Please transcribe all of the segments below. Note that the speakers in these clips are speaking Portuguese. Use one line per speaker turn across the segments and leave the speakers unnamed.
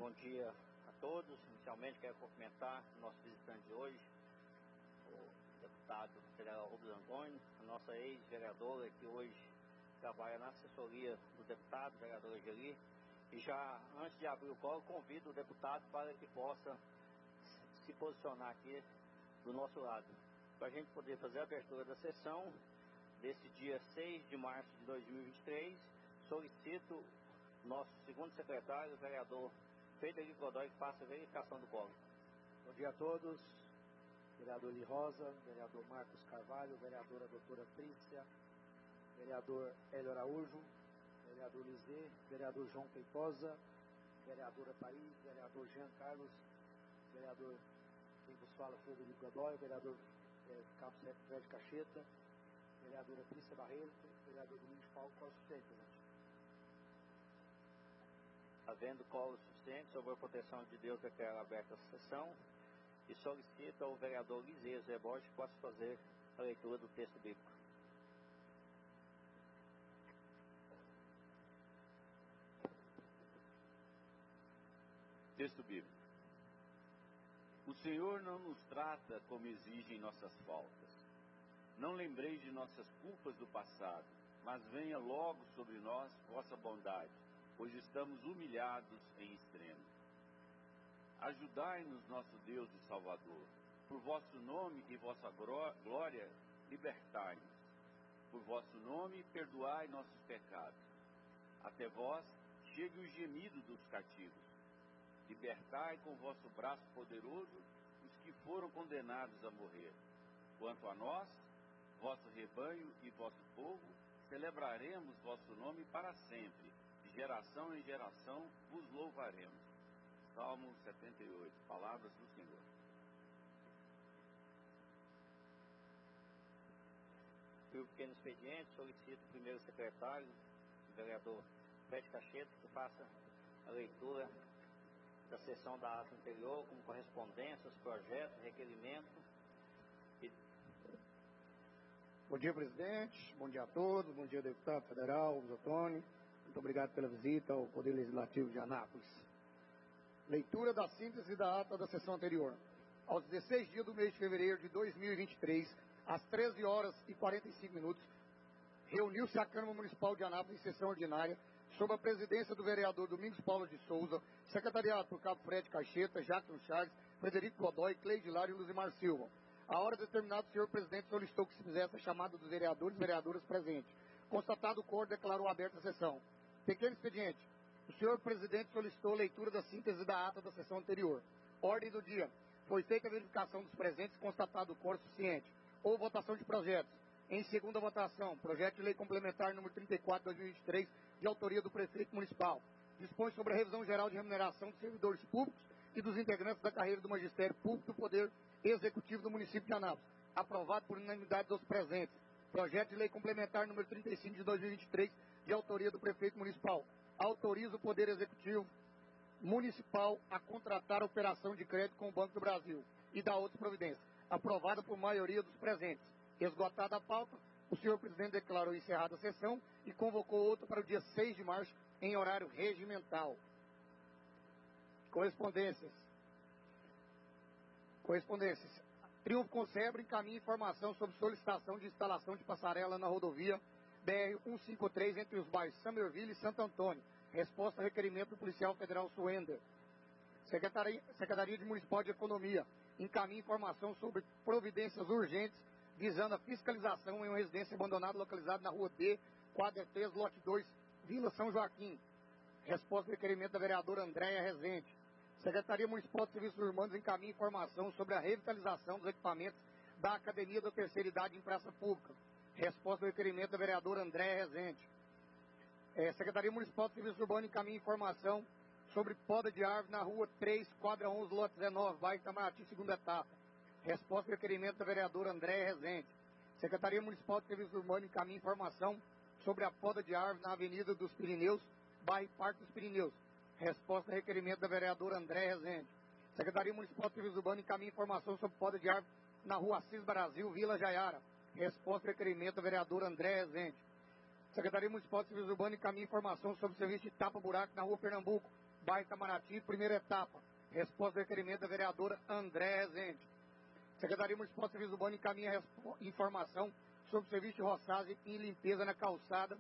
Bom dia a todos. Inicialmente quero cumprimentar o nosso visitante de hoje, o deputado federal Rubens Antônio, a nossa ex-vereadora que hoje trabalha na assessoria do deputado, vereadora Angeli. E já antes de abrir o colo, convido o deputado para que possa se posicionar aqui do nosso lado, para a gente poder fazer a abertura da sessão desse dia 6 de março de 2023. Solicito nosso segundo secretário, o vereador Frederico Godoy, que faça a verificação do quórum.
Bom dia a todos. Vereador Li Rosa, vereador Marcos Carvalho, vereadora doutora Trícia, vereador Hélio Araújo, vereador Lizê, vereador João Feitosa, vereadora Thaís, vereador Jean Carlos, vereador, quem vos fala, Frederico Godoy, vereador Campos Fred Cacheta, vereadora Trícia Barreto, vereador Domingos Paulo, qual o suficiente, presidente?
Havendo quórum suficiente, sob a proteção de Deus, declaro aberta a sessão e solicito ao vereador Liseu Zé Borges que possa fazer a leitura do texto bíblico.
Texto bíblico. O Senhor não nos trata como exigem nossas faltas. Não lembreis de nossas culpas do passado, mas venha logo sobre nós vossa bondade, pois estamos humilhados em extremo. Ajudai-nos, nosso Deus e Salvador. Por vosso nome e vossa glória, libertai-nos. Por vosso nome, perdoai nossos pecados. Até vós chegue o gemido dos cativos. Libertai com vosso braço poderoso os que foram condenados a morrer. Quanto a nós, vosso rebanho e vosso povo, celebraremos vosso nome para sempre. De geração em geração vos louvaremos. Salmo 78, palavras do Senhor.
Pelo pequeno expediente, solicito o primeiro secretário, o vereador Fred Cacheta, que faça a leitura da sessão da ata anterior, como correspondências, projetos, requerimentos.
Bom dia, presidente. Bom dia a todos. Bom dia, deputado federal, Rubens Antônio. Muito obrigado pela visita ao Poder Legislativo de Anápolis. Leitura da síntese da ata da sessão anterior. Aos 16 dias do mês de fevereiro de 2023, às 13 horas e 45 minutos, reuniu-se a Câmara Municipal de Anápolis em sessão ordinária, sob a presidência do vereador Domingos Paulo de Souza, secretariado por Cabo Fred Cacheta, Jackson Charles, Frederico Godoy, Cleide Hilário e Luzimar Silva. A hora determinada, o senhor presidente solicitou que se fizesse a chamada dos vereadores e vereadoras presentes. Constatado o quórum, declarou aberta a sessão. Pequeno expediente. O senhor presidente solicitou a leitura da síntese da ata da sessão anterior. Ordem do dia. Foi feita a verificação dos presentes, constatado o quórum suficiente. Houve votação de projetos. Em segunda votação, projeto de lei complementar número 34 de 2023, de autoria do prefeito municipal. Dispõe sobre a revisão geral de remuneração dos servidores públicos e dos integrantes da carreira do magistério público do Poder Executivo do município de Anápolis. Aprovado por unanimidade dos presentes. Projeto de lei complementar número 35 de 2023, de autoria do prefeito municipal. Autoriza o Poder Executivo Municipal a contratar a operação de crédito com o Banco do Brasil e da outras providências. Aprovada por maioria dos presentes. Esgotada a pauta, o senhor presidente declarou encerrada a sessão e convocou outra para o dia 6 de março, em horário regimental. Correspondências. Triunfo Concebre encaminha informação sobre solicitação de instalação de passarela na rodovia BR-153 entre os bairros Summerville e Santo Antônio. Resposta ao requerimento do policial federal Suender. Secretaria Municipal de Economia encaminha informação sobre providências urgentes visando a fiscalização em uma residência abandonada localizada na rua D, quadra 3, lote 2, Vila São Joaquim. Resposta ao requerimento da vereadora Andréia Rezende. Secretaria Municipal de Serviços Urbanos encaminha informação sobre a revitalização dos equipamentos da Academia da Terceira Idade em Praça Pública. Resposta ao requerimento da vereadora Andréia Rezende. Secretaria Municipal de Serviços Urbanos encaminha informação sobre poda de árvore na rua 3, quadra 11, lote 19, bairro Itamaraty, segunda etapa. Resposta ao requerimento da vereadora Andréia Rezende. Secretaria Municipal de Serviços Urbanos encaminha informação sobre a poda de árvore na Avenida dos Pirineus, bairro Parque dos Pirineus. Resposta ao requerimento da vereadora Andréia Rezende. Secretaria Municipal de Serviços Urbanos encaminha informação sobre poda de árvore na rua Assis Brasil, Vila Jaiara. Resposta ao requerimento da vereadora Andréia Rezende. Secretaria Municipal de Serviços Urbanos encaminha informação sobre o serviço de tapa-buraco na rua Pernambuco, bairro Itamaraty, primeira etapa. Resposta do requerimento da vereadora André Rezende. Secretaria Municipal de Serviços Urbanos encaminha informação sobre o serviço de roçagem e limpeza na calçada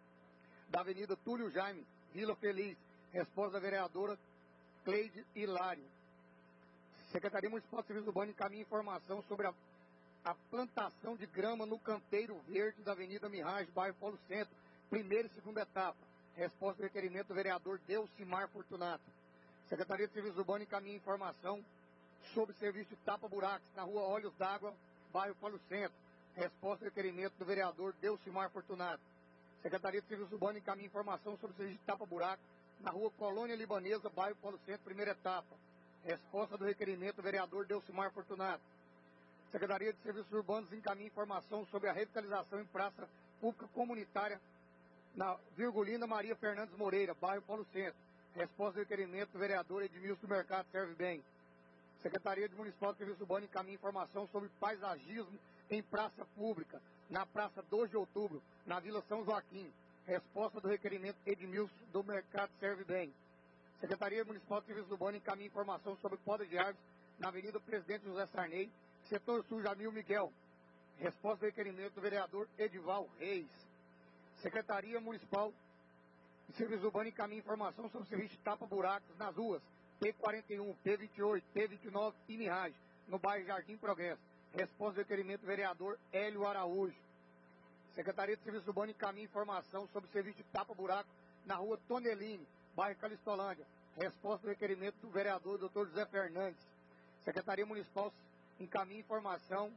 da Avenida Túlio Jaime, Vila Feliz. Resposta da vereadora Cleide Hilário. Secretaria Municipal de Serviços Urbanos encaminha informação sobre a plantação de grama no canteiro verde da Avenida Mirage, bairro Polo Centro, primeira e segunda etapa. Resposta do requerimento do vereador Delcimar Fortunato. Secretaria de Serviços Urbanos encaminha informação sobre serviço de tapa-buracos na rua Olhos d'Água, bairro Polo Centro. Resposta do requerimento do vereador Delcimar Fortunato. Secretaria de Serviços Urbanos encaminha informação sobre serviço de tapa-buraco na rua Colônia Libanesa, bairro Polo Centro, primeira etapa. Resposta do requerimento do vereador Delcimar Fortunato. Secretaria de Serviços Urbanos encaminha informação sobre a revitalização em praça pública comunitária na Virgulina Maria Fernandes Moreira, bairro Polo Centro. Resposta do requerimento do vereador Edmilson do Mercado Serve Bem. Secretaria de Municipal de Serviços Urbanos encaminha informação sobre paisagismo em praça pública, na Praça 2 de Outubro, na Vila São Joaquim. Resposta do requerimento Edmilson do Mercado Serve Bem. Secretaria Municipal de Serviços Urbanos encaminha informação sobre poda de árvores na Avenida Presidente José Sarney, setor sul Jamil Miguel. Resposta do requerimento do vereador Edival Reis. Secretaria Municipal de Serviços Urbanos encaminha informação sobre o serviço de tapa-buracos nas ruas P41, P28, P29 e Mirage, no bairro Jardim Progresso. Resposta do requerimento do vereador Hélio Araújo. Secretaria de Serviços Urbanos encaminha informação sobre o serviço de tapa-buraco na rua Tonelini, bairro Calistolândia. Resposta do requerimento do vereador Dr. José Fernandes. Secretaria Municipal encaminha informação.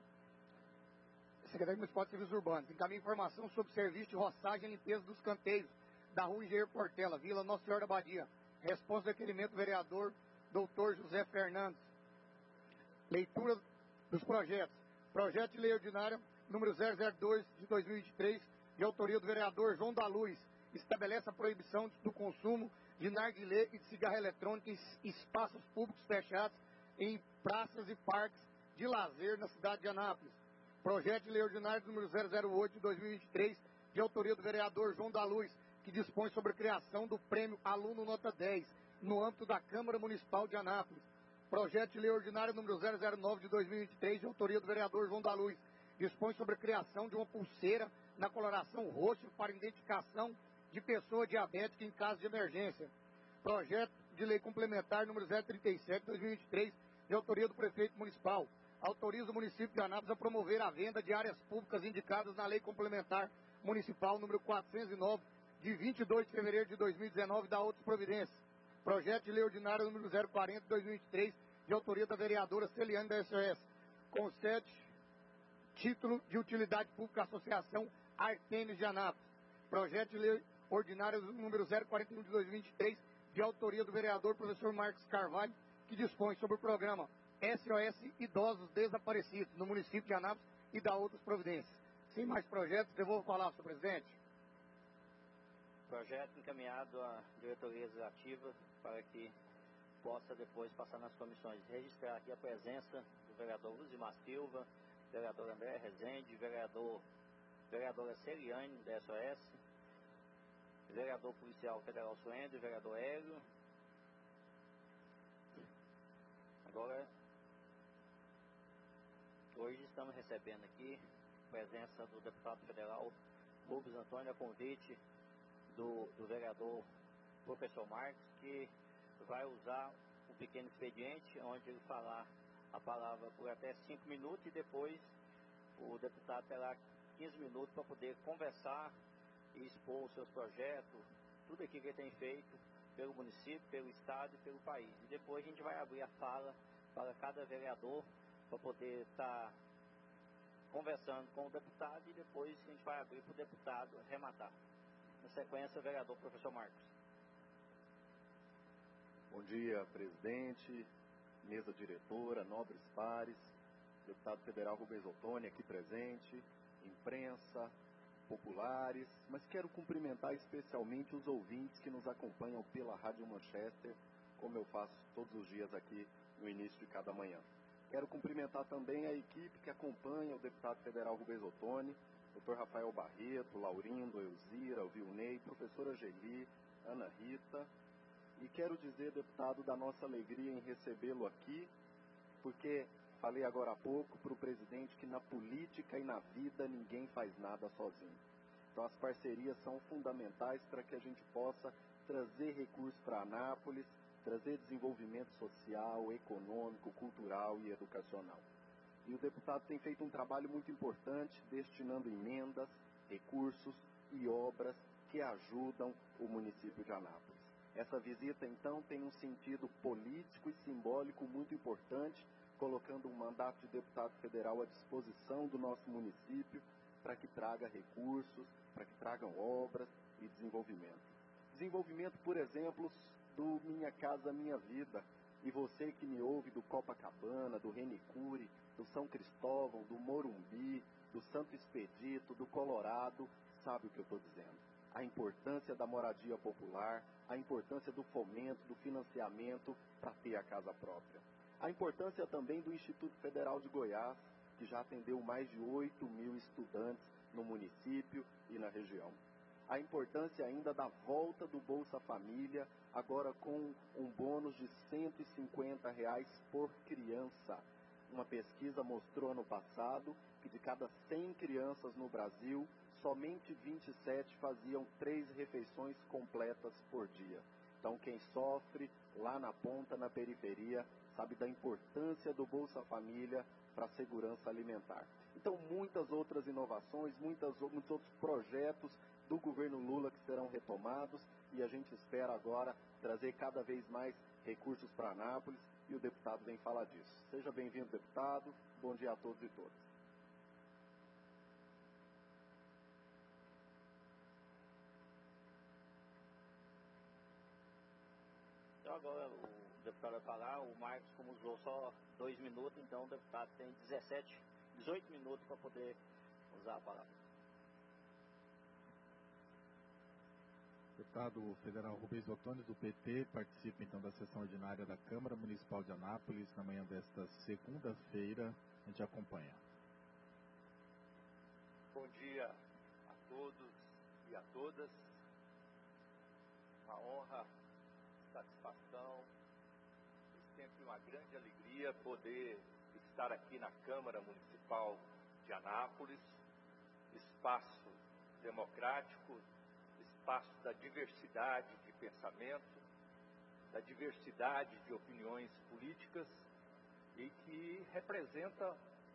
Secretaria Municipal de Serviços Urbanos encaminha informação sobre o serviço de roçagem e limpeza dos canteiros da rua Engenheiro Portela, Vila Nossa Senhora da Badia. Resposta do requerimento do vereador Dr. José Fernandes. Leitura dos projetos. Projeto de lei ordinária número 002 de 2023, de autoria do vereador João da Luz, estabelece a proibição do consumo de narguilé e de cigarro eletrônico em espaços públicos fechados, em praças e parques de lazer na cidade de Anápolis. Projeto de lei ordinário número 008 de 2023, de autoria do vereador João da Luz, que dispõe sobre a criação do prêmio Aluno Nota 10, no âmbito da Câmara Municipal de Anápolis. Projeto de lei ordinário número 009 de 2023, de autoria do vereador João da Luz, dispõe sobre a criação de uma pulseira na coloração roxa para identificação de pessoa diabética em caso de emergência. Projeto de lei complementar número 037 de 2023, de autoria do prefeito municipal, autoriza o município de Anápolis a promover a venda de áreas públicas indicadas na lei complementar municipal número 409, de 22 de fevereiro de 2019, da outras providências. Projeto de lei ordinário número 040 de 2023, de autoria da vereadora Celiane da SOS, concede título de utilidade pública à Associação Artêmis de Anápolis. Projeto de lei ordinário número 041 de 2023, de autoria do vereador professor Marcos Carvalho, que dispõe sobre o programa SOS Idosos Desaparecidos no município de Anápolis e da outras providências. Sem mais projetos, devolvo a palavra, senhor presidente.
Projeto encaminhado à diretoria legislativa para que possa depois passar nas comissões. Registrar aqui a presença do vereador Luzimar Silva, vereador André Rezende, vereadora Celiane da SOS, vereador policial federal Suendo, vereador Hélio. Agora, hoje estamos recebendo aqui a presença do deputado federal Rubens Antônio, a convite do vereador professor Marcos, que vai usar um pequeno expediente, onde ele falar a palavra por até 5 minutos e depois o deputado terá 15 minutos para poder conversar e expor os seus projetos, tudo aquilo que ele tem feito pelo município, pelo estado e pelo país. E depois a gente vai abrir a fala para cada vereador para poder estar conversando com o deputado e depois a gente vai abrir para o deputado arrematar. Na sequência, o vereador professor Marcos.
Bom dia, presidente, mesa diretora, nobres pares, deputado federal Rubens Ottoni aqui presente, imprensa, populares, mas quero cumprimentar especialmente os ouvintes que nos acompanham pela Rádio Manchester, como eu faço todos os dias aqui no início de cada manhã. Quero cumprimentar também a equipe que acompanha o deputado federal Rubens Ottoni, Dr. Rafael Barreto, Laurindo, Elzira, o Vilney, professora Geli, Ana Rita E quero dizer, deputado, da nossa alegria em recebê-lo aqui, porque falei agora há pouco para o presidente que na política e na vida ninguém faz nada sozinho. Então as parcerias são fundamentais para que a gente possa trazer recursos para Anápolis, trazer desenvolvimento social, econômico, cultural e educacional. E o deputado tem feito um trabalho muito importante, destinando emendas, recursos e obras que ajudam o município de Anápolis. Essa visita, então, tem um sentido político e simbólico muito importante, colocando um mandato de deputado federal à disposição do nosso município para que traga recursos, para que tragam obras e desenvolvimento. Desenvolvimento, por exemplo, do Minha Casa Minha Vida. E você que me ouve do Copacabana, do Renicure, do São Cristóvão, do Morumbi, do Santo Expedito, do Colorado, sabe o que eu estou dizendo. A importância da moradia popular, a importância do fomento, do financiamento para ter a casa própria. A importância também do Instituto Federal de Goiás, que já atendeu mais de 8.000 estudantes no município e na região. A importância ainda da volta do Bolsa Família, agora com um bônus de R$ 150 por criança. Uma pesquisa mostrou ano passado que de cada 100 crianças no Brasil, somente 27 faziam 3 refeições completas por dia. Então quem sofre lá na ponta, na periferia, sabe da importância do Bolsa Família para a segurança alimentar. Então muitas outras inovações, muitos outros projetos do governo Lula que serão retomados e a gente espera agora trazer cada vez mais recursos para Anápolis e o deputado vem falar disso. Seja bem-vindo, deputado. Bom dia a todos e todas.
Então agora o deputado vai falar, o Marcos, como usou só 2 minutos, então o deputado tem 18 minutos para poder usar a palavra.
Deputado federal Rubens Ottoni, do PT, participa então da sessão ordinária da Câmara Municipal de Anápolis na manhã desta segunda-feira. A gente acompanha.
Bom dia a todos e a todas. Uma honra, satisfação e sempre uma grande alegria poder estar aqui na Câmara Municipal de Anápolis, espaço democrático, espaço da diversidade de pensamento, da diversidade de opiniões políticas e que representa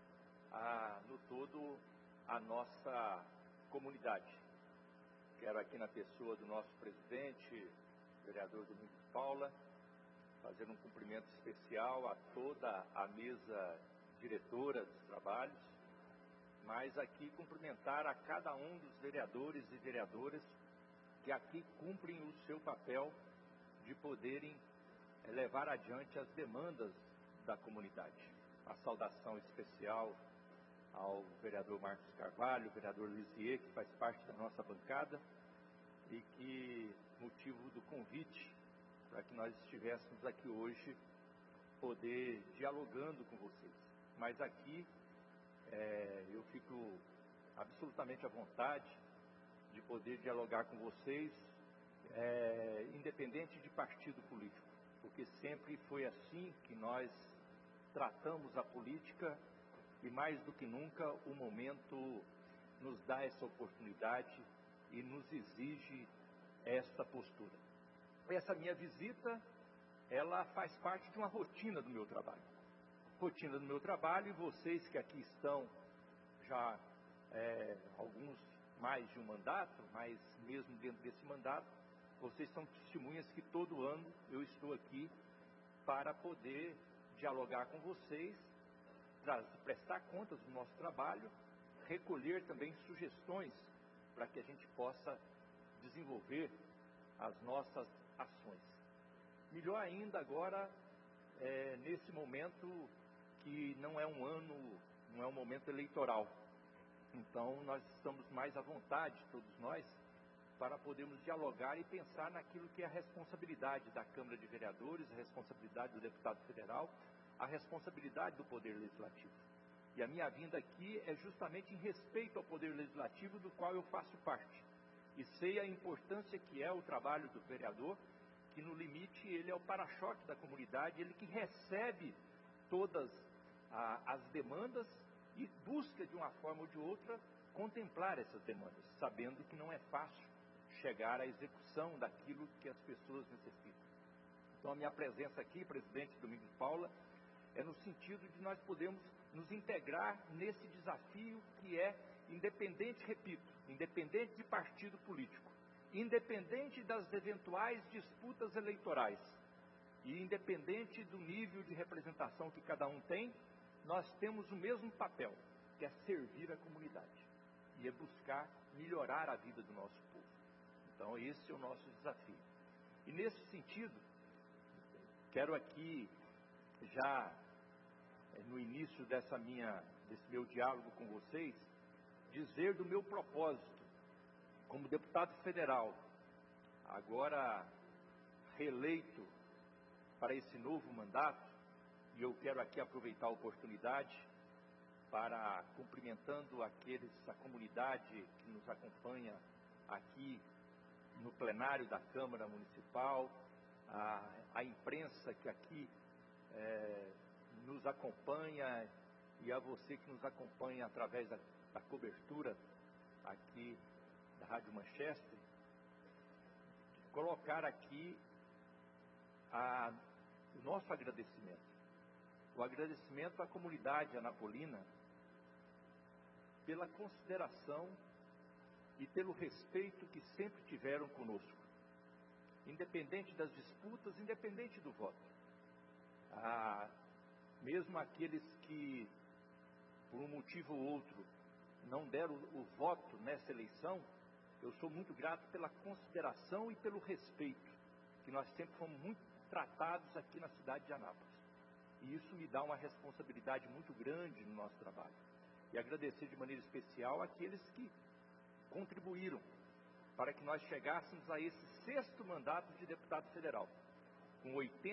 no todo a nossa comunidade. Quero aqui na pessoa do nosso presidente, vereador Domingos Paula, fazer um cumprimento especial a toda a mesa diretora dos trabalhos, mas aqui cumprimentar a cada um dos vereadores e vereadoras que aqui cumprem o seu papel de poderem levar adiante as demandas da comunidade. A saudação especial ao vereador Marcos Carvalho, vereador Lisier, que faz parte da nossa bancada e que, motivo do convite para que nós estivéssemos aqui hoje, poder dialogando com vocês. Mas aqui eu fico absolutamente à vontade de poder dialogar com vocês, independente de partido político, porque sempre foi assim que nós tratamos a política e mais do que nunca o momento nos dá essa oportunidade e nos exige esta postura. Essa minha visita, ela faz parte de uma rotina do meu trabalho. Rotina do meu trabalho, e vocês que aqui estão já alguns mais de um mandato, mas mesmo dentro desse mandato, vocês são testemunhas que todo ano eu estou aqui para poder dialogar com vocês, prestar contas do nosso trabalho, recolher também sugestões para que a gente possa desenvolver as nossas ações. Melhor ainda agora, nesse momento que não é um ano, não é um momento eleitoral. Então nós estamos mais à vontade, todos nós, para podermos dialogar e pensar naquilo que é a responsabilidade da Câmara de Vereadores, a responsabilidade do deputado federal, a responsabilidade do Poder Legislativo. E a minha vinda aqui é justamente em respeito ao Poder Legislativo, do qual eu faço parte. E sei a importância que é o trabalho do vereador,
que no limite ele é o para-choque da comunidade, ele que recebe todas as demandas e busca de uma forma ou de outra contemplar essas demandas, sabendo que não é fácil chegar à execução daquilo que as pessoas necessitam. Então a minha presença aqui, presidente Domingos Paula, é no sentido de nós podermos nos integrar nesse desafio que é independente, repito, independente de partido político, independente das eventuais disputas eleitorais e independente do nível de representação que cada um tem, nós temos o mesmo papel, que é servir a comunidade e é buscar melhorar a vida do nosso povo. Então esse é o nosso desafio. E nesse sentido, quero aqui, já no início desse meu diálogo com vocês, dizer do meu propósito como deputado federal, agora reeleito para esse novo mandato, e eu quero aqui aproveitar a oportunidade para, cumprimentando a comunidade que nos acompanha aqui no plenário da Câmara Municipal, a imprensa que aqui nos acompanha e a você que nos acompanha através da cobertura aqui da Rádio Manchester, colocar aqui o nosso agradecimento. O agradecimento à comunidade anapolina pela consideração e pelo respeito que sempre tiveram conosco, independente das disputas, independente do voto. Mesmo aqueles que, por um motivo ou outro, não deram o voto nessa eleição, eu sou muito grato pela consideração e pelo respeito, que nós sempre fomos muito tratados aqui na cidade de Anápolis. E isso me dá uma responsabilidade muito grande no nosso trabalho. E agradecer de maneira especial àqueles que contribuíram para que nós chegássemos a esse 6º mandato de deputado federal, com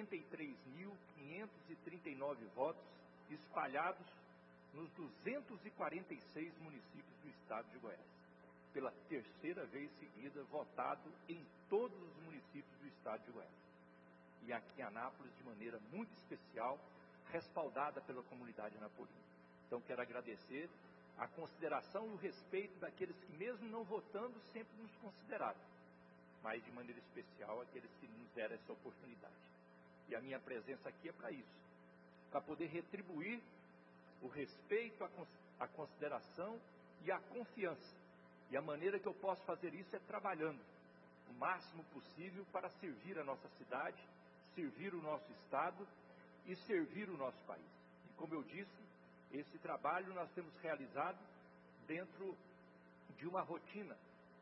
83.539 votos espalhados nos 246 municípios do estado de Goiás. Pela 3ª vez seguida, votado em todos os municípios do estado de Goiás. E aqui em Anápolis, de maneira muito especial, respaldada pela comunidade anapolina. Então, quero agradecer a consideração e o respeito daqueles que, mesmo não votando, sempre nos consideraram, mas de maneira especial aqueles que nos deram essa oportunidade. E a minha presença aqui é para isso, para poder retribuir o respeito, a consideração e a confiança. E a maneira que eu posso fazer isso é trabalhando o máximo possível para servir a nossa cidade, servir o nosso estado e servir o nosso país. E como eu disse, esse trabalho nós temos realizado dentro de uma rotina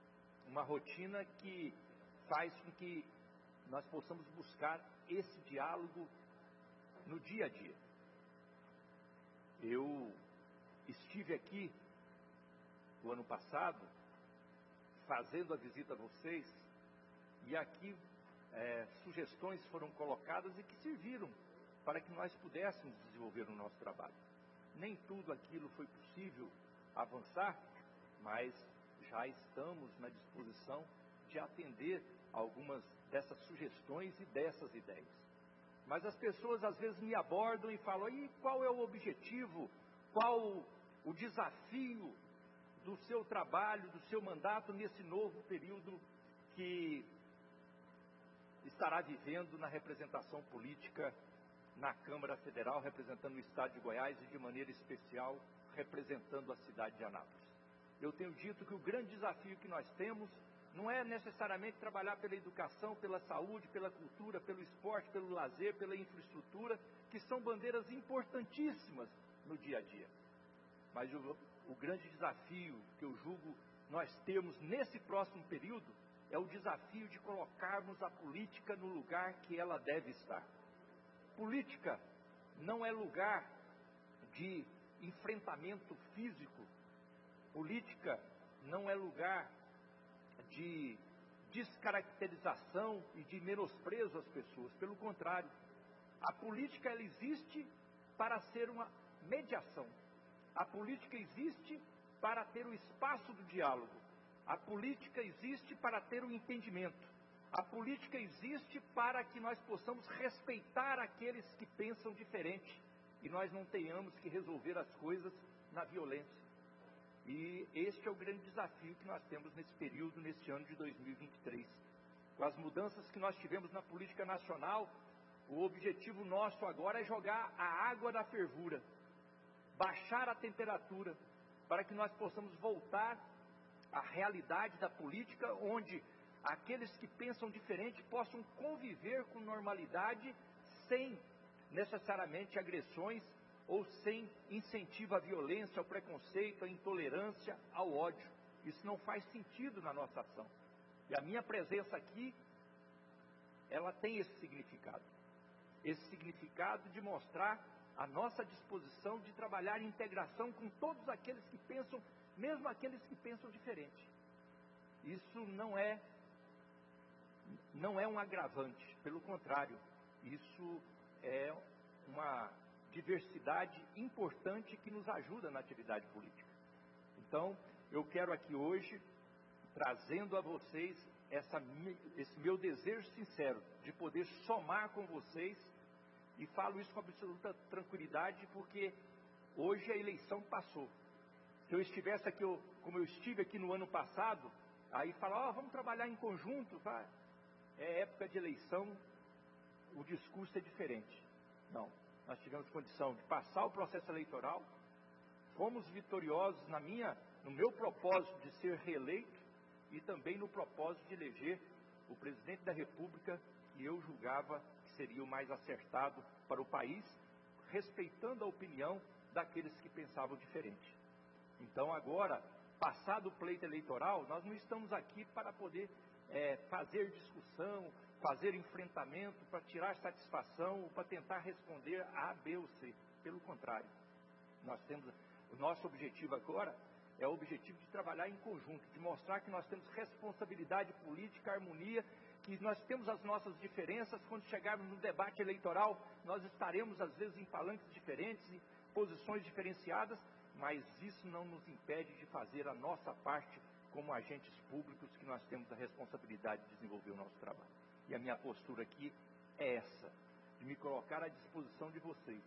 que faz com que nós possamos buscar esse diálogo no dia a dia. Eu estive aqui o ano passado fazendo a visita a vocês e aqui sugestões foram colocadas e que serviram para que nós pudéssemos desenvolver o nosso trabalho. Nem tudo aquilo foi possível avançar, mas já estamos na disposição de atender algumas dessas sugestões e dessas ideias. Mas as pessoas às vezes me abordam e falam: e qual é o objetivo, qual o desafio do seu trabalho, do seu mandato nesse novo período que estará vivendo na representação política na Câmara Federal, representando o estado de Goiás e de maneira especial representando a cidade de Anápolis. Eu tenho dito que o grande desafio que nós temos não é necessariamente trabalhar pela educação, pela saúde, pela cultura, pelo esporte, pelo lazer, pela infraestrutura, que são bandeiras importantíssimas no dia a dia. Mas o grande desafio que eu julgo nós temos nesse próximo período é o desafio de colocarmos a política no lugar que ela deve estar. Política não é lugar de enfrentamento físico. Política não é lugar de descaracterização e de menosprezo às pessoas. Pelo contrário, a política ela existe para ser uma mediação. A política existe para ter o espaço do diálogo. A política existe para ter o entendimento. A política existe para que nós possamos respeitar aqueles que pensam diferente e nós não tenhamos que resolver as coisas na violência. E este é o grande desafio que nós temos nesse período, nesse ano de 2023. Com as mudanças que nós tivemos na política nacional, o objetivo nosso agora é jogar a água da fervura, baixar a temperatura, para que nós possamos voltar à realidade da política, onde aqueles que pensam diferente possam conviver com normalidade, sem necessariamente agressões ou sem incentivo à violência, ao preconceito, à intolerância, ao ódio. Isso não faz sentido na nossa ação. E a minha presença aqui, ela tem esse significado. Esse significado de mostrar a nossa disposição de trabalhar em integração com todos aqueles que pensam, mesmo aqueles que pensam diferente. Isso não é um agravante, pelo contrário, isso é uma diversidade importante que nos ajuda na atividade política. Então, eu quero aqui hoje, trazendo a vocês esse meu desejo sincero de poder somar com vocês, e falo isso com absoluta tranquilidade, porque hoje a eleição passou. Se eu estivesse aqui, como eu estive aqui no ano passado, aí falar, vamos trabalhar em conjunto, é época de eleição, o discurso é diferente. Não, nós tivemos condição de passar o processo eleitoral, fomos vitoriosos no meu propósito de ser reeleito e também no propósito de eleger o presidente da República que eu julgava que seria o mais acertado para o país, respeitando a opinião daqueles que pensavam diferente. Então agora, passado o pleito eleitoral, nós não estamos aqui para poder fazer discussão, fazer enfrentamento, para tirar satisfação, ou para tentar responder A, B ou C. Pelo contrário, o nosso objetivo agora é o objetivo de trabalhar em conjunto, de mostrar que nós temos responsabilidade política, harmonia, que nós temos as nossas diferenças. Quando chegarmos no debate eleitoral, nós estaremos às vezes em palanques diferentes, em posições diferenciadas, mas isso não nos impede de fazer a nossa parte como agentes públicos, que nós temos a responsabilidade de desenvolver o nosso trabalho. E a minha postura aqui é essa, de me colocar à disposição de vocês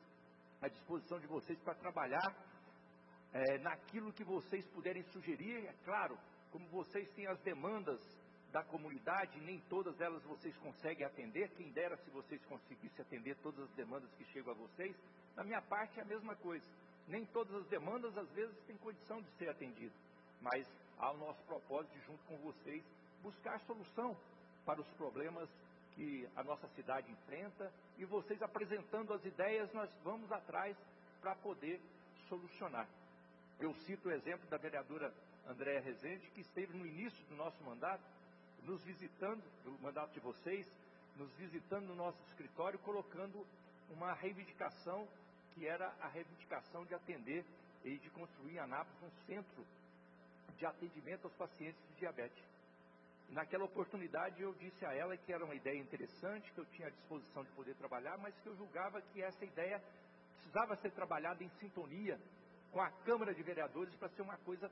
para trabalhar naquilo que vocês puderem sugerir. É claro, como vocês têm as demandas da comunidade, nem todas elas vocês conseguem atender, quem dera se vocês conseguissem atender todas as demandas que chegam a vocês. Da minha parte é a mesma coisa, nem todas as demandas às vezes têm condição de ser atendidas, mas há o nosso propósito de, junto com vocês, buscar solução para os problemas que a nossa cidade enfrenta, e vocês apresentando as ideias, nós vamos atrás para poder solucionar. Eu cito o exemplo da vereadora Andréa Rezende, que esteve no início do nosso mandato, nos visitando, no mandato de vocês, nos visitando no nosso escritório, colocando uma reivindicação, que era a reivindicação de atender e de construir em Anápolis um centro de atendimento aos pacientes de diabetes. E naquela oportunidade eu disse a ela que era uma ideia interessante, que eu tinha a disposição de poder trabalhar, mas que eu julgava que essa ideia precisava ser trabalhada em sintonia com a Câmara de Vereadores, para ser uma coisa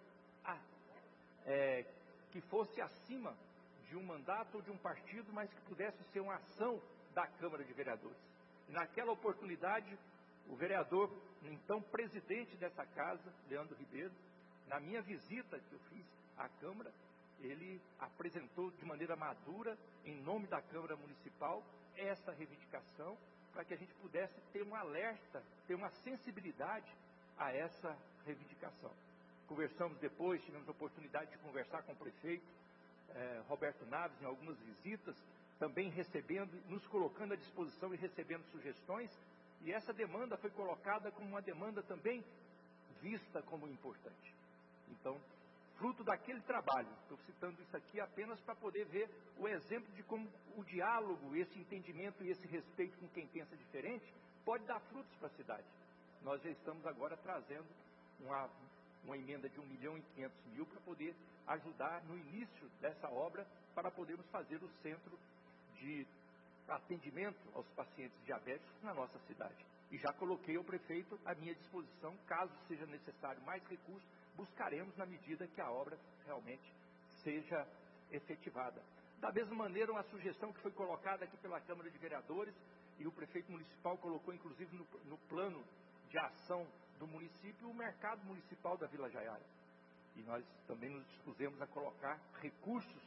que fosse acima de um mandato ou de um partido, mas que pudesse ser uma ação da Câmara de Vereadores. E naquela oportunidade, o vereador, então presidente dessa casa, Leandro Ribeiro, na minha visita que eu fiz à Câmara, ele apresentou de maneira madura, em nome da Câmara Municipal, essa reivindicação, para que a gente pudesse ter um alerta, ter uma sensibilidade a essa reivindicação. Conversamos depois, tivemos a oportunidade de conversar com o prefeito Roberto Naves em algumas visitas, também recebendo, nos colocando à disposição e recebendo sugestões, e essa demanda foi colocada como uma demanda também vista como importante. Então, fruto daquele trabalho, estou citando isso aqui apenas para poder ver o exemplo de como o diálogo, esse entendimento e esse respeito com quem pensa diferente pode dar frutos para a cidade. Nós já estamos agora trazendo uma emenda de 1.500.000 para poder ajudar no início dessa obra, para podermos fazer o centro de atendimento aos pacientes diabéticos na nossa cidade. E já coloquei ao prefeito à minha disposição, caso seja necessário mais recursos, buscaremos na medida que a obra realmente seja efetivada. Da mesma maneira, uma sugestão que foi colocada aqui pela Câmara de Vereadores, e o prefeito municipal colocou, inclusive, no plano de ação do município, o mercado municipal da Vila Jaiara. E nós também nos dispusemos a colocar recursos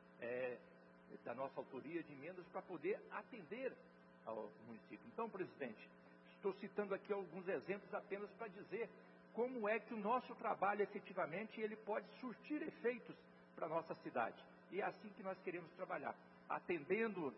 da nossa autoria de emendas para poder atender ao município. Então, presidente, estou citando aqui alguns exemplos apenas para dizer como é que o nosso trabalho, efetivamente, ele pode surtir efeitos para a nossa cidade. E é assim que nós queremos trabalhar, atendendo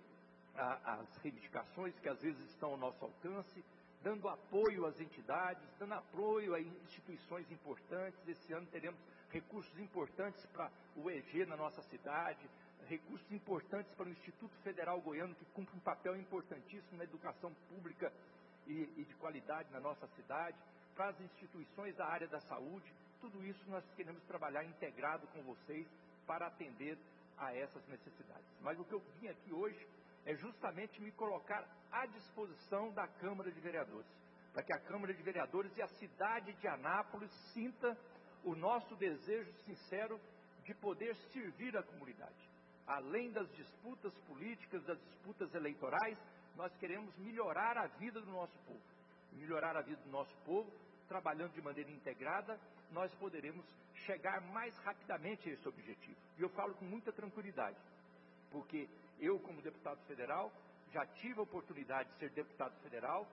às reivindicações que às vezes estão ao nosso alcance, dando apoio às entidades, dando apoio a instituições importantes. Esse ano teremos recursos importantes para o EG na nossa cidade, recursos importantes para o Instituto Federal Goiano, que cumpre um papel importantíssimo na educação pública e de qualidade na nossa cidade, para as instituições da área da saúde. Tudo isso nós queremos trabalhar integrado com vocês para atender a essas necessidades. Mas o que eu vim aqui hoje é justamente me colocar à disposição da Câmara de Vereadores, para que a Câmara de Vereadores e a cidade de Anápolis sinta o nosso desejo sincero de poder servir a comunidade. Além das disputas políticas, das disputas eleitorais, nós queremos melhorar a vida do nosso povo. Melhorar a vida do nosso povo, trabalhando de maneira integrada, nós poderemos chegar mais rapidamente a esse objetivo. E eu falo com muita tranquilidade, porque eu, como deputado federal, já tive a oportunidade de ser deputado federal,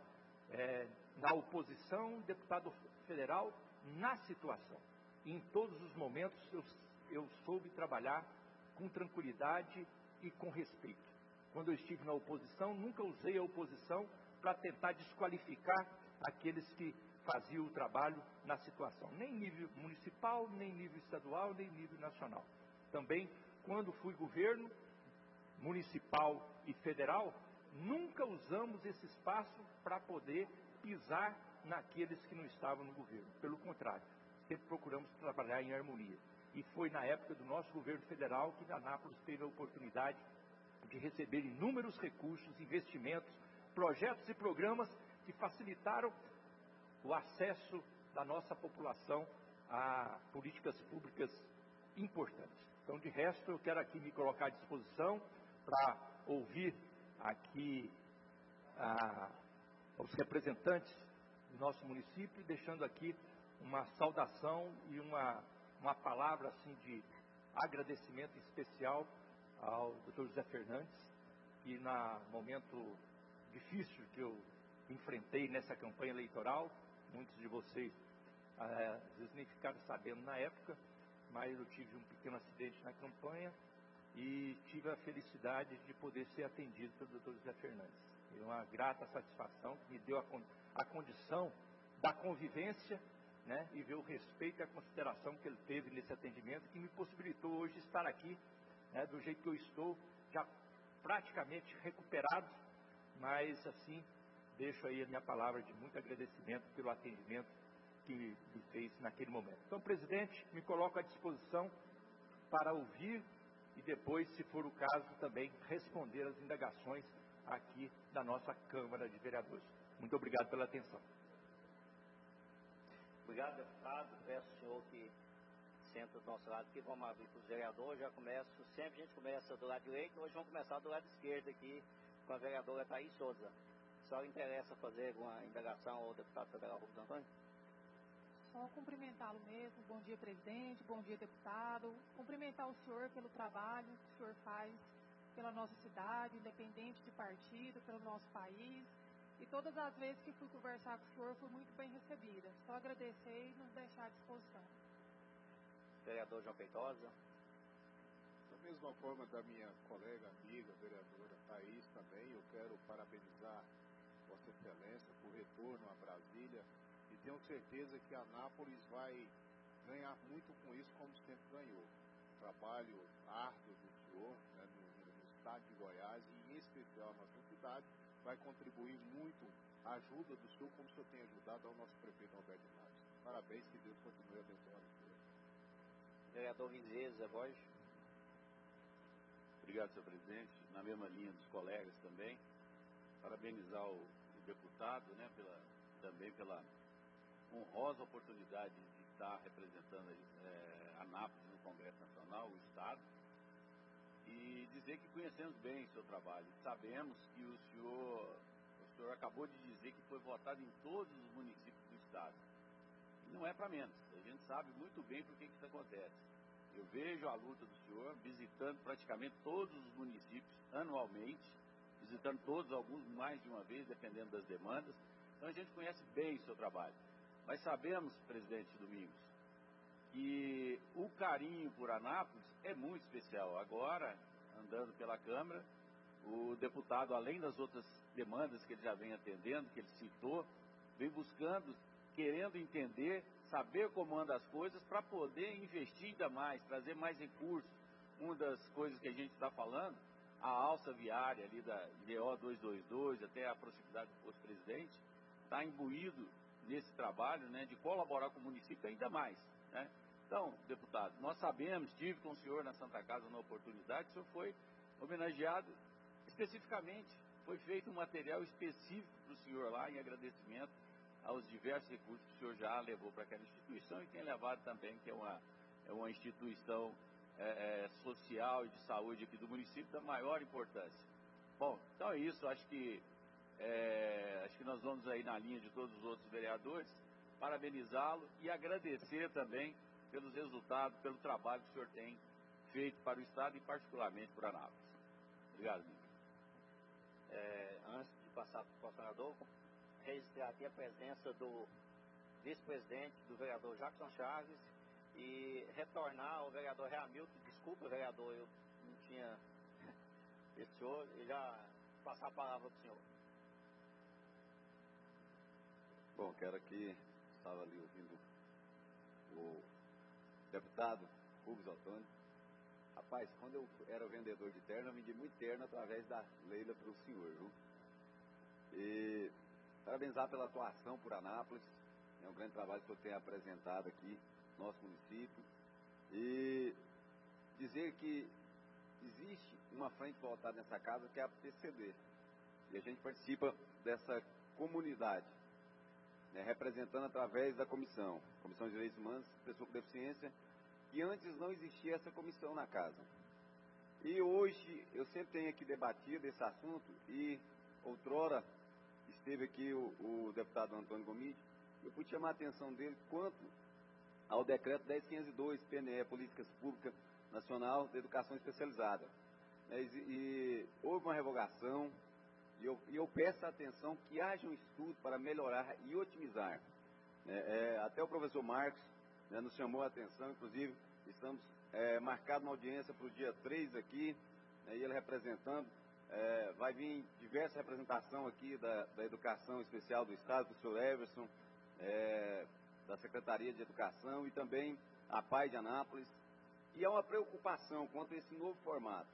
na oposição, deputado federal na situação. E em todos os momentos eu soube trabalhar com tranquilidade e com respeito. Quando eu estive na oposição, nunca usei a oposição para tentar desqualificar aqueles que faziam o trabalho na situação, nem em nível municipal, nem em nível estadual, nem em nível nacional. Também, quando fui governo municipal e federal, nunca usamos esse espaço para poder pisar naqueles que não estavam no governo. Pelo contrário, sempre procuramos trabalhar em harmonia. E foi na época do nosso governo federal que Anápolis teve a oportunidade de receber inúmeros recursos, investimentos, projetos e programas que facilitaram o acesso da nossa população a políticas públicas importantes. Então, de resto, eu quero aqui me colocar à disposição para ouvir aqui os representantes do nosso município, deixando aqui uma saudação e uma palavra assim de agradecimento especial ao Dr. José Fernandes, que no momento difícil que eu enfrentei nessa campanha eleitoral, muitos de vocês às vezes nem ficaram sabendo na época, mas eu tive um pequeno acidente na campanha e tive a felicidade de poder ser atendido pelo Dr. José Fernandes. É uma grata satisfação que me deu a condição da convivência, né, e ver o respeito e a consideração que ele teve nesse atendimento, que me possibilitou hoje estar aqui, né, do jeito que eu estou, já praticamente recuperado, mas assim, deixo aí a minha palavra de muito agradecimento pelo atendimento que me fez naquele momento. Então, presidente, me coloco à disposição para ouvir e depois, se for o caso, também responder às indagações aqui da nossa Câmara de Vereadores. Muito obrigado pela atenção.
Obrigado, deputado. Peço ao senhor que senta do nosso lado aqui. Vamos abrir para os vereadores. Sempre a gente começa do lado direito, hoje vamos começar do lado esquerdo aqui com a vereadora Thaís Souza. A senhora interessa fazer alguma indagação ao deputado federal Rubens Antônio?
Só cumprimentá-lo mesmo. Bom dia, presidente. Bom dia, deputado. Cumprimentar o senhor pelo trabalho que o senhor faz pela nossa cidade, independente de partido, pelo nosso país. E todas as vezes que fui conversar com o senhor, fui muito bem recebida. Só agradecer e nos deixar à disposição.
Vereador João Feitosa.
Da mesma forma da minha colega, amiga, vereadora Thaís também, eu quero parabenizar Vossa Excelência por retorno a Brasília e tenho certeza que Anápolis vai ganhar muito com isso, como sempre ganhou. O trabalho árduo do senhor, né, no estado de Goiás e em especial na nossa cidade, vai contribuir muito a ajuda do senhor, como o senhor tem ajudado ao nosso prefeito Alberto Naves. Parabéns, que Deus continue abençoando o senhor.
Vereador Rizes, a voz.
Obrigado, senhor presidente. Na mesma linha dos colegas também, parabenizar o deputado, né, também pela honrosa oportunidade de estar representando Anápolis no Congresso Nacional, o Estado. E e dizer que conhecemos bem o seu trabalho. Sabemos que o senhor acabou de dizer que foi votado em todos os municípios do estado. E não é para menos. A gente sabe muito bem por que isso acontece. Eu vejo a luta do senhor visitando praticamente todos os municípios anualmente, visitando todos, alguns mais de uma vez, dependendo das demandas. Então a gente conhece bem o seu trabalho. Mas sabemos, presidente Domingos, que o carinho por Anápolis é muito especial. Agora, andando pela Câmara, o deputado, além das outras demandas que ele já vem atendendo, que ele citou, vem buscando, querendo entender, saber como andam as coisas para poder investir ainda mais, trazer mais recursos. Uma das coisas que a gente está falando, a alça viária ali da GO 222 até a proximidade do posto presidente, está imbuído nesse trabalho, né, de colaborar com o município ainda mais, né? Então, deputado, nós sabemos, estive com o senhor na Santa Casa na oportunidade, o senhor foi homenageado especificamente, foi feito um material específico para o senhor lá em agradecimento aos diversos recursos que o senhor já levou para aquela instituição e tem levado também, que é uma instituição social e de saúde aqui do município da maior importância. Bom, então é isso, acho que nós vamos aí na linha de todos os outros vereadores, parabenizá-lo e agradecer também pelos resultados, pelo trabalho que o senhor tem feito para o Estado e particularmente para Anápolis. Obrigado, Nico.
Antes de passar para o coordenador, registrar aqui a presença do vice-presidente, do vereador Jackson Chaves, e retornar ao vereador Reamilton. Desculpa, vereador, eu não tinha esse senhor, e já passar a palavra para o senhor.
Bom, quero aqui, estava ali ouvindo o deputado Rubens Ottoni. Rapaz, quando eu era vendedor de terno, eu vendi muito terno através da Leila para o senhor, viu? E parabenizar pela atuação por Anápolis, é um grande trabalho que eu tenho apresentado aqui no nosso município. E dizer que existe uma frente voltada nessa casa que é a PCD. E a gente participa dessa comunidade, né, representando através da Comissão de Direitos Humanos, Pessoa com Deficiência, que antes não existia essa comissão na casa. E hoje eu sempre tenho aqui debatido esse assunto e outrora esteve aqui o deputado Antônio Gomide, eu pude chamar a atenção dele quanto ao decreto 10.502, PNE, Políticas Públicas Nacional de Educação Especializada. E houve uma revogação, e eu peço a atenção que haja um estudo para melhorar e otimizar. Até o professor Marcos, né, nos chamou a atenção, inclusive estamos marcados uma audiência para o dia 3 aqui, né, e ele representando, vai vir diversa representação aqui da Educação Especial do Estado, o professor Everson, da Secretaria de Educação e também a PAI de Anápolis. E há uma preocupação quanto a esse novo formato,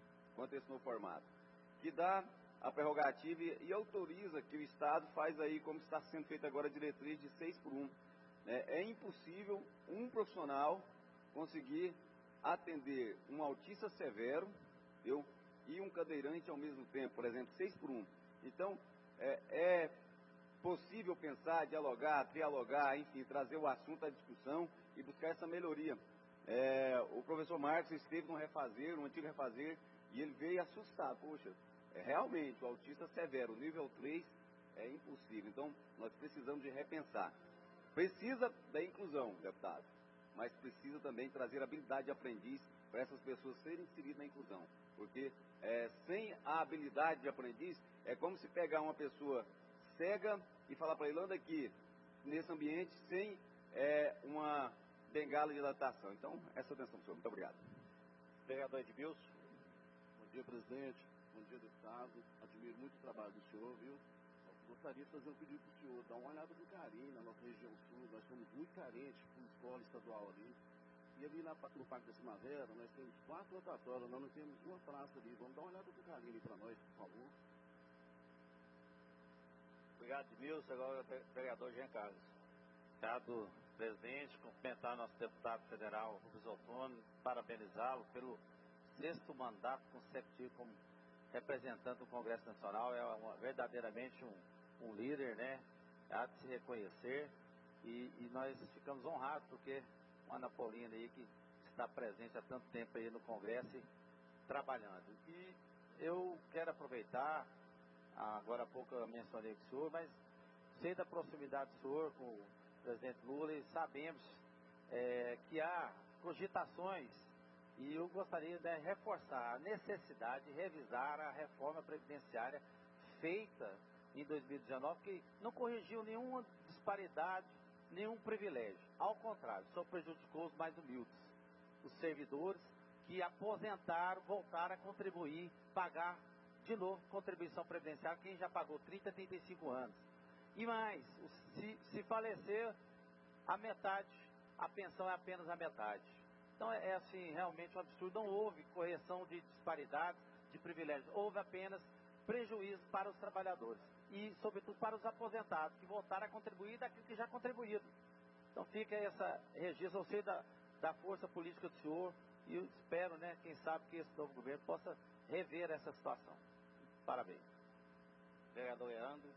que dá a prerrogativa e autoriza que o Estado faz aí, como está sendo feito agora, a diretriz de 6x1. É impossível um profissional conseguir atender um autista severo, e um cadeirante ao mesmo tempo, por exemplo, 6x1. Então, é possível pensar, dialogar, trialogar, enfim, trazer o assunto à discussão e buscar essa melhoria. O professor Marcos esteve num antigo refazer, e ele veio assustado. Poxa, realmente, o autista severo, nível 3, é impossível. Então, nós precisamos de repensar. Precisa da inclusão, deputado, mas precisa também trazer habilidade de aprendiz para essas pessoas serem inseridas na inclusão. Porque sem a habilidade de aprendiz, é como se pegar uma pessoa cega e falar para ele, anda aqui, nesse ambiente, sem uma bengala de adaptação. Então, essa atenção, senhor. Muito obrigado.
Vereador Edmilson.
Bom dia, presidente. Bom dia, deputado. Admiro muito o trabalho do senhor, viu? Gostaria de fazer um pedido para o senhor, dar uma olhada com carinho na nossa região sul. Nós somos muito carentes com escola estadual ali. E ali no Parque da Primavera, nós temos 4 rotatórias, nós não temos uma praça ali. Vamos dar uma olhada com carinho ali para nós, por favor.
Obrigado, Edmilson. Agora o vereador Jean Carlos.
Obrigado, presidente. Cumprimentar nosso deputado federal, Rubens Ottoni, parabenizá-lo pelo 6º mandato consecutivo como representante do Congresso Nacional. É verdadeiramente um líder, né? Há de se reconhecer. E nós ficamos honrados porque o Ana Paulina aí, que está presente há tanto tempo aí no Congresso, e trabalhando. E eu quero aproveitar, agora há pouco eu mencionei com o senhor, mas sei da proximidade do senhor com o presidente Lula e sabemos que há cogitações, e eu gostaria de reforçar a necessidade de revisar a reforma previdenciária feita em 2019, que não corrigiu nenhuma disparidade, nenhum privilégio. Ao contrário, só prejudicou os mais humildes, os servidores que aposentaram, voltaram a contribuir, pagar de novo contribuição previdenciária, quem já pagou 30, 35 anos. E mais, se falecer, a metade, a pensão é apenas a metade. Então é assim, realmente um absurdo. Não houve correção de disparidades, de privilégios. Houve apenas prejuízo para os trabalhadores. E, sobretudo, para os aposentados, que voltaram a contribuir daquilo que já contribuíram. Então fica essa registro, eu sei da força política do senhor, e eu espero, né, quem sabe, que esse novo governo possa rever essa situação. Parabéns. Vereador Leandro.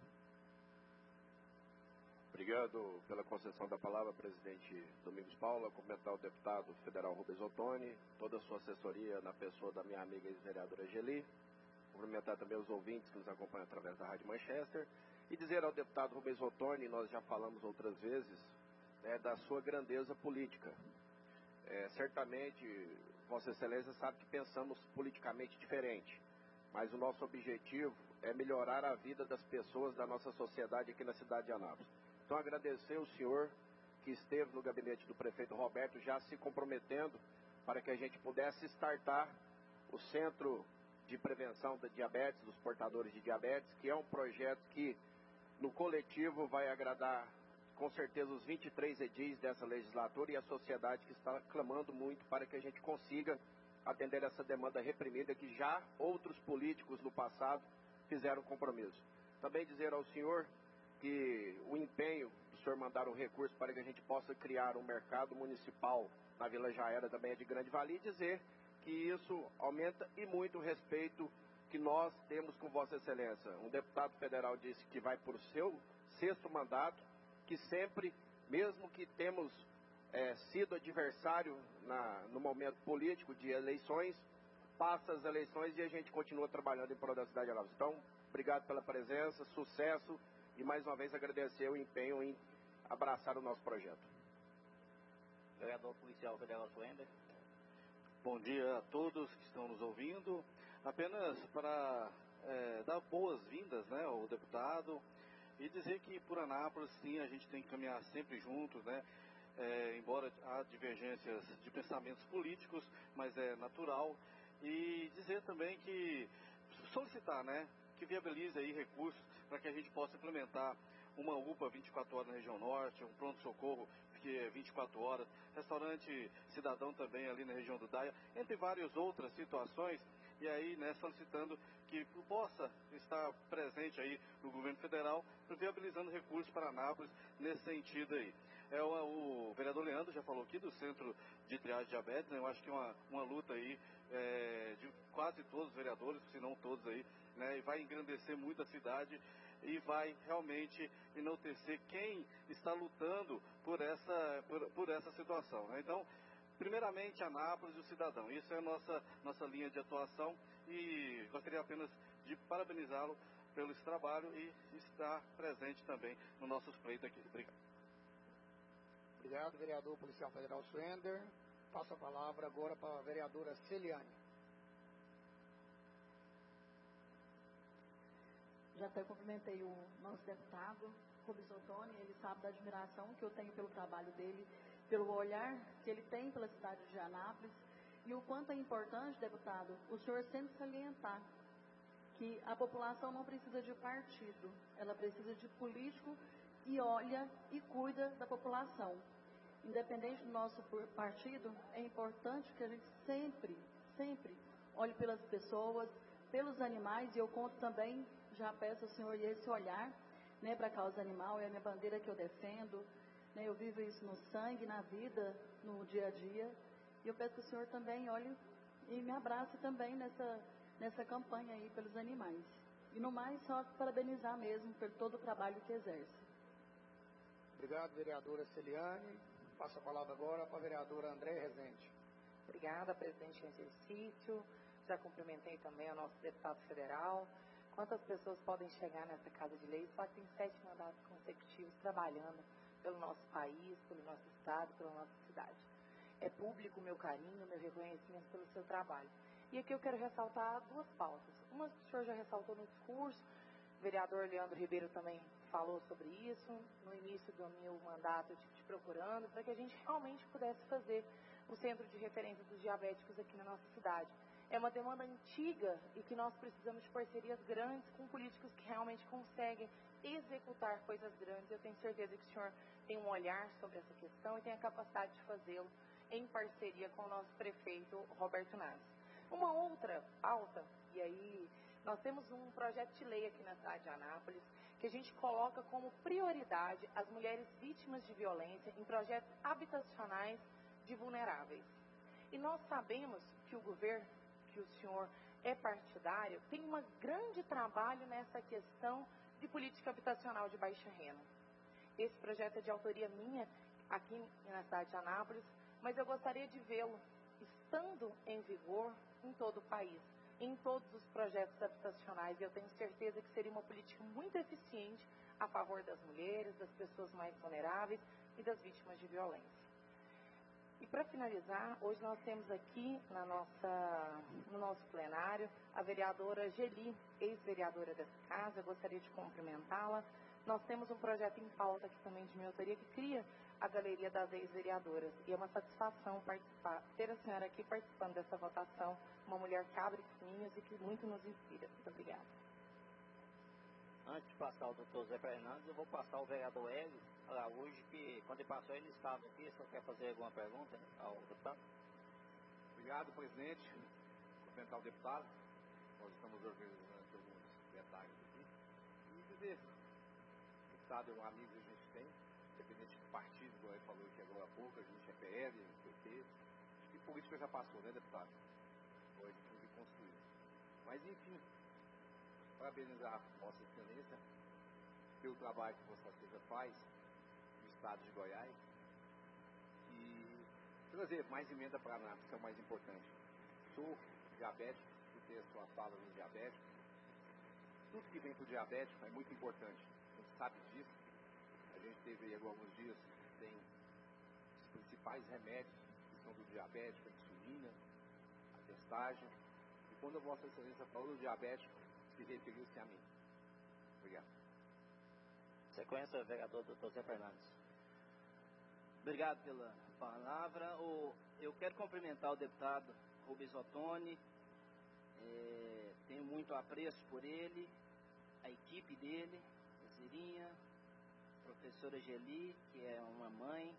Obrigado pela concessão da palavra, presidente Domingos Paula. Cumprimentar o deputado federal Rubens Ottoni, toda a sua assessoria na pessoa da minha amiga ex-vereadora Geli. Cumprimentar também os ouvintes que nos acompanham através da Rádio Manchester. E dizer ao deputado Rubens Ottoni, nós já falamos outras vezes, da sua grandeza política. Certamente, Vossa Excelência sabe que pensamos politicamente diferente, mas o nosso objetivo é melhorar a vida das pessoas da nossa sociedade aqui na cidade de Anápolis. Então, agradecer o senhor que esteve no gabinete do prefeito Roberto, já se comprometendo para que a gente pudesse startar o Centro de Prevenção da Diabetes, dos portadores de diabetes, que é um projeto que, no coletivo, vai agradar, com certeza, os 23 edis dessa legislatura e a sociedade que está clamando muito para que a gente consiga atender essa demanda reprimida que já outros políticos no passado fizeram compromisso. Também dizer ao senhor que o empenho do senhor mandar um recurso para que a gente possa criar um mercado municipal na Vila Jaera também é de grande valia, e dizer que isso aumenta e muito o respeito que nós temos com Vossa Excelência. Um deputado federal disse que vai por seu 6º mandato, que sempre, mesmo que temos sido adversário no momento político de eleições, passa as eleições e a gente continua trabalhando em prol da cidade de Anápolis. Então, obrigado pela presença, sucesso e mais uma vez agradecer o empenho em abraçar o nosso projeto.
Vereador Policial Federal Schwender.
Bom dia a todos que estão nos ouvindo. Apenas para dar boas-vindas, né, ao deputado e dizer que por Anápolis, sim, a gente tem que caminhar sempre juntos, né? Embora há divergências de pensamentos políticos, mas é natural. E dizer também que solicitar, né, que viabilize aí recursos para que a gente possa implementar uma UPA 24 horas na região norte, um pronto-socorro que é 24 horas, restaurante cidadão também ali na região do Daia, entre várias outras situações, e aí, né, solicitando que possa estar presente aí no governo federal, viabilizando recursos para Anápolis nesse sentido aí. O vereador Leandro já falou aqui do Centro de Triagem de Diabetes, né, eu acho que é uma luta aí de quase todos os vereadores, se não todos aí, né, e vai engrandecer muito a cidade e vai realmente enaltecer quem está lutando por essa situação, né? Então, primeiramente, Anápolis e o cidadão. Isso é a nossa linha de atuação e gostaria apenas de parabenizá-lo pelo esse trabalho e estar presente também nos nossos pleitos aqui. Obrigado.
Obrigado, vereador Policial Federal Schwender. Passo a palavra agora para a vereadora Celiane.
Já até cumprimentei o nosso deputado, Rubens Ottoni, ele sabe da admiração que eu tenho pelo trabalho dele, pelo olhar que ele tem pela cidade de Anápolis, e o quanto é importante, deputado, o senhor sempre salientar que a população não precisa de partido, ela precisa de político e olha e cuida da população. Independente do nosso partido, é importante que a gente sempre olhe pelas pessoas, pelos animais, e eu conto também, já peço ao senhor esse olhar, né, para a causa animal, é a minha bandeira que eu defendo, né, eu vivo isso no sangue, na vida, no dia a dia, e eu peço que o senhor também olhe e me abrace também nessa campanha aí pelos animais. E no mais, só parabenizar mesmo por todo o trabalho que exerce.
Obrigado, vereadora Celiane. Passo a palavra agora para a vereadora André Rezende.
Obrigada, presidente em exercício. já cumprimentei também o nosso deputado federal. Quantas pessoas podem chegar nessa Casa de Leis, só que tem 7 mandatos consecutivos trabalhando pelo nosso país, pelo nosso estado, pela nossa cidade. É público o meu carinho, o meu reconhecimento pelo seu trabalho. E aqui eu quero ressaltar 2 pautas. Uma que o senhor já ressaltou no discurso, o vereador Leandro Ribeiro também falou sobre isso. No início do meu mandato eu estive te procurando para que a gente realmente pudesse fazer o centro de referência dos diabéticos aqui na nossa cidade. É uma demanda antiga e que nós precisamos de parcerias grandes com políticos que realmente conseguem executar coisas grandes. Eu tenho certeza que o senhor tem um olhar sobre essa questão e tem a capacidade de fazê-lo em parceria com o nosso prefeito Roberto Naves. Uma outra pauta, e aí nós temos um projeto de lei aqui na cidade de Anápolis, que a gente coloca como prioridade as mulheres vítimas de violência em projetos habitacionais de vulneráveis. E nós sabemos que o governo, que o senhor é partidário, tem um grande trabalho nessa questão de política habitacional de baixa renda. Esse projeto é de autoria minha aqui na cidade de Anápolis, mas eu gostaria de vê-lo estando em vigor em todo o país, em todos os projetos habitacionais. Eu tenho certeza que seria uma política muito eficiente a favor das mulheres, das pessoas mais vulneráveis e das vítimas de violência. E para finalizar, hoje nós temos aqui no nosso plenário a vereadora Geli, ex-vereadora dessa casa. Eu gostaria de cumprimentá-la. Nós temos um projeto em pauta aqui também de minha autoria que cria a Galeria das Ex-Vereadoras. E é uma satisfação ter a senhora aqui participando dessa votação, uma mulher que abre caminhos e que muito nos inspira. Muito obrigada.
Antes de passar ao doutor Zé Fernandes, eu vou passar ao vereador Hélio Araújo, que quando ele passou ele estava aqui. Se quer fazer alguma pergunta ao deputado?
Obrigado, presidente. Cumprimentar o deputado. Nós estamos organizando alguns detalhes aqui. E dizer, o deputado é um amigo que a gente tem, independente do partido, como ele falou aqui agora há pouco, a gente é PL, PT, e política já passou, né, deputado? Agora a gente tem que construir. Mas, enfim, parabenizar Vossa Excelência pelo trabalho que Vossa Excelência faz no estado de Goiás e trazer mais emenda para a Anápolis, que é o mais importante. Sou diabético, ter a sua fala no diabético. Tudo que vem para o diabético é muito importante. A gente sabe disso. A gente teve aí alguns dias, tem os principais remédios que são do diabético, a insulina, a testagem. E quando a Vossa Excelência falou do diabético, se referiu-se a mim. Obrigado.
Sequência, vereador Dr. Zé Fernandes. Obrigado pela palavra. Eu quero cumprimentar o deputado Rubens Ottoni. Tenho muito apreço por ele, a equipe dele, a Zirinha, a professora Geli, que é uma mãe.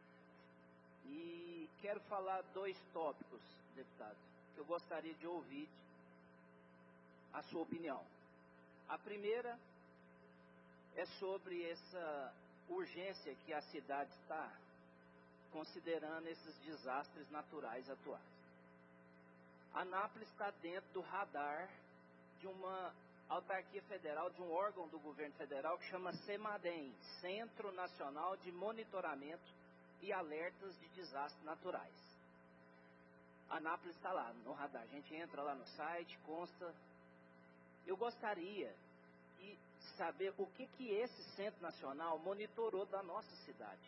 E quero falar 2 tópicos, deputado, que eu gostaria de ouvir a sua opinião. A primeira é sobre essa urgência que a cidade está considerando esses desastres naturais atuais. Anápolis está dentro do radar de uma autarquia federal, de um órgão do governo federal que chama CEMADEM, Centro Nacional de Monitoramento e Alertas de Desastres Naturais. Anápolis está lá no radar, a gente entra lá no site, consta. Eu gostaria de saber o que esse Centro Nacional monitorou da nossa cidade.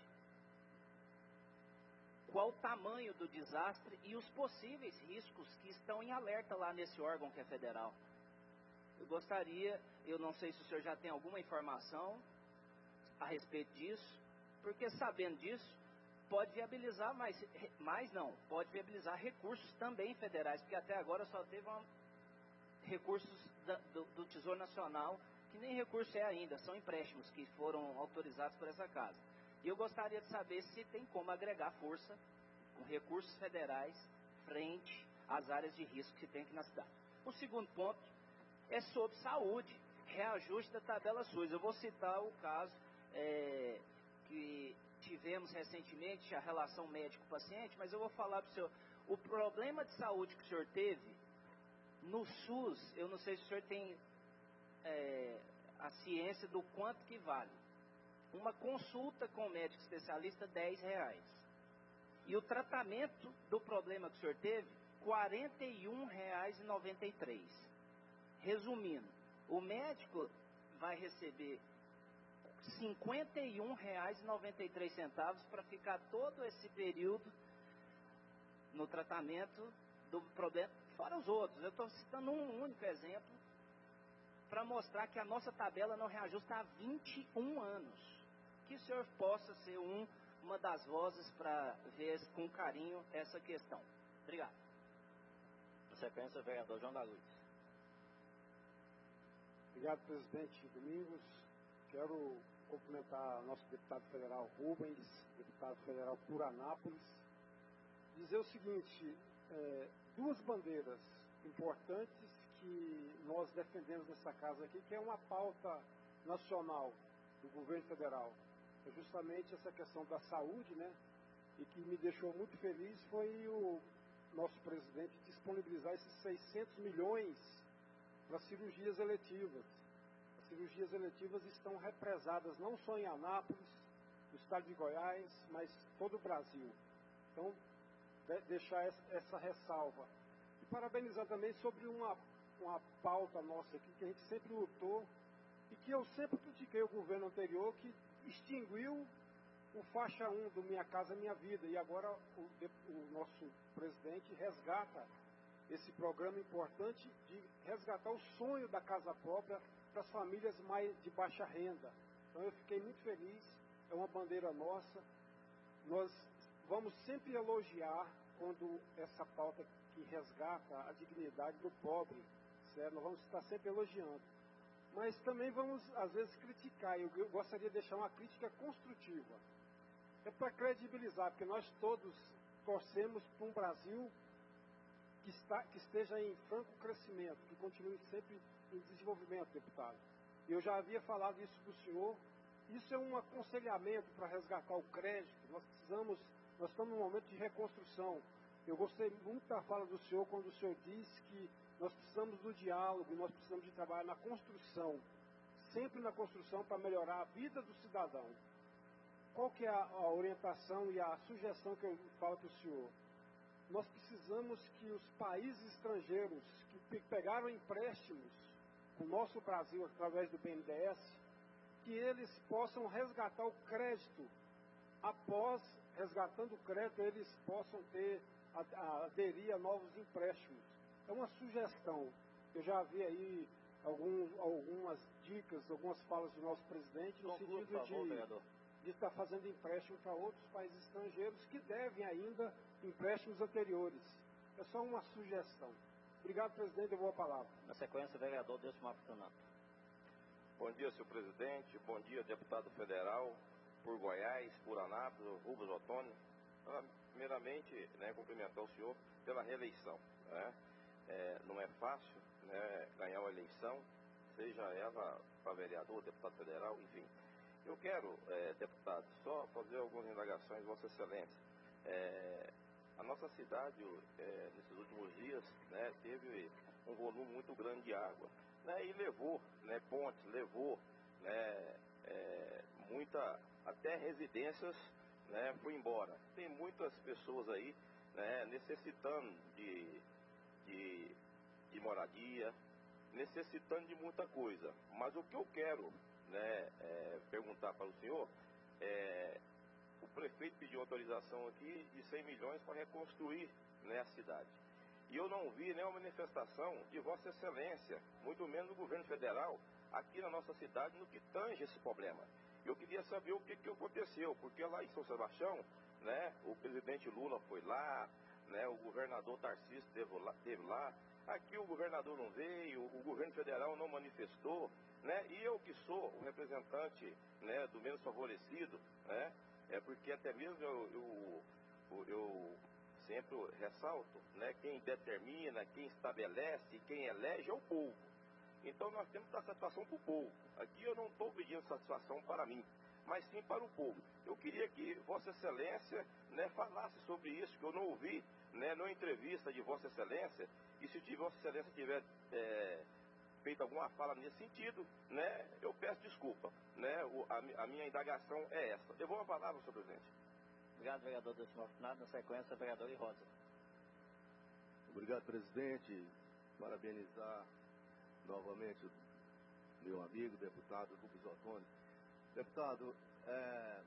Qual o tamanho do desastre e os possíveis riscos que estão em alerta lá nesse órgão que é federal. Eu gostaria, eu não sei se o senhor já tem alguma informação a respeito disso, porque sabendo disso, pode viabilizar pode viabilizar recursos também federais, porque até agora só teve recursos do Tesouro Nacional, que nem recurso é ainda, são empréstimos que foram autorizados por essa casa. E eu gostaria de saber se tem como agregar força com recursos federais frente às áreas de risco que tem aqui na cidade. O segundo ponto é sobre saúde, reajuste da tabela SUS. Eu vou citar o caso que tivemos recentemente, a relação médico-paciente, mas eu vou falar para o senhor, o problema de saúde que o senhor teve no SUS, eu não sei se o senhor tem a ciência do quanto que vale. Uma consulta com o médico especialista, R$10. E o tratamento do problema que o senhor teve,
R$ 41,93. Resumindo, o médico vai receber R$ 51,93 para ficar todo esse período no tratamento do problema, fora os outros. Eu estou citando um único exemplo para mostrar que a nossa tabela não reajusta há 21 anos. Que o senhor possa ser uma das vozes para ver com carinho essa questão. Obrigado.
Na sequência, o vereador João da Luz.
Obrigado, presidente Domingos. Quero cumprimentar nosso deputado federal Rubens, deputado federal por Anápolis. Dizer o seguinte, duas bandeiras importantes que nós defendemos nessa casa aqui, que é uma pauta nacional do governo federal. É justamente essa questão da saúde, né? E que me deixou muito feliz foi o nosso presidente disponibilizar esses 600 milhões para cirurgias eletivas. As cirurgias eletivas estão represadas não só em Anápolis, no estado de Goiás, mas todo o Brasil. Então, deixar essa ressalva. E parabenizar também sobre uma pauta nossa aqui, que a gente sempre lutou, e que eu sempre critiquei o governo anterior, que extinguiu o faixa 1 do Minha Casa Minha Vida, e agora o nosso presidente resgata esse programa importante de resgatar o sonho da casa própria para as famílias mais de baixa renda. Então eu fiquei muito feliz, é uma bandeira nossa. Nós vamos sempre elogiar quando essa pauta que resgata a dignidade do pobre, certo? Nós vamos estar sempre elogiando. Mas também vamos, às vezes, criticar. Eu gostaria de deixar uma crítica construtiva. É para credibilizar, porque nós todos torcemos para um Brasil que esteja em franco crescimento, que continue sempre em desenvolvimento, deputado. E eu já havia falado isso para o senhor. Isso é um aconselhamento para resgatar o crédito. Nós estamos num momento de reconstrução. Eu gostei muito da fala do senhor quando o senhor disse que nós precisamos do diálogo, nós precisamos de trabalhar na construção, sempre na construção para melhorar a vida do cidadão. Qual que é a orientação e a sugestão que eu falo para o senhor? Nós precisamos que os países estrangeiros que pegaram empréstimos com o nosso Brasil através do BNDES, que eles possam resgatar o crédito. Após resgatando o crédito, eles possam aderir a novos empréstimos. É uma sugestão. Eu já vi aí algumas dicas, algumas falas do nosso presidente no sentido de estar fazendo empréstimo para outros países estrangeiros que devem ainda empréstimos anteriores. É só uma sugestão. Obrigado, presidente. Eu vou a palavra.
Na sequência, vereador Delcimar Fortunato.
Bom dia, senhor presidente. Bom dia, deputado federal por Goiás, por Anápolis, Rubens Ottoni. Primeiramente, cumprimentar o senhor pela reeleição. Não é fácil ganhar uma eleição, seja ela para vereador, deputado federal, enfim. Eu quero, deputado, só fazer algumas indagações, Vossa Excelência. A nossa cidade, nesses últimos dias, teve um volume muito grande de água, e levou pontes, levou muita, até residências, foi embora. Tem muitas pessoas aí necessitando de moradia, necessitando de muita coisa. Mas o que eu quero perguntar para o senhor o prefeito pediu autorização aqui de 100 milhões para reconstruir a cidade. E eu não vi nenhuma manifestação de Vossa Excelência, muito menos do governo federal, aqui na nossa cidade, no que tange esse problema. Eu queria saber o que aconteceu, porque lá em São Sebastião, o presidente Lula foi lá, o governador Tarcísio esteve lá, aqui o governador não veio, o governo federal não manifestou, e eu que sou o representante do menos favorecido, porque até mesmo eu sempre ressalto, quem determina, quem estabelece, quem elege é o povo. Então nós temos que dar satisfação para o povo. Aqui eu não estou pedindo satisfação para mim, mas sim para o povo. Eu queria que Vossa Excelência falasse sobre isso, que eu não ouvi numa entrevista de Vossa Excelência, e se Vossa Excelência tiver feito alguma fala nesse sentido, eu peço desculpa. A minha indagação é essa. Devolvo a palavra, senhor presidente.
Obrigado, vereador Delcimar Fortunato. Na sequência, vereador Rosa.
Obrigado, presidente. Parabenizar novamente o meu amigo, deputado Rubens Ottoni. Deputado, é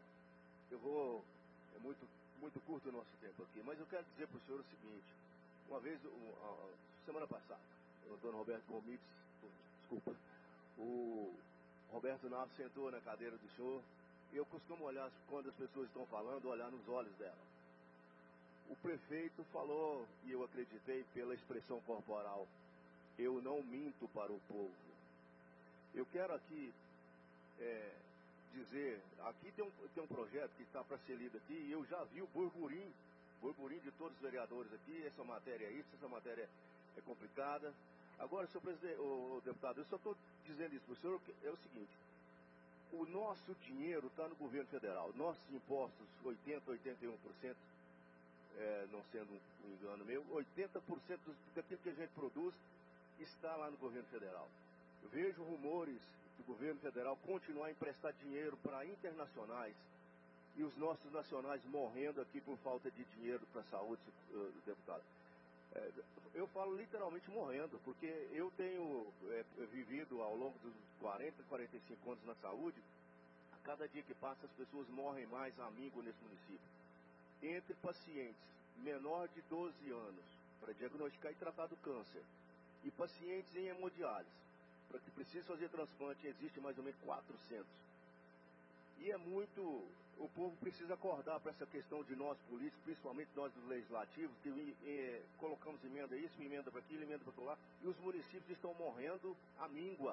muito curto o nosso tempo aqui, mas eu quero dizer para o senhor o seguinte. Uma vez, semana passada, o Antônio Roberto Gomes, desculpa, o Roberto Naves sentou na cadeira do senhor e eu costumo olhar, quando as pessoas estão falando, olhar nos olhos dela. O prefeito falou, e eu acreditei pela expressão corporal, eu não minto para o povo. Eu quero aqui dizer, aqui tem um projeto que está para ser lido aqui, e eu já vi o burburinho de todos os vereadores aqui, essa matéria é isso, essa matéria é complicada. Agora, senhor presidente, o deputado, eu só estou dizendo isso para o senhor, é o seguinte, o nosso dinheiro está no governo federal, nossos impostos, 81%, não sendo um engano meu, 80% daquilo que a gente produz está lá no governo federal. Eu vejo rumores do governo federal continuar a emprestar dinheiro para internacionais e os nossos nacionais morrendo aqui por falta de dinheiro para a saúde, deputado. Eu falo literalmente morrendo, porque eu tenho vivido ao longo dos 40, 45 anos na saúde, a cada dia que passa as pessoas morrem mais a míngua nesse município. Entre pacientes menor de 12 anos, para diagnosticar e tratar do câncer, e pacientes em hemodiálise, para que precise fazer transplante, existe mais ou menos 400. E o povo precisa acordar para essa questão de nós políticos, principalmente nós dos legislativos, que colocamos emenda isso, emenda para aquilo, emenda para lá, e os municípios estão morrendo à míngua.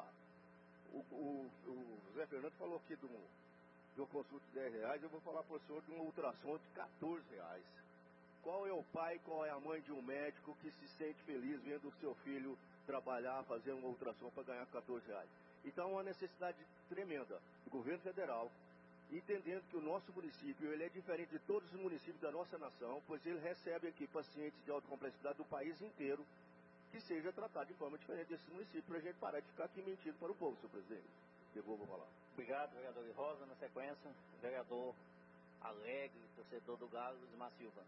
O Zé Fernando falou aqui de uma consulta de R$10, eu vou falar para o senhor de uma ultrassom de R$14. Qual é o pai, qual é a mãe de um médico que se sente feliz vendo o seu filho trabalhar, fazer uma ultrassom para ganhar R$14? Então, é uma necessidade tremenda do governo federal, entendendo que o nosso município ele é diferente de todos os municípios da nossa nação, pois ele recebe aqui pacientes de alta complexidade do país inteiro, que seja tratado de forma diferente desses municípios, para a gente parar de ficar aqui mentindo para o povo, senhor presidente. Devolvo a palavra.
Obrigado, vereador Rosa. Na sequência, vereador Alegre, torcedor do Galo, Luizmar Silva.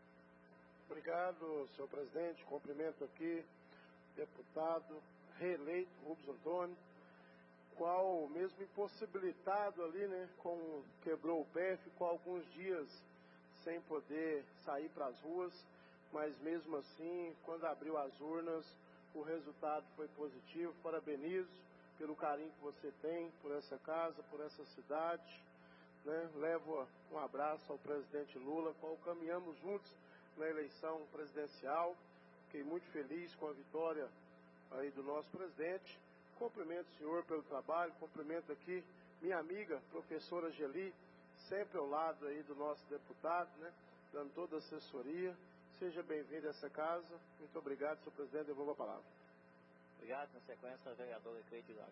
Obrigado, senhor presidente. Cumprimento aqui, deputado reeleito Rubens Ottoni, qual mesmo impossibilitado ali, né, quebrou o pé, ficou alguns dias sem poder sair para as ruas, mas mesmo assim, quando abriu as urnas, o resultado foi positivo. Parabenizo pelo carinho que você tem por essa casa, por essa cidade, né? Levo um abraço ao presidente Lula, qual caminhamos juntos na eleição presidencial. Fiquei muito feliz com a vitória aí do nosso presidente. Cumprimento o senhor pelo trabalho, cumprimento aqui minha amiga, professora Geli, sempre ao lado aí do nosso deputado, né, dando toda a assessoria. Seja bem-vindo a essa casa. Muito obrigado, senhor presidente. Devolvo a palavra.
Obrigado. Na sequência, a vereadora Cleide Lago.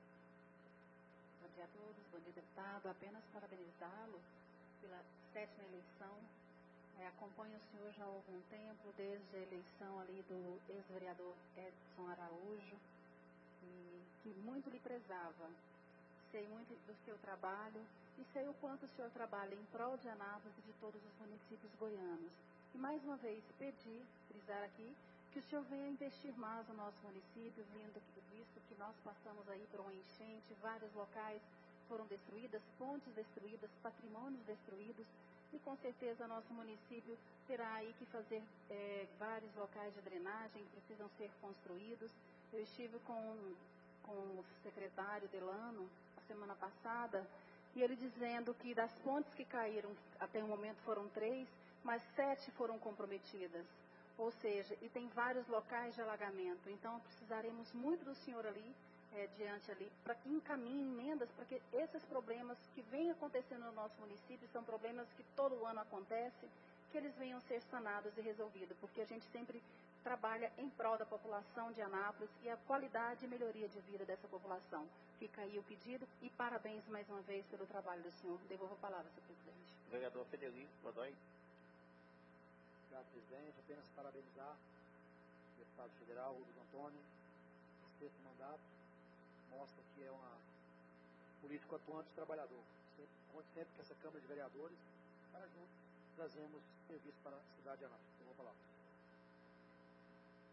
Bom dia a todos, bom dia, deputado. Apenas parabenizá-lo pela 7ª eleição. Acompanho o senhor já há algum tempo, desde a eleição ali do ex-vereador Edson Araújo, que muito lhe prezava. Sei muito do seu trabalho e sei o quanto o senhor trabalha em prol de Anápolis e de todos os municípios goianos. E mais uma vez frisar aqui, que o senhor venha investir mais no nosso município, visto que nós passamos aí por uma enchente, vários locais foram destruídas, pontes destruídas, patrimônios destruídos, e com certeza nosso município terá aí que fazer vários locais de drenagem que precisam ser construídos. Eu estive com o secretário Delano a semana passada, e ele dizendo que das pontes que caíram, até o momento foram 3, mas 7 foram comprometidas. Ou seja, e tem vários locais de alagamento. Então, precisaremos muito do senhor ali, diante ali, para que encaminhe emendas, para que esses problemas que vêm acontecendo no nosso município, são problemas que todo ano acontecem, que eles venham ser sanados e resolvidos, porque a gente sempre trabalha em prol da população de Anápolis e a qualidade e melhoria de vida dessa população. Fica aí o pedido e parabéns mais uma vez pelo trabalho do senhor. Devolvo a palavra, senhor presidente.
Vereador Federico Godoy.
Obrigado, presidente. Apenas parabenizar o deputado federal Rubens Ottoni, 6º mandato. Mostra que é um político atuante e trabalhador. Sempre que essa Câmara de Vereadores, para juntos, trazemos serviço para a cidade de Anápolis. Eu vou falar.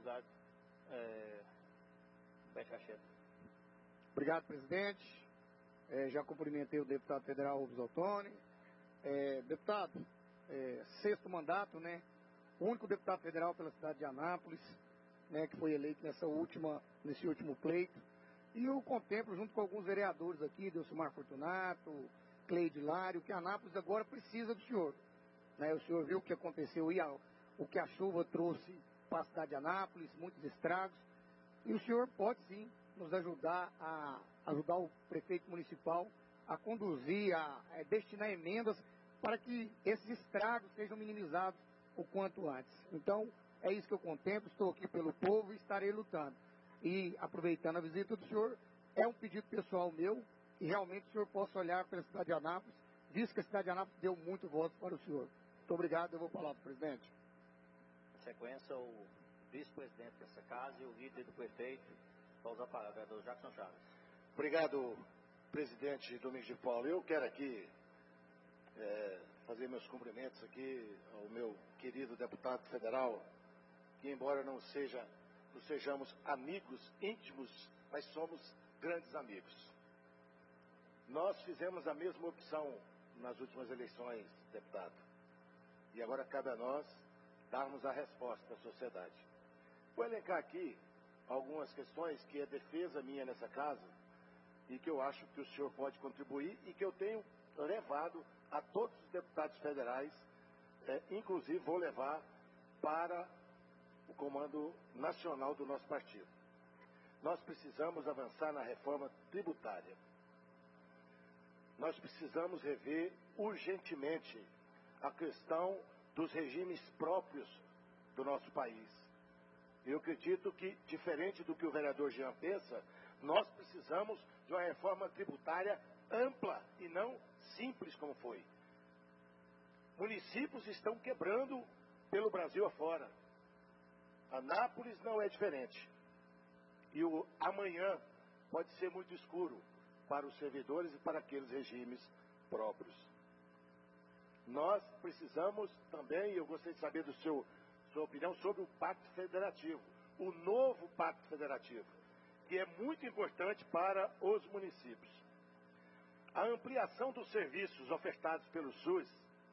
Obrigado. Beto Cacheta.
Obrigado, presidente. Já cumprimentei o deputado federal Rubens Ottoni. Deputado, sexto mandato, né? O único deputado federal pela cidade de Anápolis, né, que foi eleito nesse último pleito. E eu contemplo, junto com alguns vereadores aqui, Delcimar Fortunato, Cleide Lário, que Anápolis agora precisa do senhor. Né? O senhor viu o que aconteceu aí, o que a chuva trouxe para a cidade de Anápolis, muitos estragos. E o senhor pode sim nos ajudar a ajudar o prefeito municipal a conduzir, a destinar emendas para que esses estragos sejam minimizados o quanto antes. Então, é isso que eu contemplo, estou aqui pelo povo e estarei lutando. E, aproveitando a visita do senhor, é um pedido pessoal meu, que realmente o senhor possa olhar para a cidade de Anápolis, visto que a cidade de Anápolis deu muito voto para o senhor. Muito obrigado, eu vou falar para o presidente.
Na sequência, o vice-presidente dessa casa e o líder do prefeito, para usar a palavra, vereador Jackson Chaves.
Obrigado, presidente Domingos de Paula. Eu quero aqui fazer meus cumprimentos aqui ao meu querido deputado federal, que embora não sejamos amigos íntimos, mas somos grandes amigos. Nós fizemos a mesma opção nas últimas eleições, deputado. E agora cabe a nós darmos a resposta à sociedade. Vou elencar aqui algumas questões que é defesa minha nessa casa e que eu acho que o senhor pode contribuir e que eu tenho levado a todos os deputados federais, inclusive vou levar para o comando nacional do nosso partido. Nós precisamos avançar na reforma tributária. Nós precisamos rever urgentemente a questão dos regimes próprios do nosso país. Eu acredito que, diferente do que o vereador Jean pensa, nós precisamos de uma reforma tributária ampla e não simples como foi. Municípios estão quebrando pelo Brasil afora. Anápolis não é diferente. E o amanhã pode ser muito escuro para os servidores e para aqueles regimes próprios. Nós precisamos também, eu gostaria de saber sua opinião sobre o Pacto Federativo, o novo Pacto Federativo, que é muito importante para os municípios. A ampliação dos serviços ofertados pelo SUS,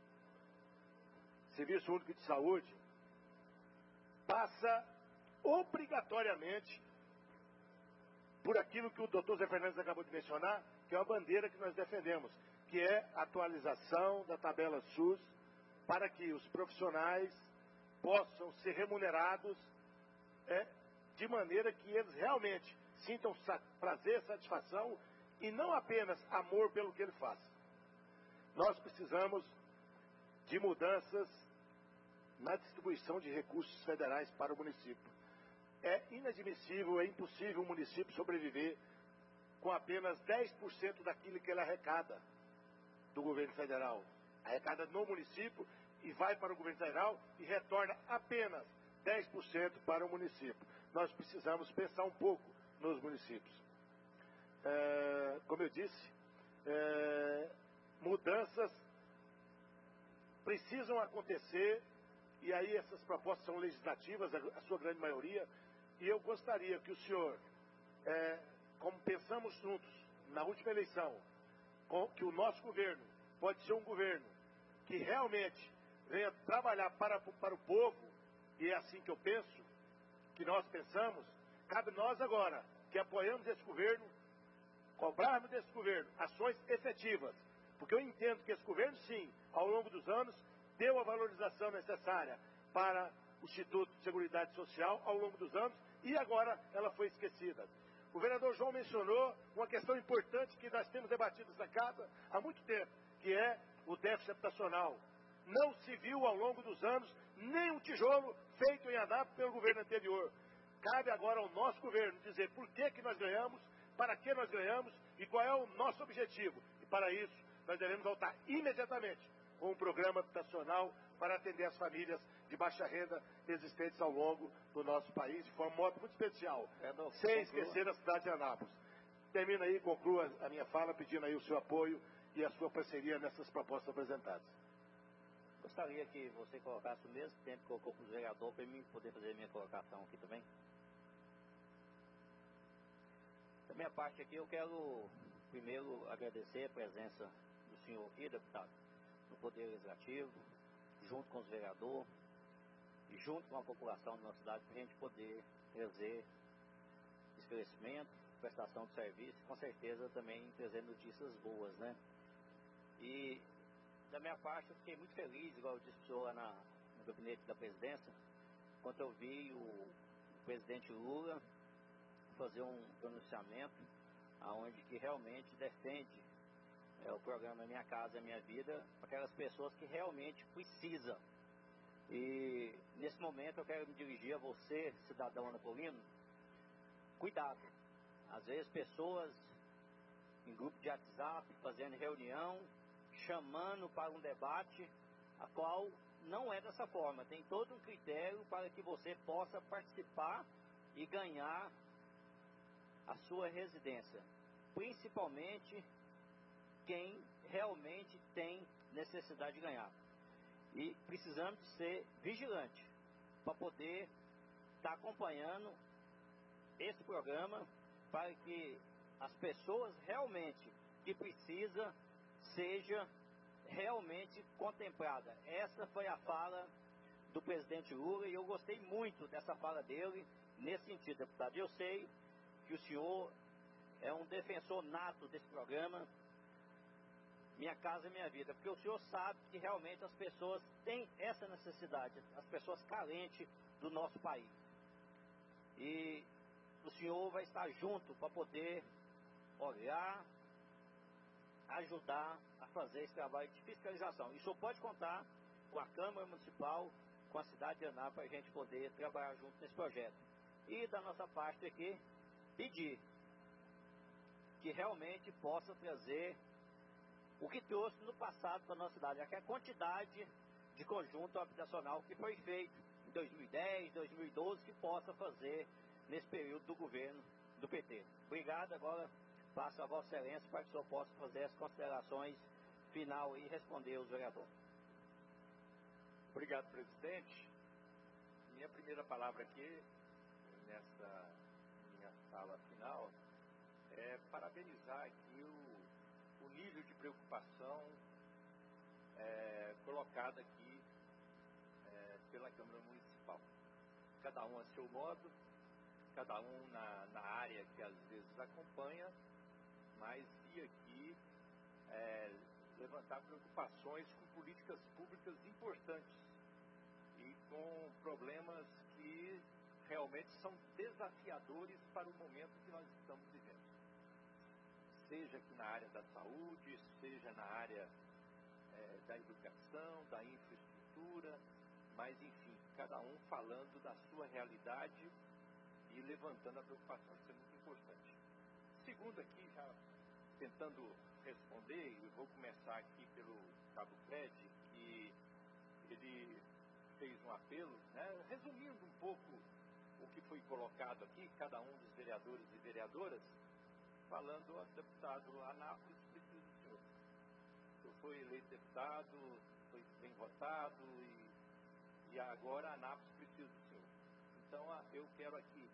Serviço Único de Saúde, passa obrigatoriamente por aquilo que o doutor Zé Fernandes acabou de mencionar, que é uma bandeira que nós defendemos, que é a atualização da tabela SUS para que os profissionais possam ser remunerados de maneira que eles realmente sintam prazer, satisfação e não apenas amor pelo que ele faz. Nós precisamos de mudanças na distribuição de recursos federais para o município. É inadmissível, é impossível um município sobreviver com apenas 10% daquilo que ele arrecada do governo federal. Arrecada no município e vai para o governo federal e retorna apenas 10% para o município. Nós precisamos pensar um pouco nos municípios. Como eu disse, mudanças precisam acontecer e aí essas propostas são legislativas, a sua grande maioria, e eu gostaria que o senhor, como pensamos juntos na última eleição, que o nosso governo pode ser um governo que realmente venha trabalhar para o povo, e é assim que eu penso, que nós pensamos, cabe nós agora, que apoiamos esse governo, cobrarmos desse governo ações efetivas, porque eu entendo que esse governo, sim, ao longo dos anos, deu a valorização necessária para o Instituto de Seguridade Social ao longo dos anos, e agora ela foi esquecida. O vereador João mencionou uma questão importante que nós temos debatido nessa casa há muito tempo, que é o déficit habitacional. Não se viu ao longo dos anos nem um tijolo feito em Anápolis pelo governo anterior. Cabe agora ao nosso governo dizer por que nós ganhamos, para que nós ganhamos e qual é o nosso objetivo. E para isso, nós devemos voltar imediatamente com um programa habitacional para atender as famílias de baixa renda existentes ao longo do nosso país, de forma muito especial, sem esquecer a cidade de Anápolis. Termino aí, concluo a minha fala pedindo aí o seu apoio e a sua parceria nessas propostas apresentadas.
Gostaria que você colocasse o mesmo tempo que colocou para o vereador para mim poder fazer a minha colocação aqui também. Da minha parte aqui, eu quero primeiro agradecer a presença do senhor aqui, deputado, no Poder Legislativo, junto com os vereadores e junto com a população da nossa cidade, para a gente poder trazer esclarecimento, prestação de serviço e com certeza também trazer notícias boas, né? E da minha parte eu fiquei muito feliz, igual eu disse para o senhor lá no gabinete da presidência, quando eu vi o presidente Lula fazer um pronunciamento onde que realmente defende o programa Minha Casa Minha Vida para aquelas pessoas que realmente precisam. E nesse momento eu quero me dirigir a você, cidadão anapolino, cuidado. Às vezes pessoas em grupo de WhatsApp fazendo reunião, chamando para um debate, a qual não é dessa forma. Tem todo um critério para que você possa participar e ganhar a sua residência. Principalmente quem realmente tem necessidade de ganhar. E precisando ser vigilante para poder estar acompanhando esse programa para que as pessoas realmente que precisam seja realmente contemplada. Essa foi a fala do presidente Lula e eu gostei muito dessa fala dele nesse sentido, deputado. Eu sei que o senhor é um defensor nato desse programa Minha Casa Minha Vida, porque o senhor sabe que realmente as pessoas têm essa necessidade, as pessoas carentes do nosso país. E o senhor vai estar junto para poder olhar, ajudar a fazer esse trabalho de fiscalização. E o senhor pode contar com a Câmara Municipal, com a cidade de Anápolis, para a gente poder trabalhar junto nesse projeto. E da nossa parte aqui, pedir que realmente possa trazer o que trouxe no passado para a nossa cidade, que é a quantidade de conjunto habitacional que foi feito em 2010, 2012, que possa fazer nesse período do governo do PT. Obrigado, agora passo a Vossa Excelência para que o senhor possa fazer as considerações final e responder aos vereadores.
Obrigado, presidente. Minha primeira palavra aqui, nessa minha fala final, é parabenizar aqui o nível de preocupação colocado aqui pela Câmara Municipal. Cada um a seu modo, cada um na área que às vezes acompanha, mas e aqui levantar preocupações com políticas públicas importantes e com problemas que realmente são desafiadores para o momento que nós estamos vivendo. Seja aqui na área da saúde, seja na área da educação, da infraestrutura, mas enfim, cada um falando da sua realidade e levantando a preocupação. Isso é muito importante. Segundo aqui, já tentando responder, eu vou começar aqui pelo Cabo Fred, que ele fez um apelo, né, resumindo um pouco o que foi colocado aqui, cada um dos vereadores e vereadoras, falando ao deputado Anápolis precisa do senhor. Eu fui eleito deputado, foi bem votado e agora Anápolis precisa do senhor. Então eu quero aqui,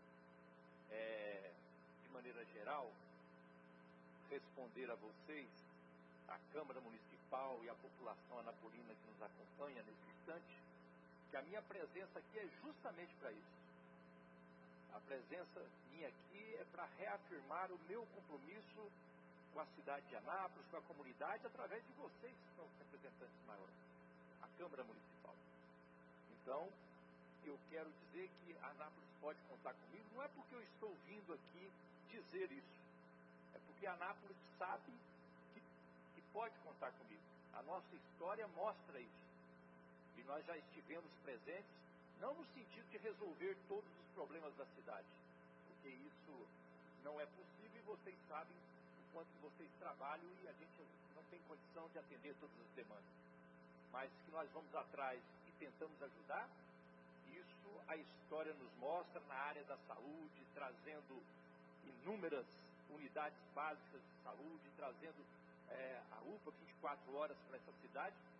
de maneira geral, responder a vocês, a Câmara Municipal e a população anapolina que nos acompanha nesse instante, que a minha presença aqui é justamente para isso. A presença minha aqui é para reafirmar o meu compromisso com a cidade de Anápolis, com a comunidade, através de vocês, que são os representantes maiores, a Câmara Municipal. Então, eu quero dizer que Anápolis pode contar comigo, não é porque eu estou vindo aqui dizer isso, é porque Anápolis sabe que pode contar comigo. A nossa história mostra isso. E nós já estivemos presentes, não no sentido de resolver todos os problemas da cidade, porque isso não é possível e vocês sabem o quanto vocês trabalham e a gente não tem condição de atender todas as demandas. Mas que nós vamos atrás e tentamos ajudar, isso a história nos mostra na área da saúde, trazendo inúmeras unidades básicas de saúde, trazendo a UPA 24 horas para essa cidade,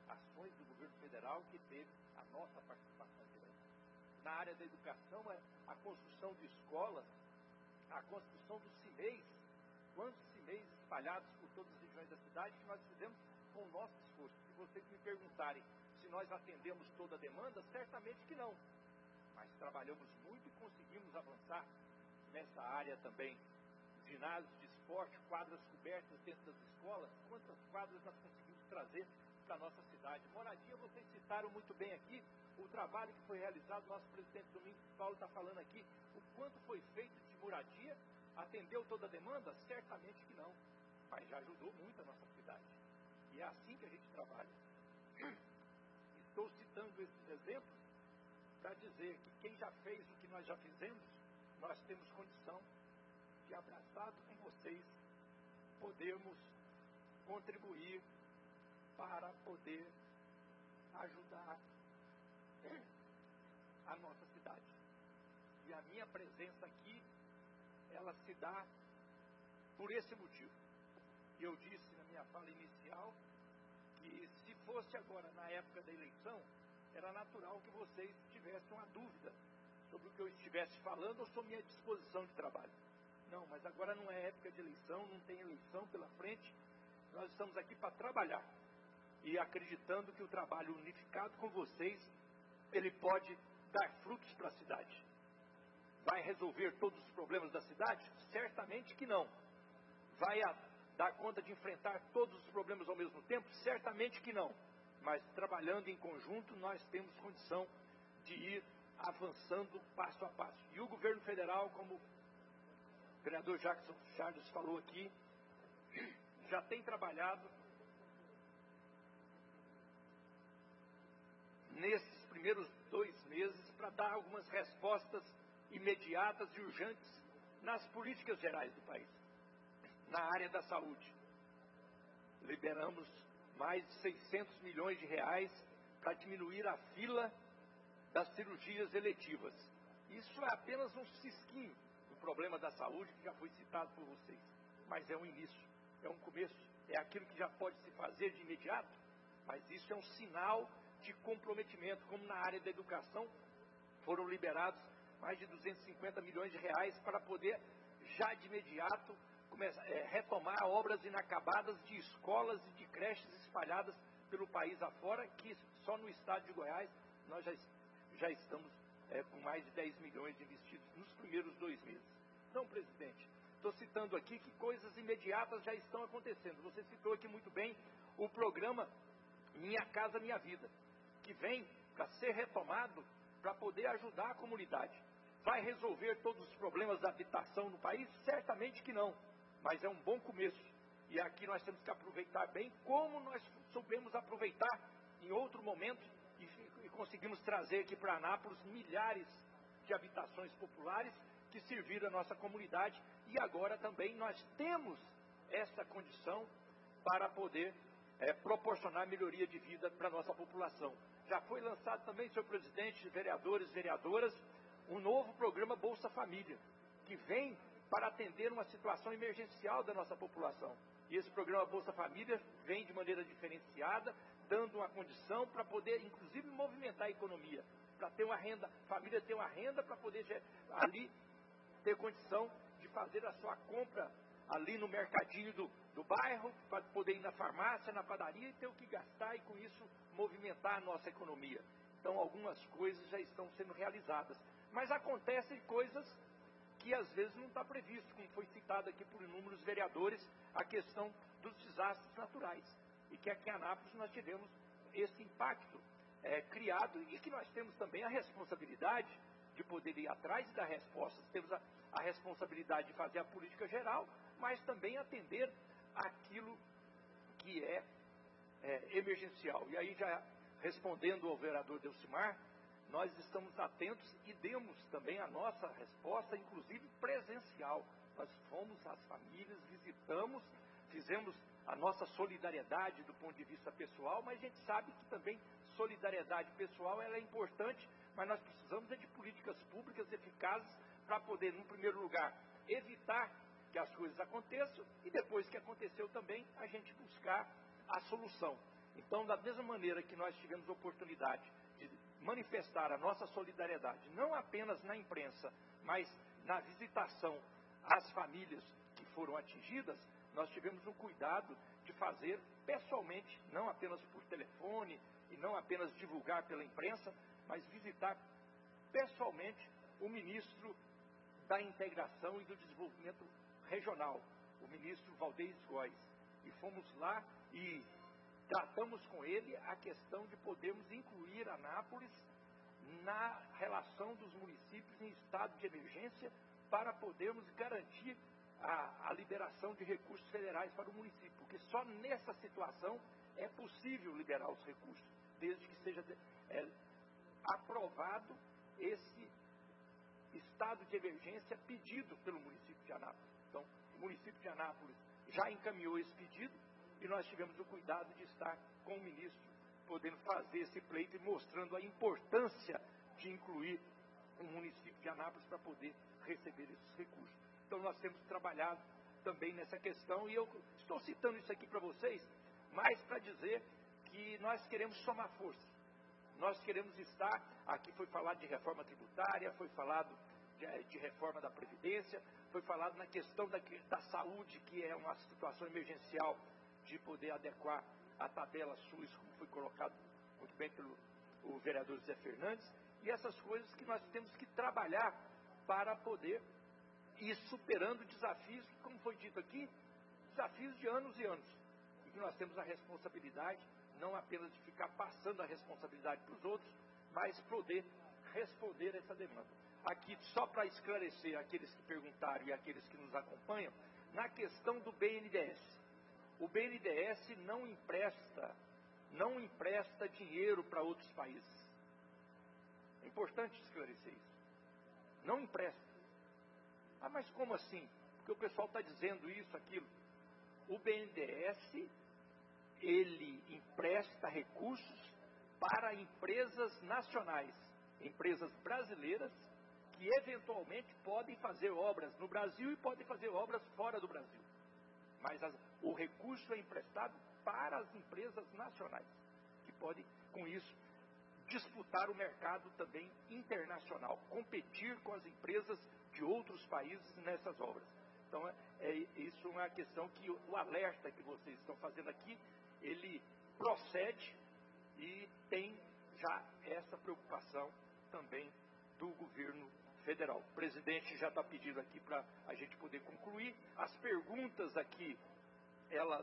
ações do governo federal que teve a nossa participação direta. Na área da educação, a construção de escolas, a construção dos CIMEIs, quantos CIMEIs espalhados por todas as regiões da cidade que nós fizemos com o nosso esforço. Se vocês me perguntarem se nós atendemos toda a demanda, certamente que não. Mas trabalhamos muito e conseguimos avançar nessa área também. Ginásios de esporte, quadras cobertas dentro das escolas, quantas quadras nós conseguimos trazer para a nossa cidade. Moradia, vocês citaram muito bem aqui o trabalho que foi realizado, nosso presidente Domingos Paulo está falando aqui, o quanto foi feito de moradia, atendeu toda a demanda? Certamente que não, mas já ajudou muito a nossa cidade. E é assim que a gente trabalha. Estou citando esses exemplos para dizer que quem já fez o que nós já fizemos, nós temos condição de, abraçado com vocês, podermos contribuir para poder ajudar a nossa cidade. E a minha presença aqui, ela se dá por esse motivo. E eu disse na minha fala inicial que se fosse agora na época da eleição, era natural que vocês tivessem uma dúvida sobre o que eu estivesse falando ou sobre minha disposição de trabalho. Não, mas agora não é época de eleição, não tem eleição pela frente. Nós estamos aqui para trabalhar. E acreditando que o trabalho unificado com vocês, ele pode dar frutos para a cidade. Vai resolver todos os problemas da cidade? Certamente que não. Vai dar conta de enfrentar todos os problemas ao mesmo tempo? Certamente que não. Mas trabalhando em conjunto, nós temos condição de ir avançando passo a passo. E o governo federal, como o vereador Jackson Charles falou aqui, já tem trabalhado nesses primeiros 2 meses para dar algumas respostas imediatas e urgentes nas políticas gerais do país. Na área da saúde, liberamos mais de 600 milhões de reais para diminuir a fila das cirurgias eletivas. Isso é apenas um cisquinho do problema da saúde que já foi citado por vocês. Mas é um início, é um começo, é aquilo que já pode se fazer de imediato, mas isso é um sinal de comprometimento, como na área da educação foram liberados mais de 250 milhões de reais para poder já de imediato retomar obras inacabadas de escolas e de creches espalhadas pelo país afora, que só no estado de Goiás nós já estamos com mais de 10 milhões investidos nos primeiros 2 meses. Então, presidente, estou citando aqui que coisas imediatas já estão acontecendo. Você citou aqui muito bem o programa Minha Casa Minha Vida, que vem para ser retomado para poder ajudar a comunidade. Vai resolver todos os problemas da habitação no país? Certamente que não, mas é um bom começo. E aqui nós temos que aproveitar bem, como nós soubemos aproveitar em outro momento e conseguimos trazer aqui para Anápolis milhares de habitações populares que serviram a nossa comunidade, e agora também nós temos essa condição para poder proporcionar melhoria de vida para a nossa população. Já foi lançado também, senhor presidente, vereadores e vereadoras, um novo programa Bolsa Família, que vem para atender uma situação emergencial da nossa população. E esse programa Bolsa Família vem de maneira diferenciada, dando uma condição para poder, inclusive, movimentar a economia, para ter uma renda, a família ter uma renda para poder ali ter condição de fazer a sua compra ali no mercadinho do bairro, para poder ir na farmácia, na padaria e ter o que gastar e com isso movimentar a nossa economia. Então algumas coisas já estão sendo realizadas. Mas acontecem coisas que às vezes não está previsto, como foi citado aqui por inúmeros vereadores, a questão dos desastres naturais. E que aqui em Anápolis nós tivemos esse impacto criado e que nós temos também a responsabilidade de poder ir atrás e dar respostas. Temos a responsabilidade de fazer a política geral, mas também atender aquilo que é emergencial. E aí, já respondendo ao vereador Delcimar, nós estamos atentos e demos também a nossa resposta, inclusive presencial. Nós fomos às famílias, visitamos, fizemos a nossa solidariedade do ponto de vista pessoal, mas a gente sabe que também solidariedade pessoal ela é importante, mas nós precisamos de políticas públicas eficazes para poder, no primeiro lugar, evitar que as coisas aconteçam e depois que aconteceu também, a gente buscar a solução. Então, da mesma maneira que nós tivemos oportunidade de manifestar a nossa solidariedade, não apenas na imprensa, mas na visitação às famílias que foram atingidas, nós tivemos o cuidado de fazer pessoalmente, não apenas por telefone e não apenas divulgar pela imprensa, mas visitar pessoalmente o ministro da Integração e do Desenvolvimento Regional, o ministro Valdez Góes. E fomos lá e tratamos com ele a questão de podermos incluir Anápolis na relação dos municípios em estado de emergência para podermos garantir a liberação de recursos federais para o município, porque só nessa situação é possível liberar os recursos, desde que seja aprovado esse estado de emergência pedido pelo município de Anápolis. Então, o município de Anápolis já encaminhou esse pedido e nós tivemos o cuidado de estar com o ministro, podendo fazer esse pleito e mostrando a importância de incluir o município de Anápolis para poder receber esses recursos. Então, nós temos trabalhado também nessa questão, e eu estou citando isso aqui para vocês, mais para dizer que nós queremos somar força. Nós queremos estar, aqui foi falado de reforma tributária, foi falado de reforma da Previdência, foi falado na questão da saúde, que é uma situação emergencial, de poder adequar a tabela SUS, como foi colocado muito bem pelo vereador Zé Fernandes, e essas coisas que nós temos que trabalhar para poder ir superando desafios, que, como foi dito aqui, desafios de anos e anos, e que nós temos a responsabilidade, não apenas de ficar passando a responsabilidade para os outros, mas poder responder essa demanda. Aqui, só para esclarecer aqueles que perguntaram e aqueles que nos acompanham, na questão do BNDES. O BNDES não empresta dinheiro para outros países. É importante esclarecer isso. Não empresta. Ah, mas como assim? Porque o pessoal está dizendo isso, aquilo. O BNDES, ele empresta recursos para empresas nacionais, empresas brasileiras, que eventualmente podem fazer obras no Brasil e podem fazer obras fora do Brasil. Mas o recurso é emprestado para as empresas nacionais, que podem, com isso, disputar o mercado também internacional, competir com as empresas de outros países nessas obras. Então, isso é uma questão que o alerta que vocês estão fazendo aqui, ele procede e tem já essa preocupação também do governo federal. O presidente já está pedindo aqui para a gente poder concluir. As perguntas aqui, elas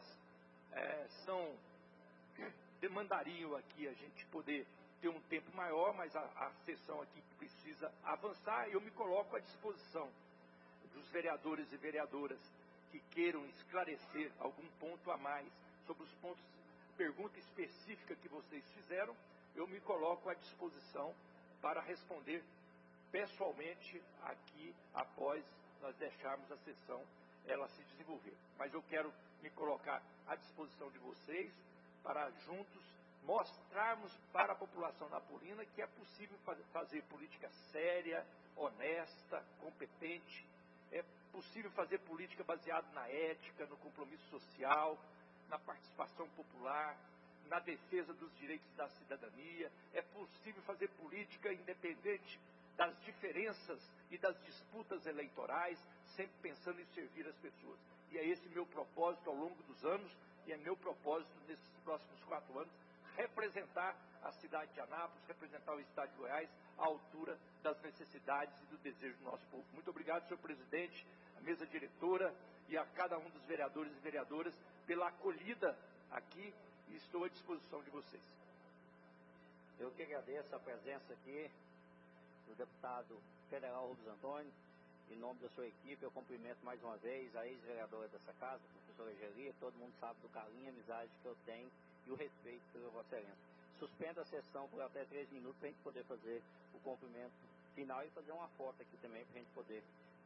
demandariam aqui a gente poder ter um tempo maior, mas a sessão aqui precisa avançar, e eu me coloco à disposição dos vereadores e vereadoras que queiram esclarecer algum ponto a mais sobre os pontos, pergunta específica que vocês fizeram, eu me coloco à disposição para responder pessoalmente aqui após nós deixarmos a sessão ela se desenvolver. Mas eu quero me colocar à disposição de vocês para juntos mostrarmos para a população napolina que é possível fazer política séria, honesta, competente, é possível fazer política baseada na ética, no compromisso social, na participação popular, na defesa dos direitos da cidadania, é possível fazer política independente das diferenças e das disputas eleitorais, sempre pensando em servir as pessoas. E é esse meu propósito ao longo dos anos, e é meu propósito nesses próximos 4 anos, representar a cidade de Anápolis, representar o estado de Goiás à altura das necessidades e do desejo do nosso povo. Muito obrigado, senhor presidente, a mesa diretora e a cada um dos vereadores e vereadoras pela acolhida aqui, e estou à disposição de vocês.
Eu que agradeço a presença aqui do deputado federal Rubens Antônio. Em nome da sua equipe, eu cumprimento mais uma vez a ex-vereadora dessa casa, a professora Geli. Todo mundo sabe do carinho e amizade que eu tenho e o respeito pela Vossa Excelência. Suspendo a sessão por até 3 minutos para a gente poder fazer o cumprimento final e fazer uma foto aqui também para a gente poder...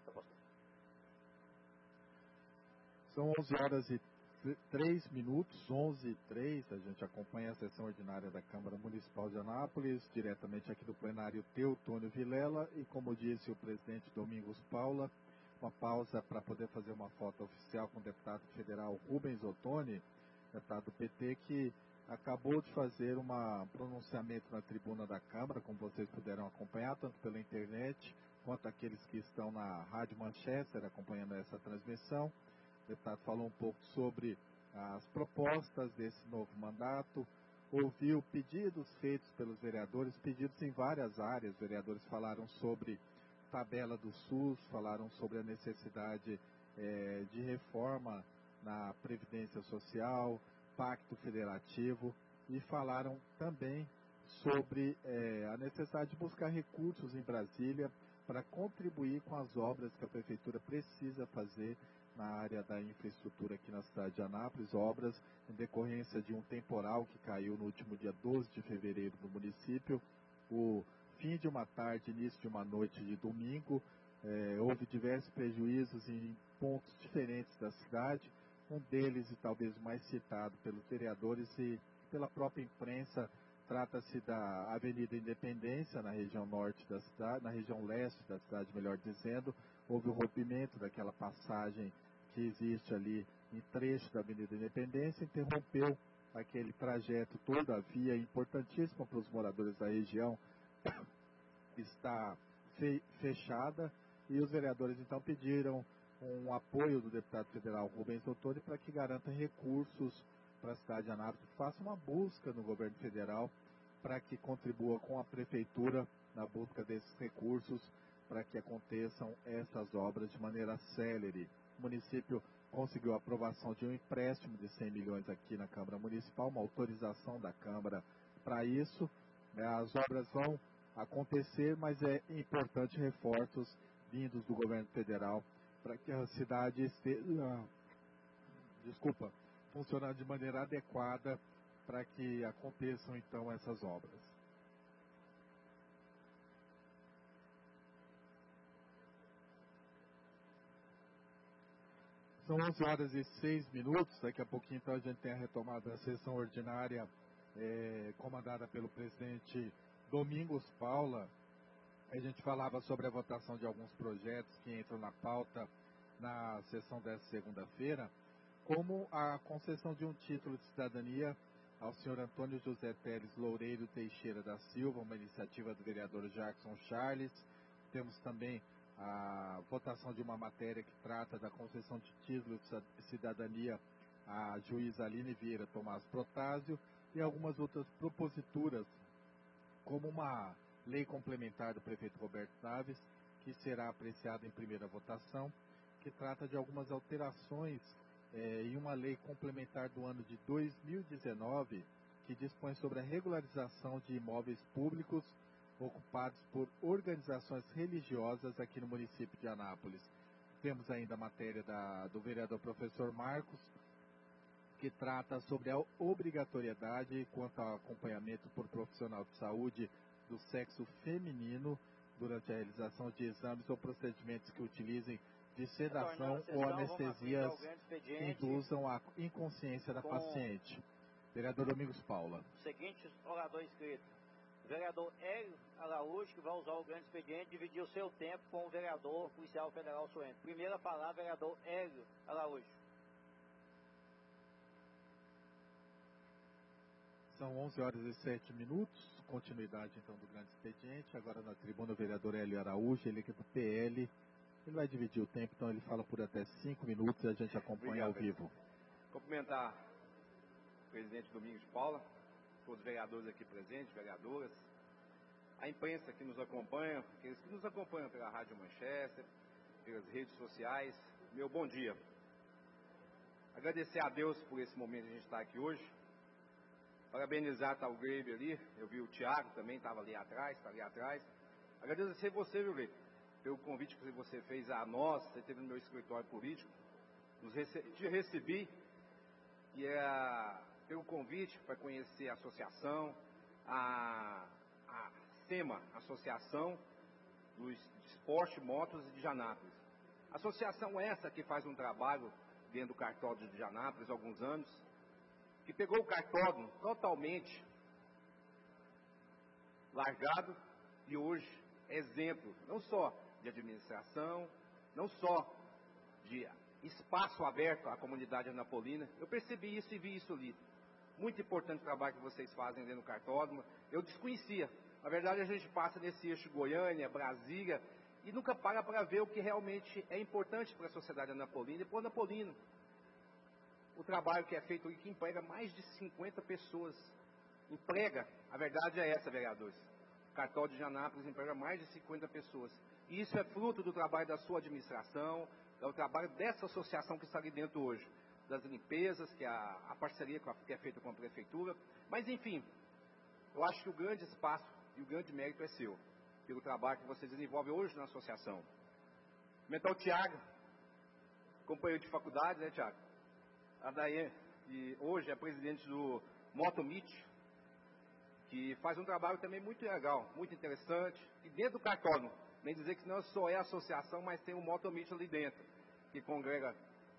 São 11h03, 11h03, a gente acompanha a sessão ordinária da Câmara Municipal de Anápolis, diretamente aqui do plenário Teotônio Vilela, e como disse o presidente Domingos Paula, uma pausa para poder fazer uma foto oficial com o deputado federal Rubens Ottoni, deputado do PT, que acabou de fazer um pronunciamento na tribuna da Câmara, como vocês puderam acompanhar, tanto pela internet, quanto aqueles que estão na Rádio Manchester acompanhando essa transmissão. O deputado falou um pouco sobre as propostas desse novo mandato, ouviu pedidos feitos pelos vereadores, pedidos em várias áreas. Os vereadores falaram sobre tabela do SUS, falaram sobre a necessidade de reforma na Previdência Social, Pacto Federativo, e falaram também sobre a necessidade de buscar recursos em Brasília para contribuir com as obras que a Prefeitura precisa fazer na área da infraestrutura aqui na cidade de Anápolis, obras em decorrência de um temporal que caiu no último dia 12 de fevereiro no município, o fim de uma tarde, início de uma noite de domingo. Houve diversos prejuízos em pontos diferentes da cidade, um deles, e talvez o mais citado pelos vereadores e pela própria imprensa, trata-se da Avenida Independência, na região norte da cidade, na região leste da cidade, melhor dizendo. Houve o rompimento daquela passagem que existe ali em trecho da Avenida Independência, interrompeu aquele trajeto todo, a via importantíssima para os moradores da região está fechada, e os vereadores então pediram um apoio do deputado federal Rubens Ottoni para que garanta recursos para a cidade de Anápolis, que faça uma busca no governo federal para que contribua com a prefeitura na busca desses recursos para que aconteçam essas obras de maneira célere. O município conseguiu a aprovação de um empréstimo de 100 milhões aqui na Câmara Municipal, uma autorização da Câmara para isso. As obras vão acontecer, mas é importante reforços vindos do governo federal para que a cidade esteja, funcionando de maneira adequada para que aconteçam então essas obras. São 11 horas e 6 minutos, daqui a pouquinho então a gente tem a retomada da sessão ordinária comandada pelo presidente Domingos Paula. A gente falava sobre a votação de alguns projetos que entram na pauta na sessão desta segunda-feira, como a concessão de um título de cidadania ao senhor Antônio José Teles Loureiro Teixeira da Silva, uma iniciativa do vereador Jackson Charles. Temos também a votação de uma matéria que trata da concessão de título de cidadania à juíza Aline Vieira Tomás Protásio, e algumas outras proposituras, como uma lei complementar do prefeito Roberto Naves, que será apreciada em primeira votação, que trata de algumas alterações em uma lei complementar do ano de 2019, que dispõe sobre a regularização de imóveis públicos ocupados por organizações religiosas aqui no município de Anápolis. Temos ainda a matéria do vereador professor Marcos, que trata sobre a obrigatoriedade quanto ao acompanhamento por profissional de saúde do sexo feminino durante a realização de exames ou procedimentos que utilizem de sedação ou anestesias que induzam a inconsciência da paciente. Vereador Domingos Paula.
Seguinte orador inscrito. Vereador Hélio Araújo, que vai usar o grande expediente, dividir o seu tempo com o vereador policial federal Suente. Primeira palavra, vereador Hélio Araújo.
São 11 horas e 7 minutos, continuidade então do grande expediente. Agora na tribuna o vereador Hélio Araújo, ele que é do PL. Ele vai dividir o tempo, então ele fala por até 5 minutos e a gente acompanha ao vivo.
Cumprimentar o presidente Domingos Paula, todos os vereadores aqui presentes, vereadoras, a imprensa que nos acompanha, aqueles que nos acompanham pela Rádio Manchester, pelas redes sociais, meu bom dia. Agradecer a Deus por esse momento que a gente está aqui hoje. Parabenizar o Greiber ali, eu vi o Thiago também, estava ali atrás, está ali atrás. Agradecer você, viu, Greiber, pelo convite que você fez a nós, você esteve no meu escritório político, te recebi, e pelo convite para conhecer a associação, a SEMA, Associação dos Esporte, Motos e de Anápolis. Associação essa que faz um trabalho dentro do cartódromo de Anápolis há alguns anos, que pegou o cartódromo totalmente largado e hoje é exemplo, não só de administração, não só de espaço aberto à comunidade anapolina. Eu percebi isso e vi isso ali. Muito importante o trabalho que vocês fazem dentro do cartódromo. Eu desconhecia. Na verdade, a gente passa nesse eixo Goiânia, Brasília, e nunca para ver o que realmente é importante para a sociedade anapolina e para o anapolino. O trabalho que é feito e que emprega mais de 50 pessoas. Emprega, a verdade é essa, vereadores. O cartódromo de Anápolis emprega mais de 50 pessoas. E isso é fruto do trabalho da sua administração, do trabalho dessa associação que está ali dentro hoje. Das limpezas, que é a parceria que é feita com a prefeitura. Mas, enfim, eu acho que o grande espaço e o grande mérito é seu, pelo trabalho que você desenvolve hoje na associação. Comentar o Tiago, companheiro de faculdade, né, Tiago? A Daê, que hoje é presidente do Motomit, que faz um trabalho também muito legal, muito interessante. E dentro do cartódromo, nem dizer que não só é associação, mas tem o Motomit ali dentro, que congrega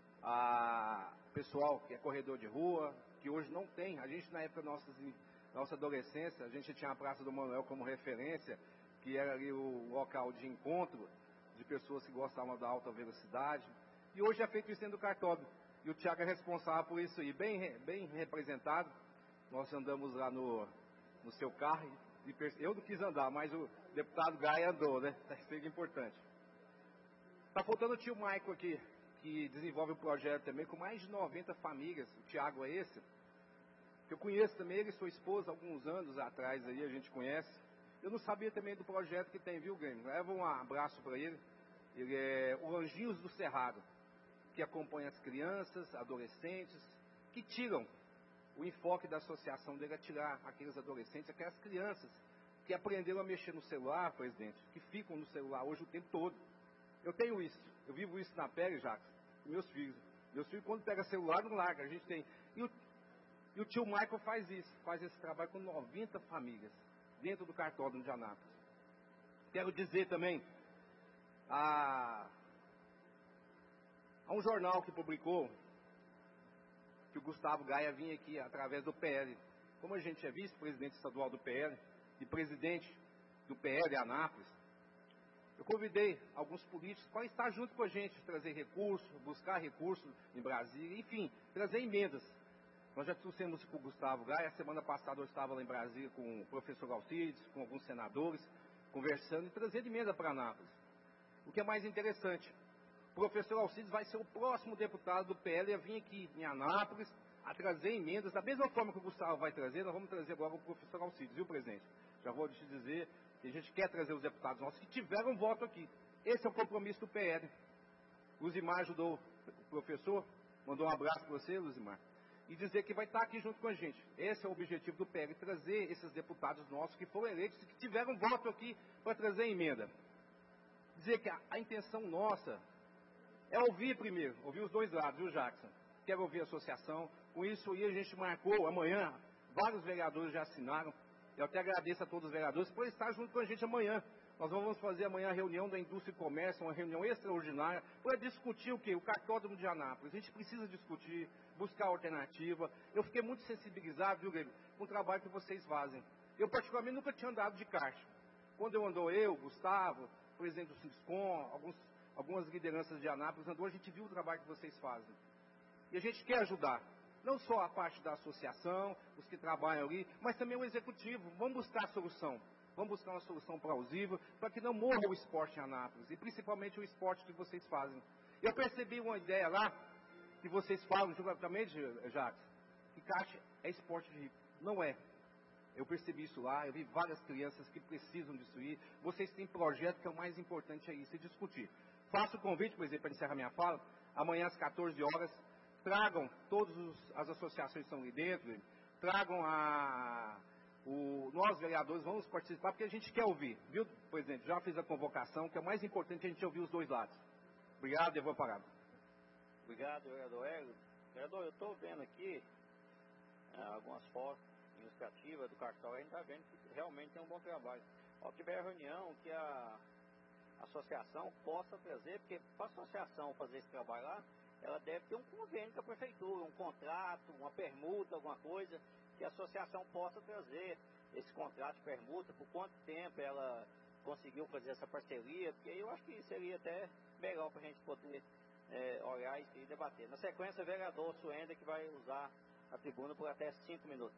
a pessoal que é corredor de rua, que hoje não tem. A gente, na época da nossa adolescência, a gente tinha a Praça do Manuel como referência, que era ali o local de encontro de pessoas que gostavam da alta velocidade. E hoje é feito isso dentro do cartódromo. E o Tiago é responsável por isso aí, bem representado. Nós andamos lá no seu carro, eu não quis andar, mas o deputado Gaia andou, né? Isso é importante. Está faltando o tio Maico aqui, que desenvolve um projeto também com mais de 90 famílias. O Tiago é esse, que eu conheço também, ele e sua esposa, alguns anos atrás aí, a gente conhece. Eu não sabia também do projeto que tem, viu, Grêmio? Leva um abraço para ele. Ele é o Anjinhos do Cerrado, que acompanha as crianças, adolescentes, que tiram o enfoque da associação dele, é tirar aqueles adolescentes, aquelas crianças que aprenderam a mexer no celular, presidente, que ficam no celular hoje o tempo todo. Eu tenho isso, eu vivo isso na pele, Jacques, com meus filhos. Meus filhos, quando pegam celular, não larga. A gente tem. E o tio Michael faz isso, faz esse trabalho com 90 famílias, dentro do cartódromo de Anápolis. Quero dizer também, há um jornal que publicou que o Gustavo Gaia vinha aqui através do PL. Como a gente é vice-presidente estadual do PL e presidente do PL Anápolis, eu convidei alguns políticos para estar junto com a gente, trazer recursos, buscar recursos em Brasília, enfim, trazer emendas. Nós já trouxemos com o Gustavo Gaia. A semana passada eu estava lá em Brasília com o professor Alcides, com alguns senadores, conversando e trazendo emenda para Anápolis. O que é mais interessante, o professor Alcides vai ser o próximo deputado do PL a vir aqui em Anápolis a trazer emendas. Da mesma forma que o Gustavo vai trazer, nós vamos trazer agora o professor Alcides, viu, presidente? Já vou te dizer que a gente quer trazer os deputados nossos que tiveram voto aqui. Esse é o compromisso do PL. Luzimar ajudou o professor, mandou um abraço para você, Luzimar, e dizer que vai estar aqui junto com a gente. Esse é o objetivo do PL, trazer esses deputados nossos que foram eleitos e que tiveram voto aqui para trazer emenda. Dizer que a intenção nossa é ouvir primeiro, ouvir os dois lados, viu, Jackson? Quero ouvir a associação. Com isso aí a gente marcou amanhã, vários vereadores já assinaram. Eu até agradeço a todos os vereadores por estar junto com a gente amanhã. Nós vamos fazer amanhã a reunião da Indústria e Comércio, uma reunião extraordinária, para discutir o quê? O cartódromo de Anápolis. A gente precisa discutir, buscar alternativa. Eu fiquei muito sensibilizado, viu, Guilherme, com o trabalho que vocês fazem. Eu, particularmente, nunca tinha andado de kart. Quando eu, Gustavo, o presidente do Sinduscom, algumas lideranças de Anápolis andou, a gente viu o trabalho que vocês fazem. E a gente quer ajudar. Não só a parte da associação, os que trabalham ali, mas também o executivo. Vamos buscar a solução. Vamos buscar uma solução plausível para que não morra o esporte em Anápolis. E principalmente o esporte que vocês fazem. Eu percebi uma ideia lá, que vocês falam juntamente, Jacques, que kart é esporte de rico. Não é. Eu percebi isso lá, eu vi várias crianças que precisam disso aí. Vocês têm projeto que é o mais importante aí, se discutir. Faço o convite, por exemplo, para encerrar minha fala, amanhã às 14 horas, tragam todas as associações que estão ali dentro, tragam nós vereadores vamos participar, porque a gente quer ouvir, viu, presidente? Já fiz a convocação, que é o mais importante a gente ouvir os dois lados. Obrigado, eu vou parar.
Obrigado, vereador Hélio. Vereador, eu estou vendo aqui algumas fotos ilustrativas do cartão, a gente está vendo que realmente tem um bom trabalho. Ao tiver a reunião, que a associação possa trazer, porque para a associação fazer esse trabalho lá, ela deve ter um convênio com a prefeitura, um contrato, uma permuta, alguma coisa, que a associação possa trazer esse contrato de permuta, por quanto tempo ela conseguiu fazer essa parceria, porque eu acho que seria até melhor para a gente poder olhar e debater. Na sequência, o vereador Suenda, que vai usar à tribuna por até 5 minutos.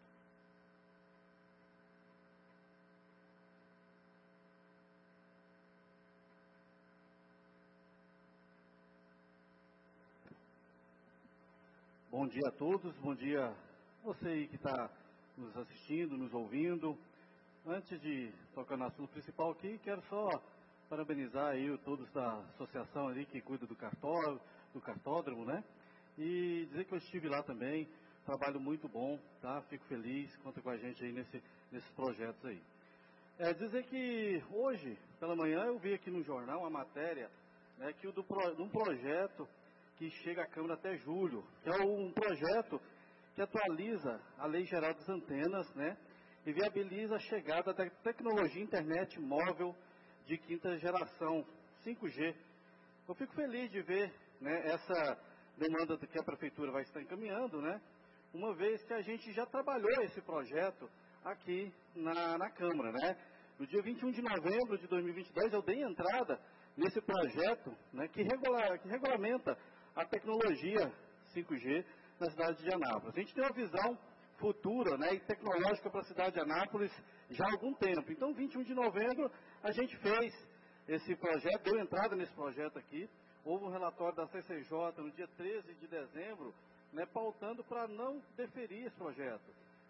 Bom dia a todos, bom dia você aí que está nos assistindo, nos ouvindo. Antes de tocar no assunto principal aqui, quero só parabenizar aí todos da associação ali que cuida do cartódromo, né? E dizer que eu estive lá também, trabalho muito bom, tá? Fico feliz, conta com a gente aí nesses projetos aí. Dizer que hoje, pela manhã, eu vi aqui no jornal uma matéria, né, que de um projeto que chega à Câmara até julho, que é um projeto que atualiza a Lei Geral das Antenas, né, e viabiliza a chegada da tecnologia internet móvel de quinta geração, 5G. Eu fico feliz de ver, né, essa demanda que a Prefeitura vai estar encaminhando, né, uma vez que a gente já trabalhou esse projeto aqui na Câmara, né. No dia 21 de novembro de 2022, eu dei entrada nesse projeto, né, que regulamenta a tecnologia 5G na cidade de Anápolis. A gente tem uma visão futura, né, e tecnológica para a cidade de Anápolis já há algum tempo. Então, 21 de novembro, a gente fez esse projeto, deu entrada nesse projeto aqui. Houve um relatório da CCJ no dia 13 de dezembro, né, pautando para não deferir esse projeto.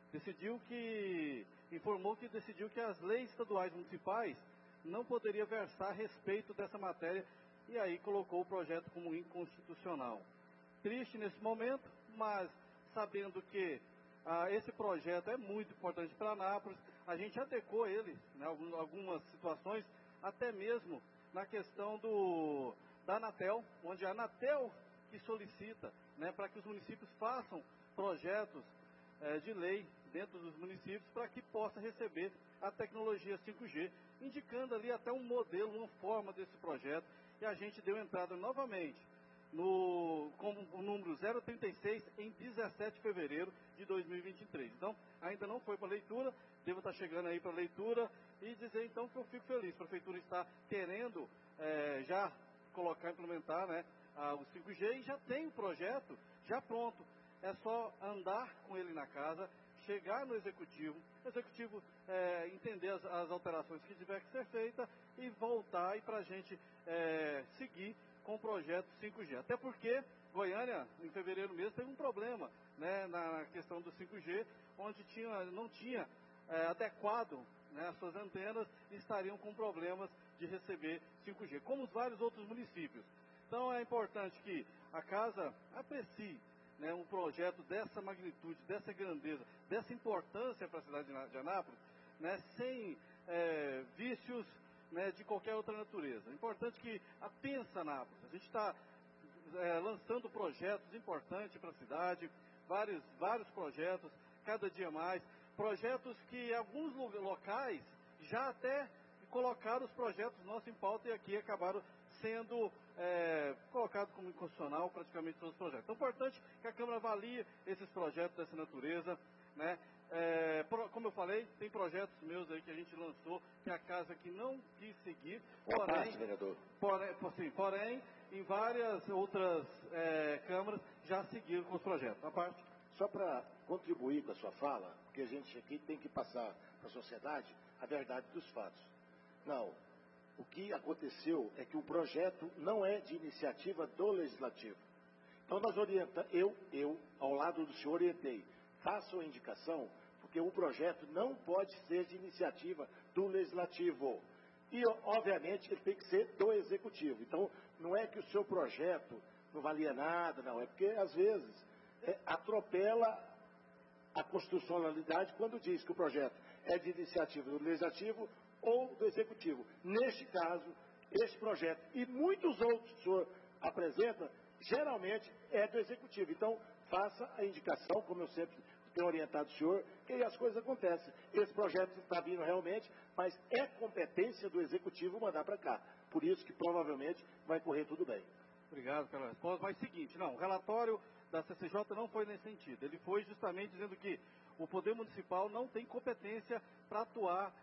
Informou que decidiu que as leis estaduais municipais não poderiam versar a respeito dessa matéria, e aí colocou o projeto como inconstitucional. Triste nesse momento, mas sabendo que esse projeto é muito importante para Anápolis, a gente adequou ele, né, algumas situações, até mesmo na questão da Anatel, onde a Anatel que solicita, né, para que os municípios façam projetos de lei dentro dos municípios para que possa receber a tecnologia 5G, indicando ali até um modelo, uma forma desse projeto, e a gente deu entrada novamente com o número 036 em 17 de fevereiro de 2023. Então, ainda não foi para leitura, devo estar chegando aí para leitura, e dizer então que eu fico feliz. A Prefeitura está querendo já implementar, né, o 5G, e já tem o projeto já pronto. É só andar com ele na casa, chegar no Executivo, entender as alterações que tiver que ser feita e voltar para a gente seguir com o projeto 5G. Até porque Goiânia, em fevereiro mesmo, teve um problema, né, na questão do 5G, onde não tinha adequado, né, as suas antenas, e estariam com problemas de receber 5G, como os vários outros municípios. Então é importante que a casa aprecie, né, um projeto dessa magnitude, dessa grandeza, dessa importância para a cidade de Anápolis, né, sem vícios, né, de qualquer outra natureza. É importante que pensa Anápolis. A gente está lançando projetos importantes para a cidade, vários projetos, cada dia mais, projetos que alguns locais já até colocaram os projetos nossos em pauta e aqui acabaram sendo colocados como inconstitucional praticamente todos os projetos. Então é importante que a Câmara avalie esses projetos dessa natureza, né? Como eu falei, tem projetos meus aí que a gente lançou, que a casa aqui não quis seguir, porém, em várias outras câmaras já seguiram com os projetos. A parte.
Só para contribuir com a sua fala, porque a gente aqui tem que passar para a sociedade a verdade dos fatos. Não, o que aconteceu é que o projeto não é de iniciativa do Legislativo. Então nós orientamos, eu ao lado do senhor orientei, faça a indicação, porque o projeto não pode ser de iniciativa do Legislativo. E, obviamente, ele tem que ser do Executivo. Então, não é que o seu projeto não valia nada, não. É porque, às vezes, atropela a constitucionalidade quando diz que o projeto é de iniciativa do Legislativo ou do Executivo. Neste caso, este projeto e muitos outros que o senhor apresenta, geralmente é do Executivo. Então, faça a indicação, como eu sempre tenho orientado o senhor, que aí as coisas acontecem. Esse projeto está vindo realmente, mas é competência do Executivo mandar para cá. Por isso que provavelmente vai correr tudo bem.
Obrigado pela resposta. Mas seguinte, não, o relatório da CCJ não foi nesse sentido. Ele foi justamente dizendo que o Poder Municipal não tem competência para atuar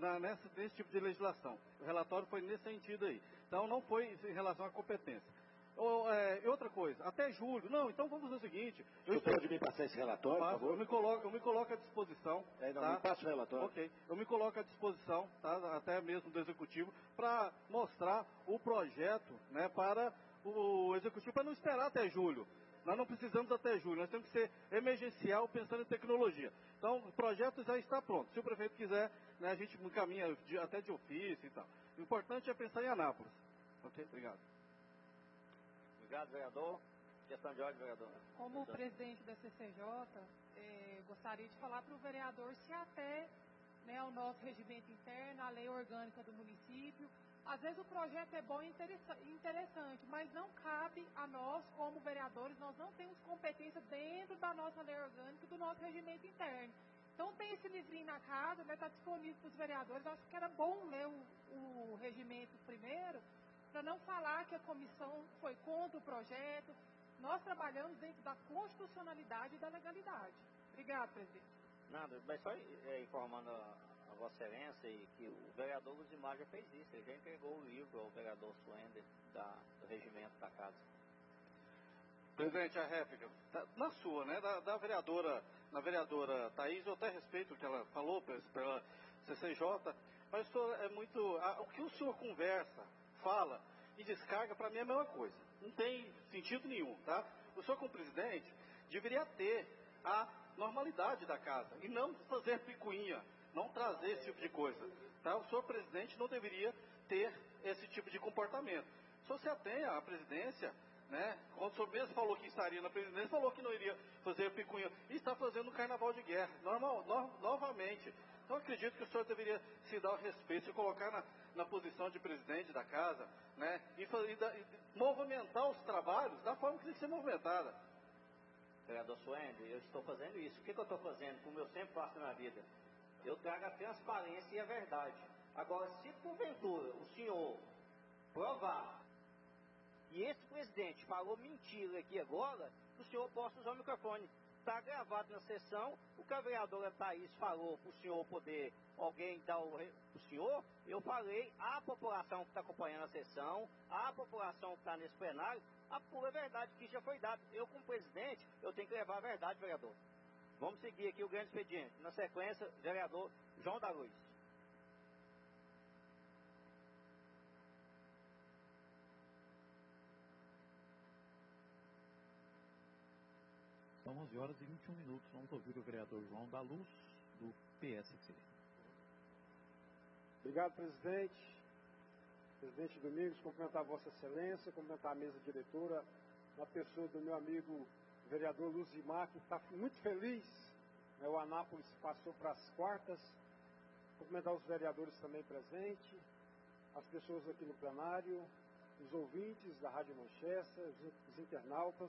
nesse tipo de legislação. O relatório foi nesse sentido aí. Então não foi em relação à competência. E outra coisa, até julho. Não, então vamos fazer o seguinte.
Você pode me passar esse relatório, por favor?
Eu me coloco à disposição.
Me passa o relatório.
Ok. Eu me coloco à disposição, tá? Até mesmo do Executivo, para mostrar o projeto, né, para o Executivo, para não esperar até julho. Nós não precisamos até julho, nós temos que ser emergencial pensando em tecnologia. Então, o projeto já está pronto. Se o prefeito quiser, né, a gente encaminha até de ofício e tal. O importante é pensar em Anápolis. Ok? Obrigado.
Obrigado, vereador. Questão de ordem, vereador.
Como presidente da CCJ, gostaria de falar para o vereador se até, né, ao nosso regimento interno, a lei orgânica do município. Às vezes o projeto é bom e interessante, mas não cabe a nós, como vereadores, nós não temos competência dentro da nossa lei orgânica e do nosso regimento interno. Então tem esse livrinho na casa, né, está disponível para os vereadores. Eu acho que era bom ler o regimento primeiro, para não falar que a comissão foi contra o projeto. Nós trabalhamos dentro da constitucionalidade e da legalidade. Obrigado, presidente.
Nada, mas só informando a Vossa Excelência e que o vereador Luzimar já fez isso, ele já entregou o livro ao vereador Suender do regimento da casa.
Presidente, a réplica, na sua, né, da vereadora, na vereadora Thaís, eu até respeito o que ela falou pela CCJ, mas o senhor é muito, o que o senhor conversa, fala e descarga, para mim é a mesma coisa, não tem sentido nenhum, tá? O senhor como presidente deveria ter a normalidade da casa e não fazer picuinha, não trazer esse tipo de coisa, tá? O senhor presidente não deveria ter esse tipo de comportamento. O senhor se atenha à presidência, né? Quando o senhor mesmo falou que estaria na presidência, falou que não iria fazer picuinha, e está fazendo um carnaval de guerra, novamente. Então acredito que o senhor deveria se dar o respeito, se colocar na posição de presidente da casa, né? E movimentar os trabalhos da forma que tem que ser movimentada.
Vereador Suender, eu estou fazendo isso. O que eu estou fazendo, como eu sempre faço na vida? Eu trago a transparência e a verdade. Agora, se porventura o senhor provar que esse presidente falou mentira aqui agora, o senhor possa usar o microfone. Está gravado na sessão, o que a vereadora Thaís falou para o senhor poder, alguém dar o senhor, eu falei à população que está acompanhando a sessão, à população que está nesse plenário, a pura verdade que já foi dada. Eu, como presidente, eu tenho que levar a verdade, vereador. Vamos seguir aqui o grande expediente. Na sequência, vereador João da Luz.
São 11 horas e 21 minutos. Vamos ouvir o vereador João da Luz, do PSC.
Obrigado, presidente. Presidente Domingos, cumprimentar Vossa Excelência, cumprimentar a mesa diretora, na pessoa do meu amigo vereador Luzimar, que está muito feliz, né, o Anápolis passou para as quartas. Cumprimentar os vereadores também presentes, as pessoas aqui no plenário, os ouvintes da Rádio Manchester, os internautas.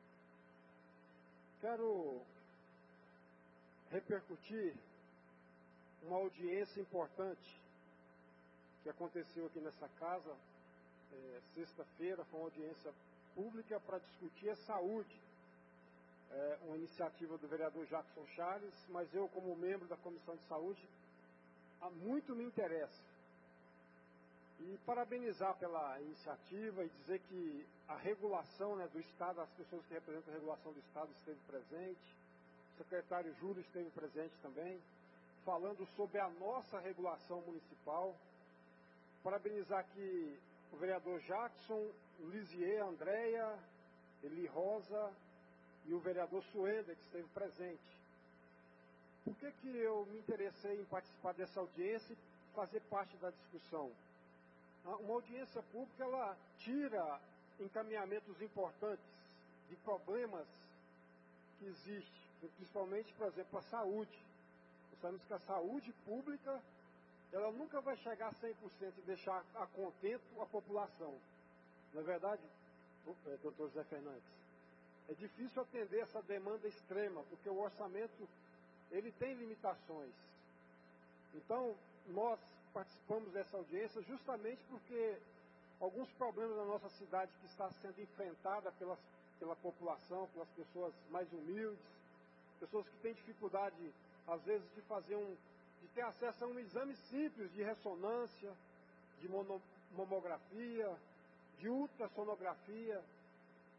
Quero repercutir uma audiência importante que aconteceu aqui nessa casa, sexta-feira, foi uma audiência pública para discutir a saúde. Uma iniciativa do vereador Jackson Charles, mas eu, como membro da Comissão de Saúde, muito me interessa. E parabenizar pela iniciativa e dizer que a regulação, né, do Estado, as pessoas que representam a regulação do Estado esteve presente, o secretário Júlio esteve presente também, falando sobre a nossa regulação municipal. Parabenizar aqui o vereador Jackson, Lisier, Andréia, Eli Rosa e o vereador Suender, que esteve presente. Por que eu me interessei em participar dessa audiência e fazer parte da discussão? Uma audiência pública, ela tira encaminhamentos importantes de problemas que existem, principalmente, por exemplo, a saúde. Nós sabemos que a saúde pública, ela nunca vai chegar a 100% e deixar a contento a população. Não é verdade, doutor José Fernandes? É difícil atender essa demanda extrema, porque o orçamento, ele tem limitações. Então, nós participamos dessa audiência justamente porque alguns problemas da nossa cidade que está sendo enfrentada pela população, pelas pessoas mais humildes, pessoas que têm dificuldade, às vezes, de ter acesso a um exame simples de ressonância, de mamografia, de ultrassonografia.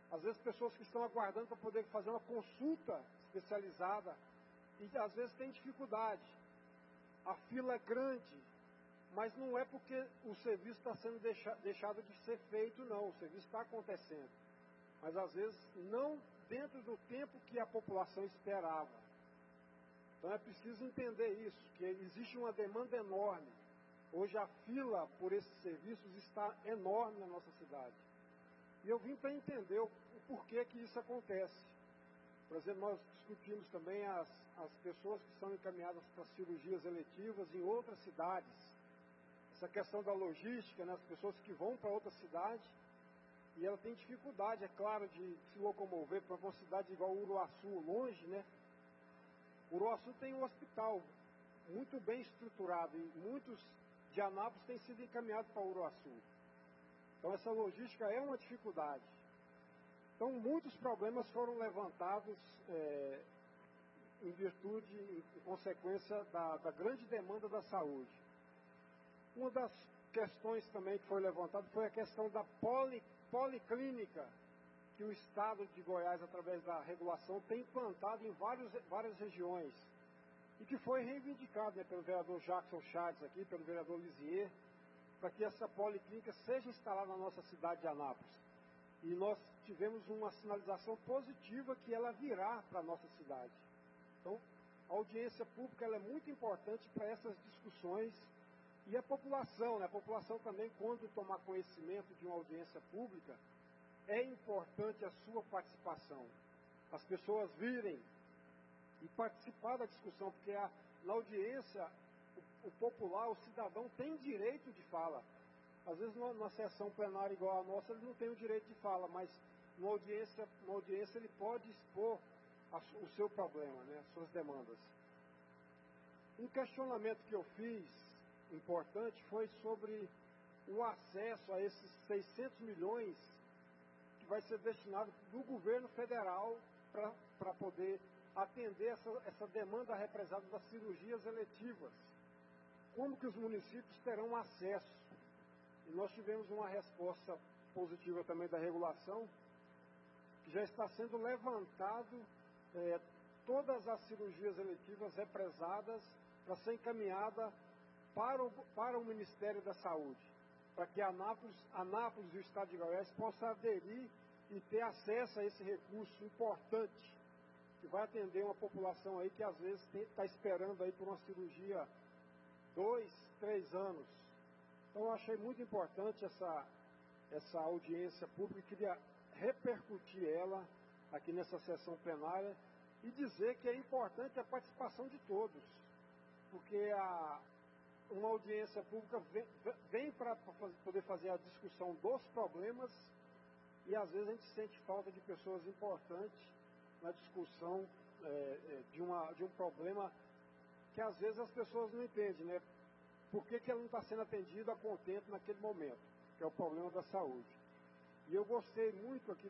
Às vezes pessoas que estão aguardando para poder fazer uma consulta especializada e às vezes tem dificuldade. A fila é grande, mas não é porque o serviço está sendo deixado de ser feito, não. O serviço está acontecendo. Mas às vezes não dentro do tempo que a população esperava. Então é preciso entender isso, que existe uma demanda enorme. Hoje a fila por esses serviços está enorme na nossa cidade. E eu vim para entender o porquê que isso acontece. Por exemplo, nós discutimos também as pessoas que são encaminhadas para cirurgias eletivas em outras cidades. Essa questão da logística, né, as pessoas que vão para outra cidade e ela tem dificuldade, é claro, de se locomover para uma cidade igual Uruaçu, longe, né? Uruaçu tem um hospital muito bem estruturado e muitos de Anápolis têm sido encaminhados para Uruaçu. Então essa logística é uma dificuldade. Então muitos problemas foram levantados em virtude, em consequência da grande demanda da saúde. Uma das questões também que foi levantada foi a questão da policlínica que o Estado de Goiás, através da regulação, tem implantado em várias regiões e que foi reivindicado, né, pelo vereador Jackson Chaves aqui, pelo vereador Lisier, para que essa policlínica seja instalada na nossa cidade de Anápolis. E nós tivemos uma sinalização positiva que ela virá para a nossa cidade. Então, a audiência pública ela é muito importante para essas discussões. E a população, né? A população também, quando tomar conhecimento de uma audiência pública, é importante a sua participação. As pessoas virem e participar da discussão, porque na audiência, o popular, o cidadão, tem direito de fala. Às vezes, numa sessão plenária igual a nossa, ele não tem o direito de fala, mas numa audiência ele pode expor o seu problema, né? As suas demandas. Um questionamento que eu fiz importante foi sobre o acesso a esses 600 milhões que vai ser destinado do governo federal para poder atender essa demanda represada das cirurgias eletivas. Como que os municípios terão acesso? E nós tivemos uma resposta positiva também da regulação, que já está sendo levantado todas as cirurgias eletivas represadas para ser encaminhada para o Ministério da Saúde, para que Anápolis e o Estado de Goiás possam aderir e ter acesso a esse recurso importante, que vai atender uma população aí que às vezes está esperando aí por uma cirurgia 2, 3 anos. Então eu achei muito importante essa audiência pública, e queria repercutir ela aqui nessa sessão plenária e dizer que é importante a participação de todos, porque uma audiência pública vem para poder fazer a discussão dos problemas e às vezes a gente sente falta de pessoas importantes na discussão de um problema que às vezes as pessoas não entendem, né? Por que ela não está sendo atendida a contento naquele momento, que é o problema da saúde. E eu gostei muito aqui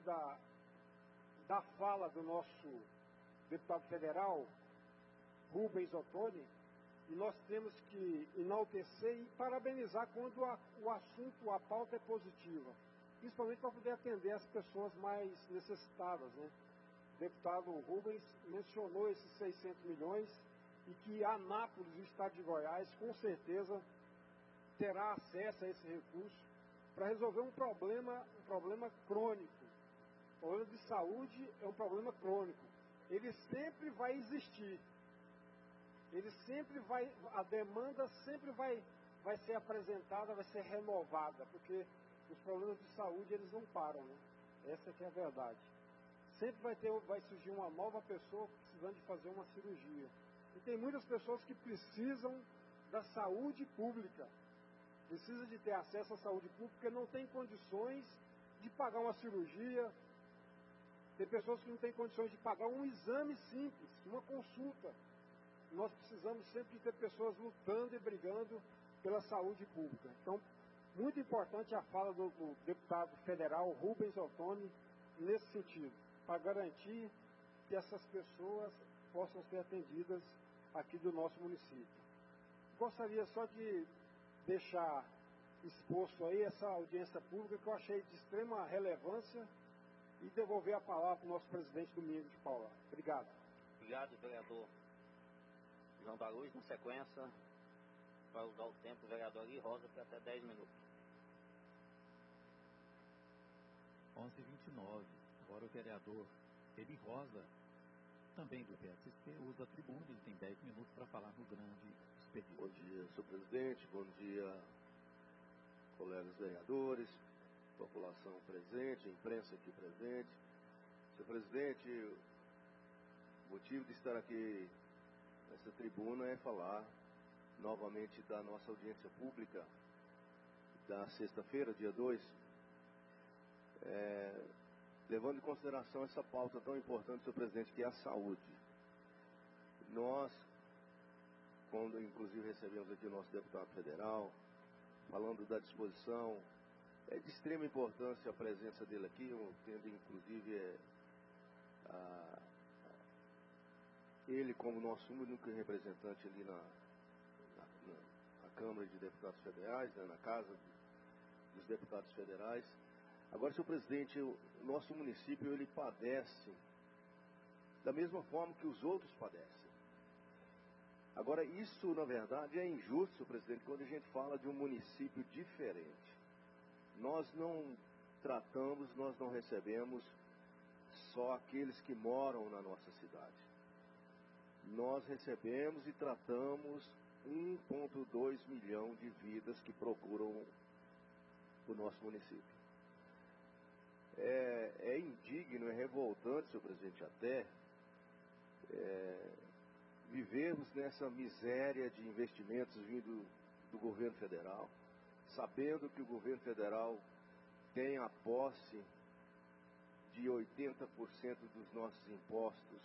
da fala do nosso deputado federal, Rubens Ottoni, e nós temos que enaltecer e parabenizar quando o assunto, a pauta é positiva, principalmente para poder atender as pessoas mais necessitadas, né? O deputado Rubens mencionou esses 600 milhões e que Anápolis e o Estado de Goiás, com certeza, terá acesso a esse recurso para resolver um problema crônico. O problema de saúde é um problema crônico. Ele sempre vai existir. A demanda sempre vai ser apresentada, vai ser renovada, porque os problemas de saúde, eles não param, né? Essa que é a verdade. Sempre vai surgir uma nova pessoa precisando de fazer uma cirurgia. E tem muitas pessoas que precisam da saúde pública, precisam de ter acesso à saúde pública, porque não tem condições de pagar uma cirurgia. Tem pessoas que não têm condições de pagar um exame simples, uma consulta. Nós precisamos sempre ter pessoas lutando e brigando pela saúde pública. Então, muito importante a fala do deputado federal Rubens Ottoni nesse sentido, para garantir que essas pessoas possam ser atendidas aqui do nosso município. Gostaria só de deixar exposto aí essa audiência pública que eu achei de extrema relevância
e devolver a palavra para o nosso presidente Domingos de Paula. Obrigado.
Obrigado, vereador João da Luz. Na sequência, vai usar o tempo do vereador Eli Rosa para até 10 minutos.
11h29. Agora o vereador Eli Rosa, também do PSC, usa a tribuna. Ele tem 10 minutos para falar no grande expediente.
Bom dia, senhor presidente. Bom dia, colegas vereadores, população presente, imprensa aqui presente. Senhor presidente, o motivo de estar aqui nessa tribuna é falar novamente da nossa audiência pública da sexta-feira, dia 2, levando em consideração essa pauta tão importante, senhor presidente, que é a saúde. Nós, quando inclusive recebemos aqui o nosso deputado federal, falando da disposição, é de extrema importância a presença dele aqui, tendo inclusive ele como nosso único representante ali na Câmara de Deputados Federais, né, na Casa dos Deputados Federais. Agora, senhor presidente, o nosso município ele padece da mesma forma que os outros padecem. Agora, isso na verdade é injusto, senhor presidente, quando a gente fala de um município diferente. Nós não tratamos, nós não recebemos só aqueles que moram na nossa cidade. Nós recebemos e tratamos 1,2 milhão de vidas que procuram o nosso município. É indigno, é revoltante, senhor presidente, até vivermos nessa miséria de investimentos vindo do governo federal, sabendo que o governo federal tem a posse de 80% dos nossos impostos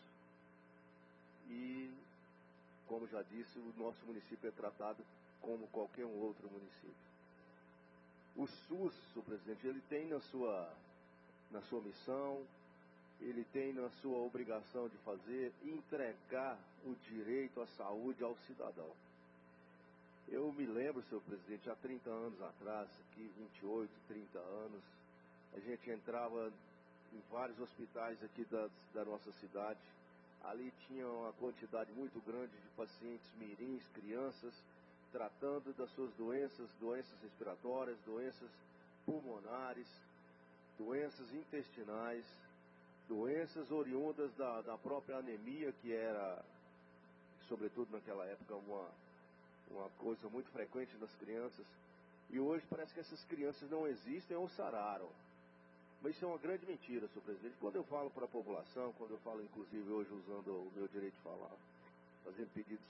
e, como já disse, o nosso município é tratado como qualquer um outro município. O SUS, senhor presidente, ele tem na sua missão, ele tem na sua obrigação de fazer, entregar o direito à saúde ao cidadão. Eu me lembro, senhor presidente, há 30 anos atrás, aqui 28, 30 anos, a gente entrava em vários hospitais aqui da nossa cidade. Ali tinha uma quantidade muito grande de pacientes mirins, crianças, tratando das suas doenças respiratórias, doenças pulmonares, doenças intestinais, doenças oriundas da própria anemia, que era, sobretudo naquela época, uma coisa muito frequente nas crianças. E hoje parece que essas crianças não existem ou sararam. Mas isso é uma grande mentira, senhor presidente. Quando eu falo para a população, quando eu falo inclusive hoje usando o meu direito de falar, fazendo pedido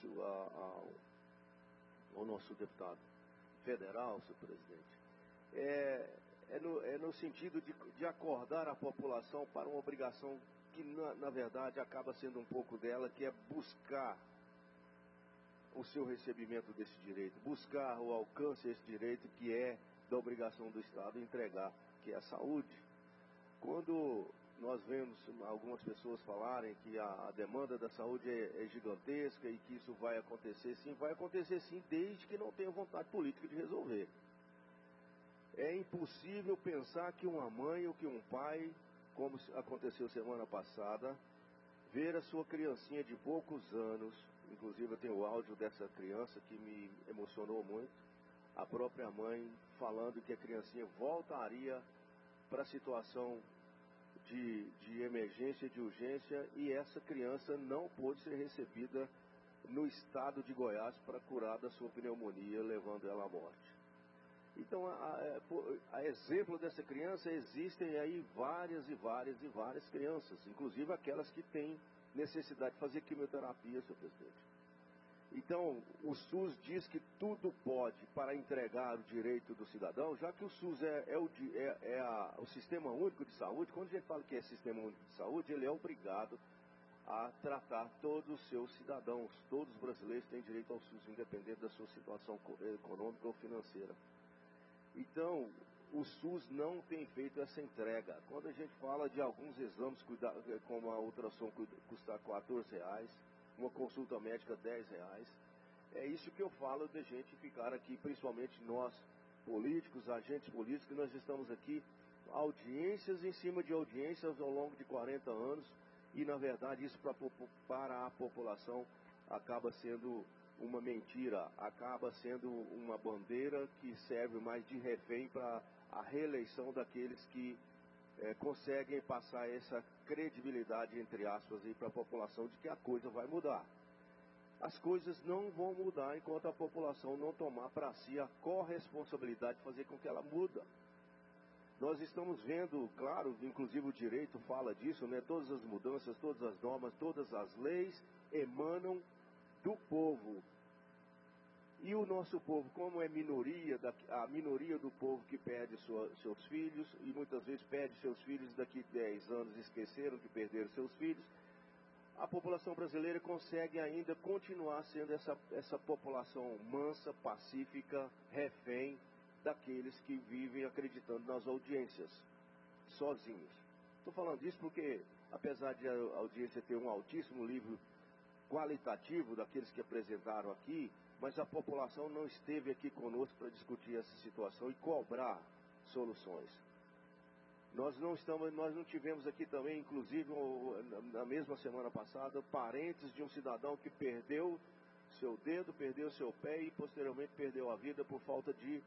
ao nosso deputado federal, senhor presidente, é no sentido de acordar a população para uma obrigação que na verdade acaba sendo um pouco dela, que é buscar o seu recebimento desse direito, buscar o alcance desse direito que é da obrigação do Estado entregar, que é a saúde. Quando nós vemos algumas pessoas falarem que a demanda da saúde é gigantesca e que isso vai acontecer sim, desde que não tenha vontade política de resolver. É impossível pensar que uma mãe ou que um pai, como aconteceu semana passada, ver a sua criancinha de poucos anos, inclusive eu tenho o áudio dessa criança que me emocionou muito, a própria mãe falando que a criancinha voltaria para a situação de emergência, de urgência, e essa criança não pôde ser recebida no estado de Goiás para curar da sua pneumonia, levando ela à morte. Então, a exemplo dessa criança, existem aí várias crianças, inclusive aquelas que têm necessidade de fazer quimioterapia, senhor presidente. Então, o SUS diz que tudo pode para entregar o direito do cidadão, já que o SUS o Sistema Único de Saúde. Quando a gente fala que é Sistema Único de Saúde, ele é obrigado a tratar todos os seus cidadãos. Todos os brasileiros têm direito ao SUS, independente da sua situação econômica ou financeira. Então, o SUS não tem feito essa entrega. Quando a gente fala de alguns exames, como a ultrassom custar R$14, uma consulta médica R$10, é isso que eu falo de a gente ficar aqui, principalmente nós, políticos, agentes políticos, nós estamos aqui audiências em cima de audiências ao longo de 40 anos, e na verdade isso para a população acaba sendo uma mentira, acaba sendo uma bandeira que serve mais de refém para a reeleição daqueles que conseguem passar essa credibilidade, entre aspas, para a população de que a coisa vai mudar. As coisas não vão mudar enquanto a população não tomar para si a corresponsabilidade de fazer com que ela muda. Nós estamos vendo, claro, inclusive o direito fala disso, né? Todas as mudanças, todas as normas, todas as leis emanam do povo. E o nosso povo, como é minoria, a minoria do povo que perde seus filhos, e muitas vezes perde seus filhos daqui a 10 anos, esqueceram que perderam seus filhos, a população brasileira consegue ainda continuar sendo essa população mansa, pacífica, refém daqueles que vivem acreditando nas audiências, sozinhos. Estou falando isso porque, apesar de a audiência ter um altíssimo nível qualitativo daqueles que apresentaram aqui, mas a população não esteve aqui conosco para discutir essa situação e cobrar soluções. Nós não tivemos aqui também, inclusive, na mesma semana passada, parentes de um cidadão que perdeu seu dedo, perdeu seu pé e posteriormente perdeu a vida por falta de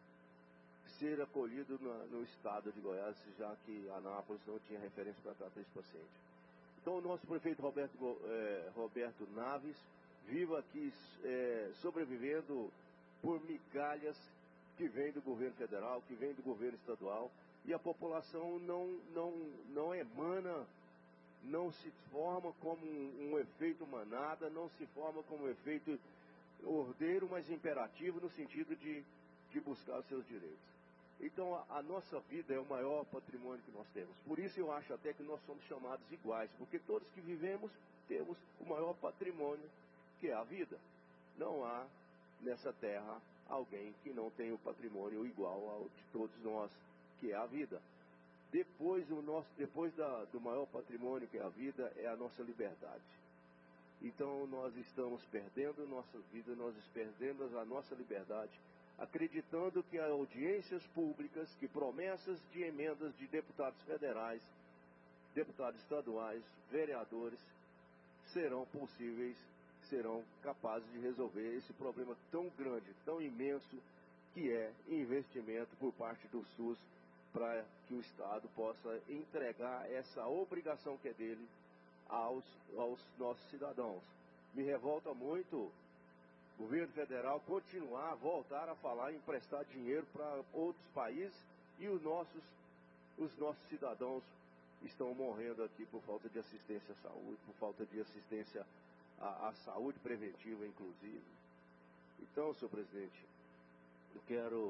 ser acolhido no estado de Goiás, já que Anápolis não tinha referência para tratar esse paciente. Então o nosso prefeito Roberto Naves vive aqui sobrevivendo por migalhas que vêm do governo federal, que vêm do governo estadual, e a população não emana, não se forma como um efeito manada, não se forma como um efeito ordeiro, mas imperativo no sentido de buscar os seus direitos. Então a nossa vida é o maior patrimônio que nós temos. Por isso eu acho até que nós somos chamados iguais, porque todos que vivemos temos o maior patrimônio, que é a vida. Não há nessa terra alguém que não tenha o patrimônio igual ao de todos nós, que é a vida. Depois do maior patrimônio, que é a vida, é a nossa liberdade. Então nós estamos perdendo nossa vida, nós perdemos a nossa liberdade, acreditando que audiências públicas, que promessas de emendas de deputados federais, deputados estaduais, vereadores, serão possíveis, serão capazes de resolver esse problema tão grande, tão imenso, que é investimento por parte do SUS, para que o Estado possa entregar essa obrigação que é dele aos nossos cidadãos. Me revolta muito o governo federal voltar a falar em emprestar dinheiro para outros países, e os nossos cidadãos estão morrendo aqui por falta de assistência à saúde, por falta de assistência à saúde preventiva, inclusive. Então, senhor presidente, eu quero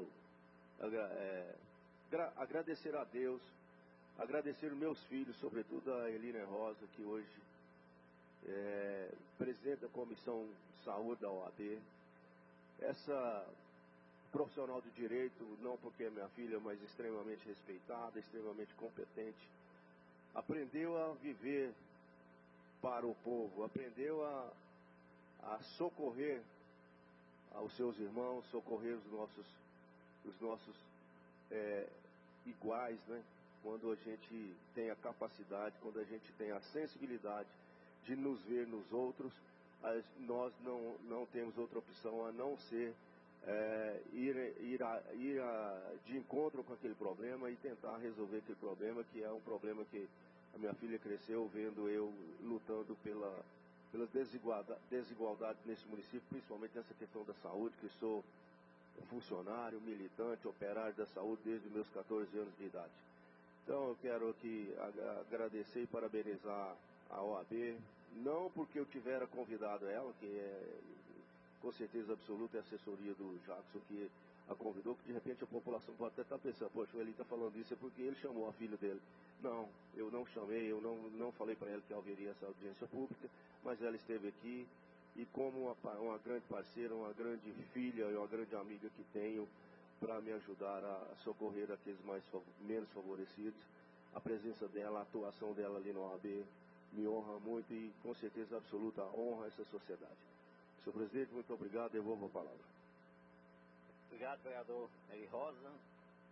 agradecer a Deus, agradecer os meus filhos, sobretudo a Elina Rosa, que hoje é presidente da Comissão de Saúde da OAB. Essa profissional de direito, não porque é minha filha, mas extremamente respeitada, extremamente competente, aprendeu a viver para o povo, aprendeu a socorrer aos seus irmãos, socorrer os nossos iguais, né? Quando a gente tem a capacidade, quando a gente tem a sensibilidade de nos ver nos outros, nós não temos outra opção a não ser ir de encontro com aquele problema e tentar resolver aquele problema, que é um problema que a minha filha cresceu vendo eu lutando pelas desigualdades nesse município, principalmente nessa questão da saúde, que sou funcionário, militante, operário da saúde desde os meus 14 anos de idade. Então eu quero aqui agradecer e parabenizar a OAB, não porque eu tivera convidado ela, que é com certeza absoluta a assessoria do Jackson que a convidou, que de repente a população pode até estar pensando, poxa, ele está falando isso é porque ele chamou a filha dele. Não, eu não chamei, eu não falei para ela que haveria essa audiência pública, mas ela esteve aqui, e como uma grande parceira, uma grande filha e uma grande amiga que tenho para me ajudar a socorrer aqueles menos favorecidos, a presença dela, a atuação dela ali no OAB me honra muito e com certeza absoluta honra essa sociedade. Senhor presidente, muito obrigado, devolvo a palavra.
Obrigado, vereador Eli Rosa.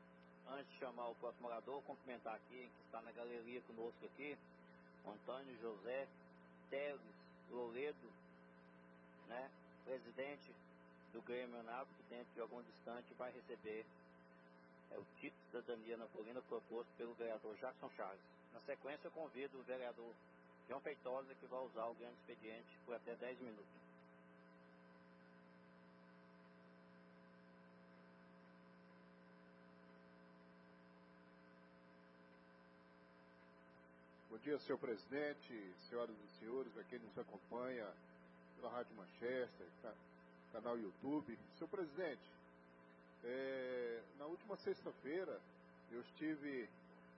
antes de chamar o próximo orador, cumprimentar aqui, que está na galeria conosco aqui, Antônio José Teles Loredo, né, presidente do Grêmio Anápolis, que dentro de algum instante vai receber o título de cidadania napolina proposto pelo vereador Jackson Charles. Na sequência, eu convido o vereador João Feitosa, que vai usar o grande expediente por até 10 minutos.
Bom dia, senhor presidente, senhoras e senhores, a quem nos acompanha pela Rádio Manchester, canal YouTube. Senhor presidente, na última sexta-feira eu estive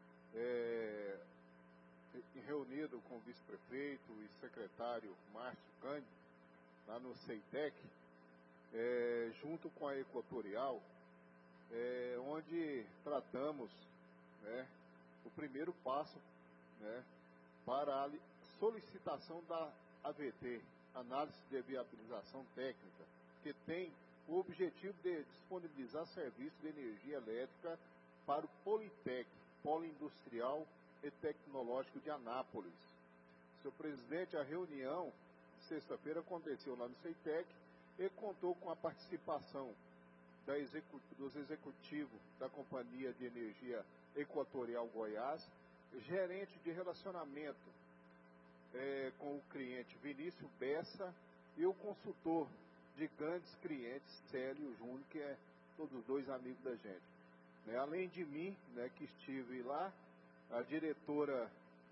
reunido com o vice-prefeito e secretário Márcio Cândido, lá no CEITEC, junto com a Equatorial, onde tratamos, né, o primeiro passo, né, para a solicitação da AVT, Análise de Viabilização Técnica, que tem o objetivo de disponibilizar serviço de energia elétrica para o Politec, Polo Industrial e Tecnológico de Anápolis. Senhor presidente, a reunião de sexta-feira aconteceu lá no CEITEC e contou com a participação dos executivos da Companhia de Energia Equatorial Goiás, gerente de relacionamento com o cliente Vinícius Bessa e o consultor de grandes clientes Célio Júnior, que é todos dois amigos da gente. Além de mim, que estive lá, a diretora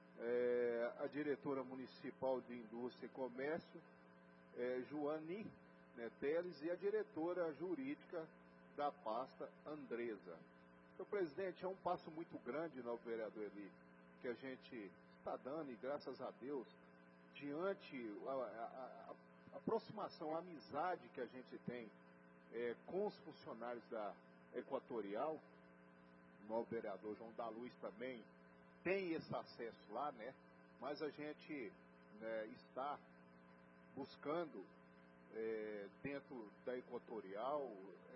municipal de Indústria e Comércio, Joani Teles, e a diretora jurídica da pasta, Andresa. Senhor presidente, é um passo muito grande, novo vereador Eli, que a gente está dando, e graças a Deus, diante a aproximação, a amizade que a gente tem com os funcionários da Equatorial, o novo vereador João da Luz também tem esse acesso lá, né? Mas a gente está buscando dentro da Equatorial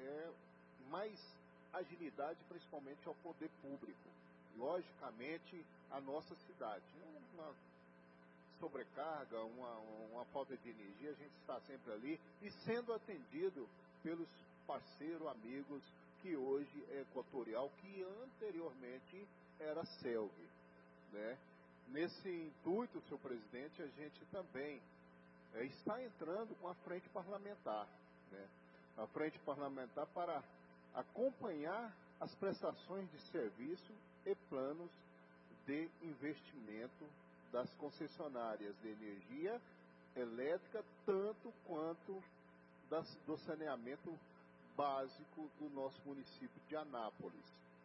mais agilidade, principalmente ao poder público. Logicamente, a nossa cidade. Uma sobrecarga, uma falta de energia, a gente está sempre ali e sendo atendido pelos parceiros, amigos, que hoje é Equatorial, que anteriormente era CELG, né? Nesse intuito, senhor presidente, a gente também está entrando com a frente parlamentar, né? A frente parlamentar para acompanhar as prestações de serviço e planos de investimento das concessionárias de energia elétrica, tanto quanto do saneamento básico do nosso município de Anápolis.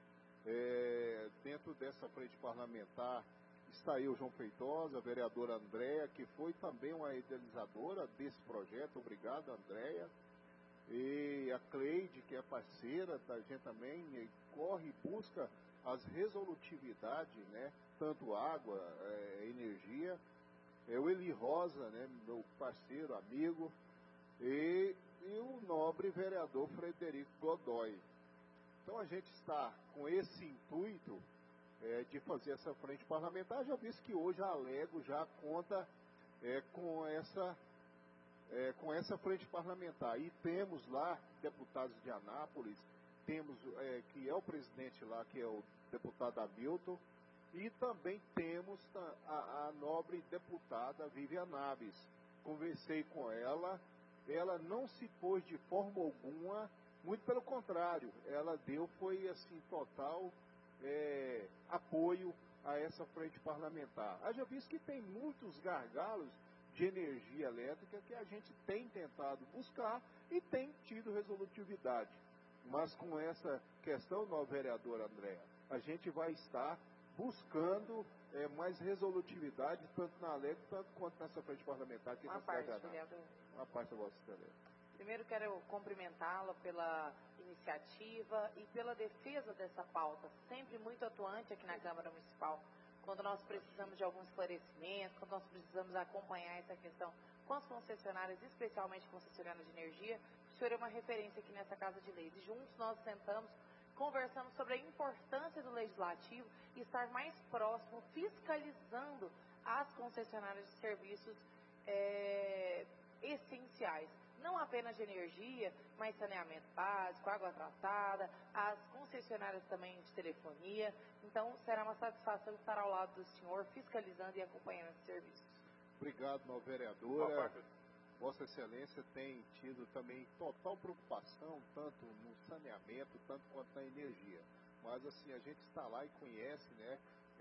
Dentro dessa frente parlamentar está eu, João Feitosa, a vereadora Andréia, que foi também uma idealizadora desse projeto. Obrigado, Andréia. E a Cleide, que é parceira da gente também, e corre e busca as resolutividades, né? Tanto água, energia. O Eli Rosa, né? Meu parceiro, amigo, e o nobre vereador Frederico Godoy. Então a gente está com esse intuito de fazer essa frente parlamentar. Já visto que hoje a Alego já conta com essa frente parlamentar. E temos lá deputados de Anápolis, temos que é o presidente lá, que é o deputado Hamilton, e também temos a nobre deputada Vivian Naves. Conversei com ela, ela não se pôs de forma alguma, muito pelo contrário, ela foi assim, total apoio a essa frente parlamentar. Haja visto que tem muitos gargalos de energia elétrica que a gente tem tentado buscar e tem tido resolutividade. Mas com essa questão, novo vereador Andréa, a gente vai estar buscando mais resolutividade, tanto na Alego, tanto quanto nessa frente parlamentar. Que
Uma parte, vereador.
Uma parte da vossa excelência.
Primeiro quero cumprimentá-la pela iniciativa e pela defesa dessa pauta, sempre muito atuante aqui na Câmara Municipal. Quando nós precisamos de algum esclarecimento, quando nós precisamos acompanhar essa questão com as concessionárias, especialmente concessionárias de energia, o senhor é uma referência aqui nessa Casa de Leis. E juntos nós sentamos conversamos sobre a importância do Legislativo estar mais próximo, fiscalizando as concessionárias de serviços essenciais. Não apenas de energia, mas saneamento básico, água tratada, as concessionárias também de telefonia. Então, será uma satisfação estar ao lado do senhor, fiscalizando e acompanhando esses serviços.
Obrigado, nova vereadora. Vossa Excelência tem tido também total preocupação, tanto no saneamento, tanto quanto na energia. Mas, assim, a gente está lá e conhece, né,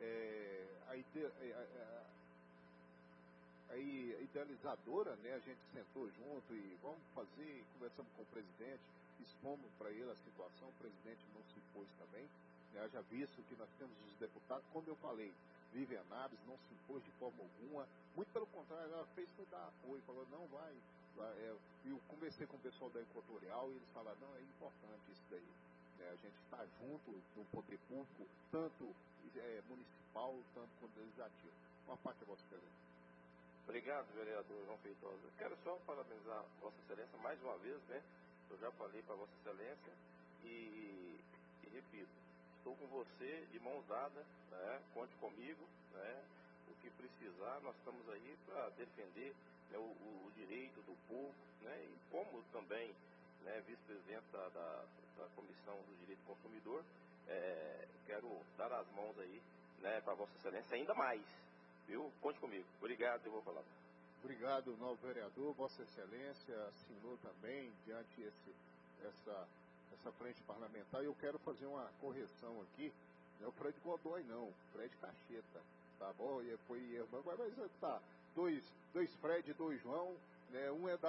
a idealizadora, né, a gente sentou junto e vamos fazer, conversamos com o presidente, expomos para ele a situação, o presidente não se impôs também, né, já visto que nós temos os deputados, como eu falei, Vivian Naves não se impôs de forma alguma, muito pelo contrário, ela fez foi dar apoio, falou, não vai, eu conversei com o pessoal da Equatorial e eles falaram, não, é importante isso daí, né, a gente está junto do poder público, tanto municipal, tanto quanto legislativo. Uma parte da Vossa Excelência.
Obrigado, vereador João Feitosa. Quero só parabenizar Vossa Excelência mais uma vez, né? Eu já falei para Vossa Excelência e repito, estou com você de mãos dadas, né? Conte comigo, né? O que precisar, nós estamos aí para defender, né, o direito do povo, né? E como também, né, vice-presidenta da Comissão do Direito do Consumidor, quero dar as mãos aí, né, para Vossa Excelência ainda mais. Viu? Conte comigo. Obrigado, eu vou falar.
Obrigado, novo vereador. Vossa Excelência assinou também diante essa frente parlamentar. E eu quero fazer uma correção aqui. Não é o Fred Godoy, não. Fred Cacheta. Tá bom? E foi irmão. Mas tá. Dois Fred e dois João. Né? Um é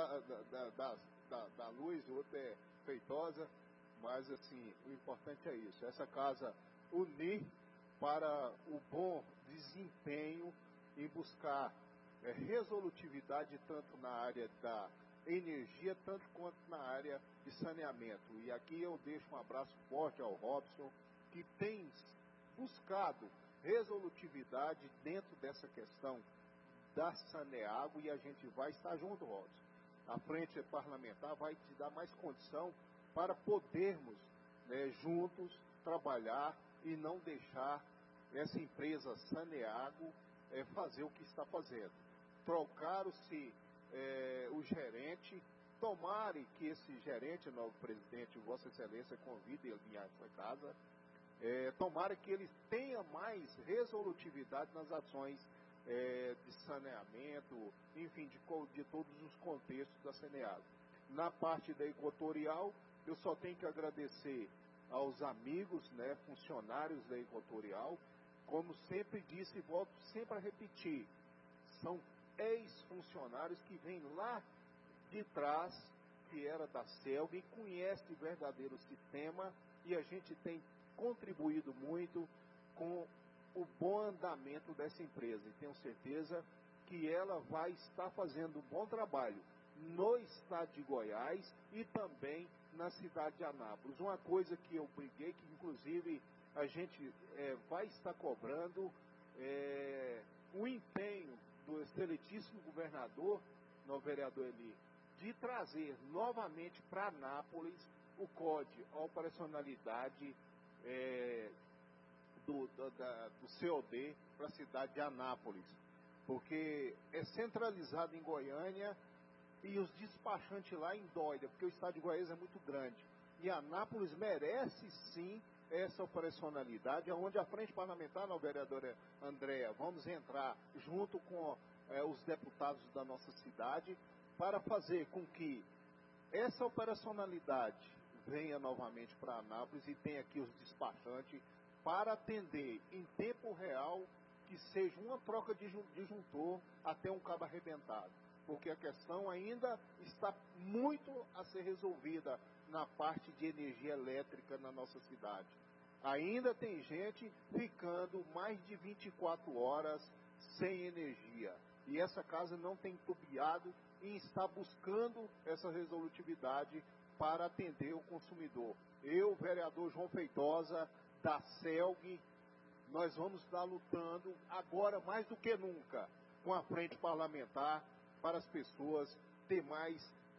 da Luz, o outro é Feitosa. Mas, assim, o importante é isso. Essa casa unir para o bom desempenho em buscar resolutividade tanto na área da energia, tanto quanto na área de saneamento. E aqui eu deixo um abraço forte ao Robson, que tem buscado resolutividade dentro dessa questão da Saneago, e a gente vai estar junto, Robson. A frente parlamentar vai te dar mais condição para podermos, né, juntos trabalhar e não deixar essa empresa Saneago fazer o que está fazendo. Trocaram-se o gerente, tomare que esse gerente, novo presidente, Vossa Excelência, convide ele à sua casa, tomara que ele tenha mais resolutividade nas ações de saneamento, enfim, de todos os contextos da Saneago. Na parte da Equatorial, eu só tenho que agradecer aos amigos, né, funcionários da Equatorial. Como sempre disse e volto sempre a repetir, são ex-funcionários que vêm lá de trás, que era da CELG, e conhece o verdadeiro sistema, e a gente tem contribuído muito com o bom andamento dessa empresa. E tenho certeza que ela vai estar fazendo um bom trabalho no estado de Goiás e também na cidade de Anápolis. Uma coisa que eu briguei, que inclusive a gente vai estar cobrando o empenho do excelentíssimo governador, no vereador Eli, de trazer novamente para Anápolis o COD, a operacionalidade do COD para a cidade de Anápolis, porque é centralizado em Goiânia e os despachantes lá em Dóida, porque o estado de Goiás é muito grande. E Anápolis merece sim essa operacionalidade, onde a frente parlamentar, a vereadora Andréa, vamos entrar junto com os deputados da nossa cidade para fazer com que essa operacionalidade venha novamente para Anápolis e tenha aqui os despachantes para atender em tempo real, que seja uma troca de disjuntor até um cabo arrebentado. Porque a questão ainda está muito a ser resolvida na parte de energia elétrica na nossa cidade. Ainda tem gente ficando mais de 24 horas sem energia. E essa casa não tem tubiado e está buscando essa resolutividade para atender o consumidor. Eu, vereador João Feitosa, da CELG, nós vamos estar lutando agora mais do que nunca com a frente parlamentar para as pessoas ter mais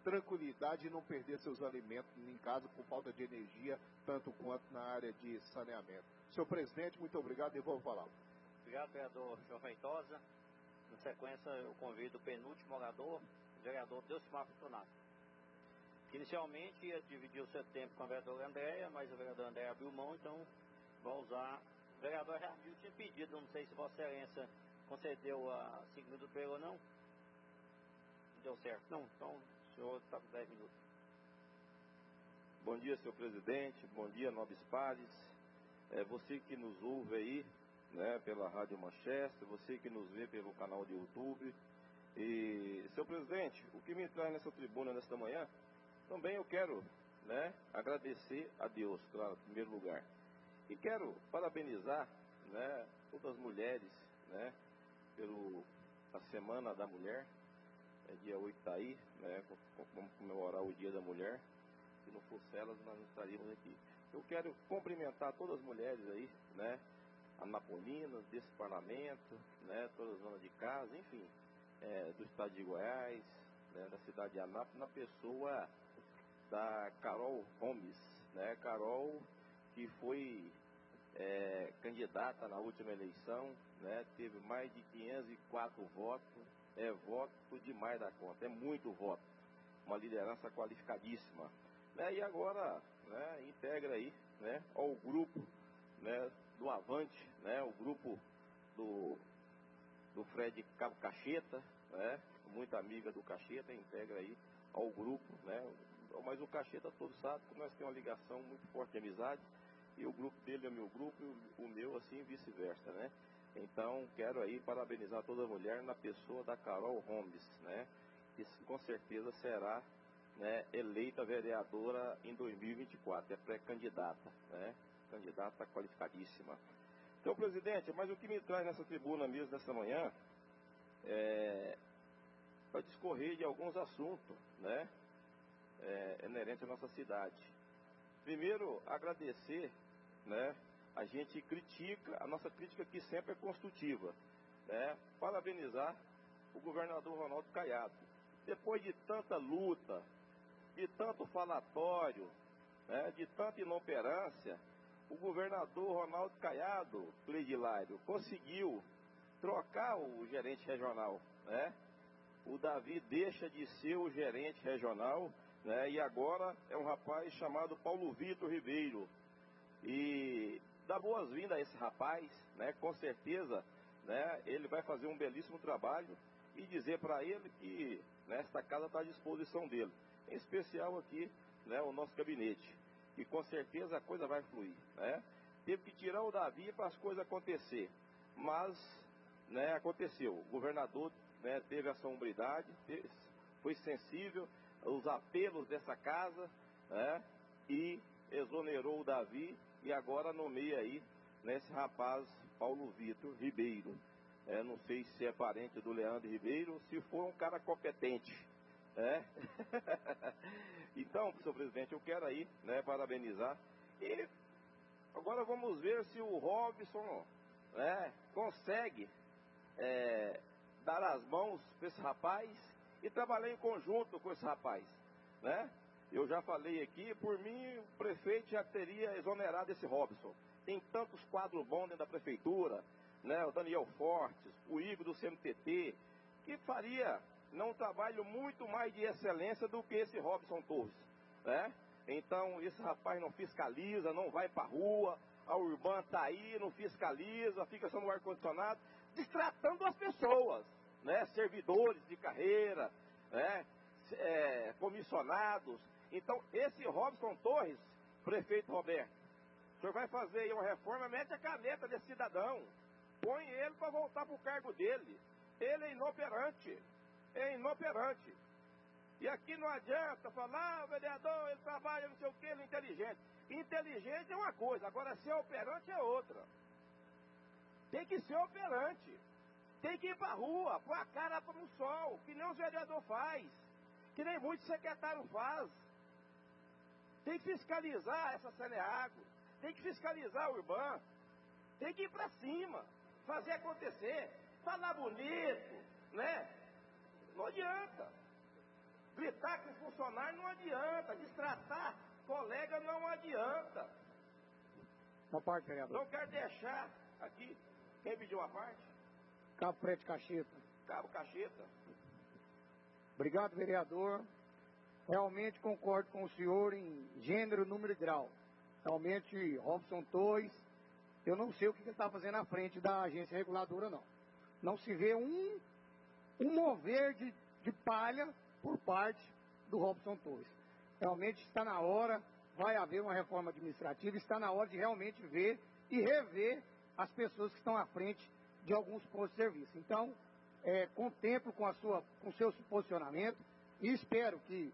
tranquilidade e não perder seus alimentos em casa por falta de energia, tanto quanto na área de saneamento. Senhor presidente, muito obrigado, devolvo a palavra.
Obrigado, vereador João Feitosa. Na sequência, eu convido o penúltimo orador, o vereador Delcimar Fortunato. Inicialmente ia dividir o seu tempo com a vereadora Andréia, mas o vereador Andréia abriu mão, então vai usar. O vereador Jardim tinha pedido, não sei se Vossa Excelência concedeu a segundo turno ou não. Não deu certo, não. Então o senhor está com 10 minutos.
Bom dia, senhor presidente. Bom dia, nobres pares. Você que nos ouve aí, né, pela Rádio Manchester, você que nos vê pelo canal de YouTube. E, senhor presidente, o que me traz nessa tribuna nesta manhã, também eu quero, né, agradecer a Deus, claro, em primeiro lugar. E quero parabenizar, né, todas as mulheres, né, pela Semana da Mulher. Dia 8 está aí, né, vamos comemorar o Dia da Mulher. Se não fosse elas, nós não estaríamos aqui. Eu quero cumprimentar todas as mulheres aí, né, anapolinas desse parlamento, né, todas as donas de casa, enfim, do estado de Goiás, né, da cidade de Anápolis, na pessoa da Carol Gomes, né, Carol que foi candidata na última eleição, né, teve mais de 504 votos, voto demais da conta, é muito voto, uma liderança qualificadíssima, né, e agora, né, integra aí, né, ao grupo, né, do Avante, né, o grupo do Fred Cabo Cacheta, né, muito amiga do Cacheta, integra aí ao grupo, né, mas o Cacheta todos sabem que nós temos uma ligação muito forte de amizade, e o grupo dele é meu grupo, e o meu assim vice-versa, né. Então quero aí parabenizar toda a mulher na pessoa da Carol Gomes, né, que com certeza será, né, eleita vereadora em 2024, é pré-candidata, né, candidata qualificadíssima. Então, presidente, mas o que me traz nessa tribuna mesmo dessa manhã para discorrer de alguns assuntos, né, inerentes à nossa cidade. Primeiro, agradecer, né, a gente critica, a nossa crítica aqui sempre é construtiva, né, parabenizar o governador Ronaldo Caiado. Depois de tanta luta, de tanto falatório, né, de tanta inoperância, o governador Ronaldo Caiado, Cleidilário, conseguiu trocar o gerente regional, né? O Davi deixa de ser o gerente regional, né? E agora é um rapaz chamado Paulo Vitor Ribeiro. E dá boas-vindas a esse rapaz, né? Com certeza, né, ele vai fazer um belíssimo trabalho e dizer para ele que, né, esta casa está à disposição dele. Em especial aqui, né, o nosso gabinete. E com certeza a coisa vai fluir, né? Teve que tirar o Davi para as coisas acontecer, mas, né, aconteceu. O governador, né, teve essa hombridade, foi sensível aos apelos dessa casa, né, e exonerou o Davi e agora nomeia aí, né, esse rapaz Paulo Vitor Ribeiro. Não sei se é parente do Leandro Ribeiro, se for um cara competente. Então, senhor presidente, eu quero aí, né, parabenizar. E agora vamos ver se o Robson, né, consegue dar as mãos para esse rapaz e trabalhar em conjunto com esse rapaz, né? Eu já falei aqui, por mim, o prefeito já teria exonerado esse Robson. Tem tantos quadros bons dentro da prefeitura, né? O Daniel Fortes, o Igor do CMTT, que faria um trabalho muito mais de excelência do que esse Robson Torres, né? Então, esse rapaz não fiscaliza, não vai pra rua, a Urbana tá aí, não fiscaliza, fica só no ar-condicionado, destratando as pessoas, né? Servidores de carreira, né? Comissionados. Então, esse Robson Torres, prefeito Roberto, o senhor vai fazer aí uma reforma, mete a caneta desse cidadão, põe ele para voltar pro cargo dele. Ele é inoperante. E aqui não adianta falar, vereador, ele trabalha não sei o que, ele é inteligente. Inteligente é uma coisa, agora ser operante é outra. Tem que ser operante. Tem que ir pra rua, pôr a cara no sol, que nem os vereadores faz, que nem muitos secretários faz. Tem que fiscalizar essa Saneago, tem que fiscalizar o Urbano, tem que ir pra cima, fazer acontecer, falar bonito, né? Não adianta.
Gritar com o funcionário não adianta, destratar colega não adianta.
Uma parte, vereador.
Não quero deixar aqui, quem pediu uma parte?
Cabo Preto Cacheta.
Cabo Cacheta.
Obrigado, vereador. Realmente concordo com o senhor em gênero, número e grau. Realmente, Robson Torres, eu não sei o que ele está fazendo à frente da agência reguladora, não. Não se vê um mover de palha por parte do Robson Torres. Realmente está na hora, vai haver uma reforma administrativa, está na hora de realmente ver e rever as pessoas que estão à frente de alguns postos de serviço. Então, contemplo com o seu posicionamento e espero que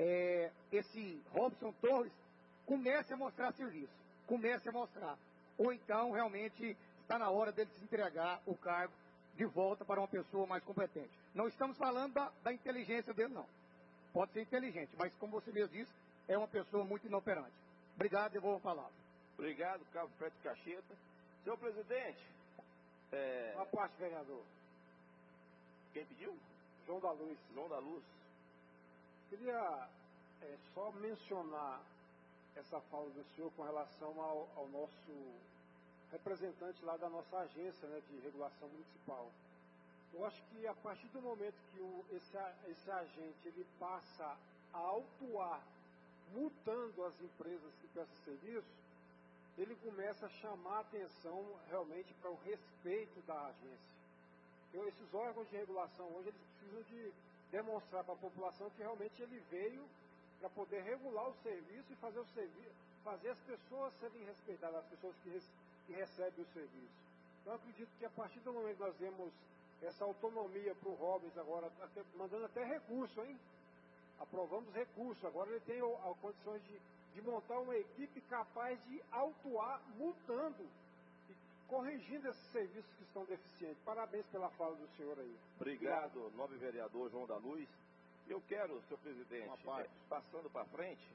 esse Robson Torres comece a mostrar serviço, comece a mostrar. Ou então, realmente, está na hora dele se entregar o cargo de volta para uma pessoa mais competente. Não estamos falando da inteligência dele, não. Pode ser inteligente, mas como você mesmo disse, é uma pessoa muito inoperante. Obrigado, devolvo a palavra.
Obrigado, Cabo Preto Cacheta. Senhor presidente.
Uma parte, vereador.
Quem pediu?
João da Luz.
João da Luz.
Queria só mencionar essa fala do senhor com relação ao nosso representante lá da nossa agência, né, de regulação municipal. Eu acho que a partir do momento que esse agente ele passa a autuar, multando as empresas que prestam serviço, ele começa a chamar a atenção realmente para o respeito da agência. Esses órgãos de regulação hoje eles precisam de demonstrar para a população que realmente ele veio para poder regular o serviço e fazer as pessoas serem respeitadas, as pessoas que recebem o serviço. Então, eu acredito que a partir do momento que nós demos essa autonomia para o Robins agora, mandando até recurso, hein? Aprovamos recurso. Agora ele tem a condições de montar uma equipe capaz de autuar, multando e corrigindo esses serviços que estão deficientes. Parabéns pela fala do senhor aí.
Obrigado, nobre vereador João da Luz. Eu quero, senhor presidente, passando para frente,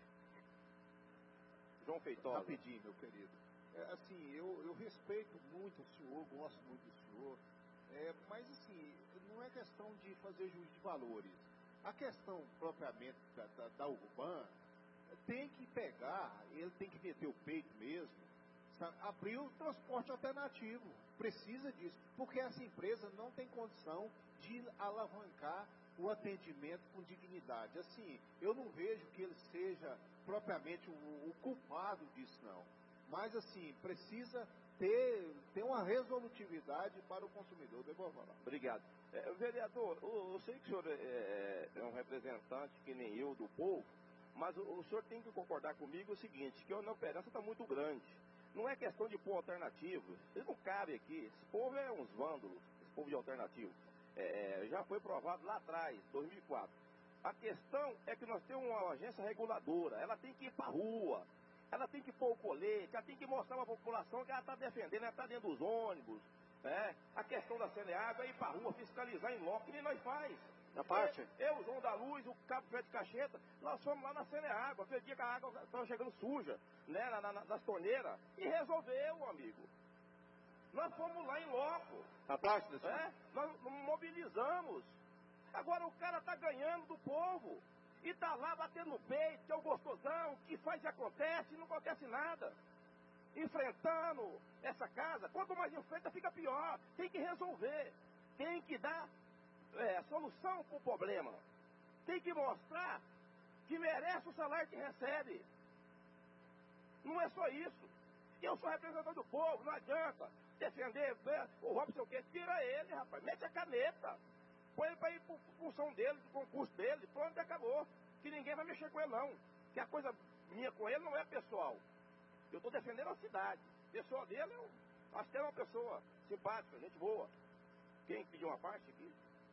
João Feitosa.
Rapidinho, meu querido. Assim, eu respeito muito o senhor, gosto muito do senhor, mas assim, não é questão de fazer juízo de valores. A questão propriamente da Urban tem que pegar, ele tem que meter o peito mesmo, sabe? Abrir o transporte alternativo. Precisa disso, porque essa empresa não tem condição de alavancar o atendimento com dignidade. Assim, eu não vejo que ele seja propriamente o culpado disso, não. Mas, assim, precisa ter uma resolutividade para o consumidor. Devo falar.
Obrigado. Vereador, eu sei que o senhor é um representante, que nem eu, do povo, mas o senhor tem que concordar comigo o seguinte, que a inoperância está muito grande. Não é questão de pôr alternativos. Ele não cabe aqui. Esse povo é uns vândalos, esse povo de alternativo. Já foi provado lá atrás, 2004. A questão é que nós temos uma agência reguladora. Ela tem que ir para a rua. Ela tem que pôr o colete. Ela tem que mostrar para a população que ela está defendendo. Ela está dentro dos ônibus. A questão da Ceneágua é ir para a rua, fiscalizar em loco, que nem nós faz.
Na parte?
Eu, João da Luz, o Cabo Preto Cacheta, nós fomos lá na Ceneágua, aquele dia que a água estava chegando suja, né, nas torneiras, e resolveu, amigo. Nós fomos lá em loco.
Na parte,
nós mobilizamos. Agora o cara está ganhando do povo. E está lá batendo no peito, que é o gostosão, que faz e acontece, e não acontece nada. Enfrentando essa casa, quanto mais enfrenta, fica pior. Tem que resolver. Tem que dar solução para o problema. Tem que mostrar que merece o salário que recebe. Não é só isso. Eu sou representante do povo, não adianta defender o Robson, o quê? Tira ele, rapaz, mete a caneta. Põe ele para ir para função dele, do concurso dele, pronto, acabou. Que ninguém vai mexer com ele, não. Que a coisa minha com ele não é pessoal. Eu estou defendendo a cidade. Pessoal dele, eu acho que é uma pessoa simpática, gente boa. Quem pediu uma parte aqui?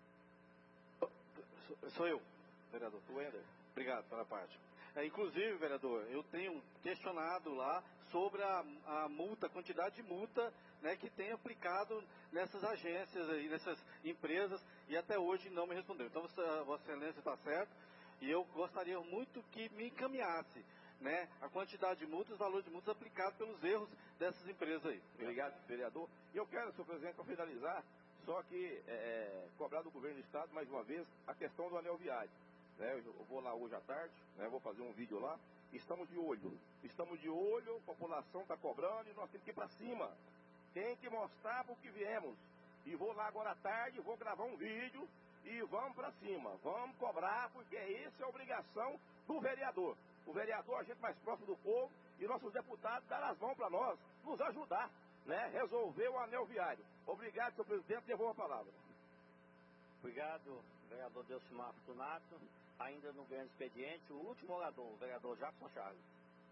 Sou eu, vereador.
Wender.
Obrigado pela parte. Inclusive, vereador, eu tenho questionado lá sobre a multa, a quantidade de multa, né, que tem aplicado nessas agências aí, nessas empresas, e até hoje não me respondeu. Então, Vossa Excelência está certo, e eu gostaria muito que me encaminhasse, né, a quantidade de multas, os valores de multas aplicados pelos erros dessas empresas aí.
Obrigado, vereador. E eu quero, senhor presidente, para finalizar, só que cobrar do governo do Estado, mais uma vez, a questão do anel viário.
né? Eu vou lá hoje à tarde, né? Vou fazer um vídeo lá. Estamos de olho, a população está cobrando e nós temos que ir para cima. Tem que mostrar para o que viemos. E vou lá agora à tarde, vou gravar um vídeo e vamos para cima. Vamos cobrar, porque essa é a obrigação do vereador. O vereador é a gente mais próximo do povo e nossos deputados dar as mãos para nós, nos ajudar, né? Resolver o anel viário. Obrigado, senhor presidente, devolvo a palavra.
Obrigado, vereador Delcimar Fortunato. Ainda no grande expediente, o último orador, o vereador Jackson Charles.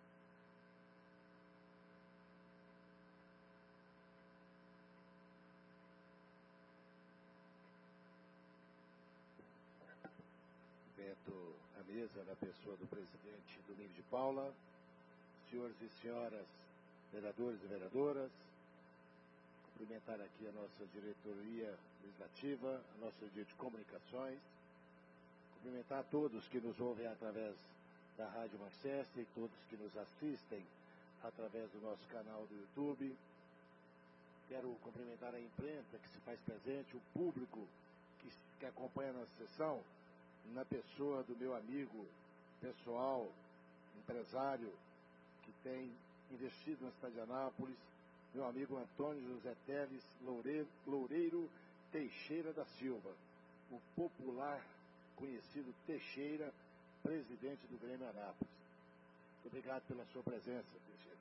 Cumprimento a mesa na pessoa do presidente Domingos de Paula, senhores e senhoras vereadores e vereadoras, cumprimentar aqui a nossa diretoria legislativa, a nossa diretoria de comunicações, cumprimentar a todos que nos ouvem através da Rádio Manchester e todos que nos assistem através do nosso canal do YouTube. Quero cumprimentar a imprensa que se faz presente, o público que acompanha a nossa sessão, na pessoa do meu amigo pessoal, empresário, que tem investido na cidade de Anápolis, meu amigo Antônio José Teles Loureiro Teixeira da Silva, o popular conhecido Teixeira, presidente do Grêmio Anápolis. Muito obrigado pela sua presença, Teixeira.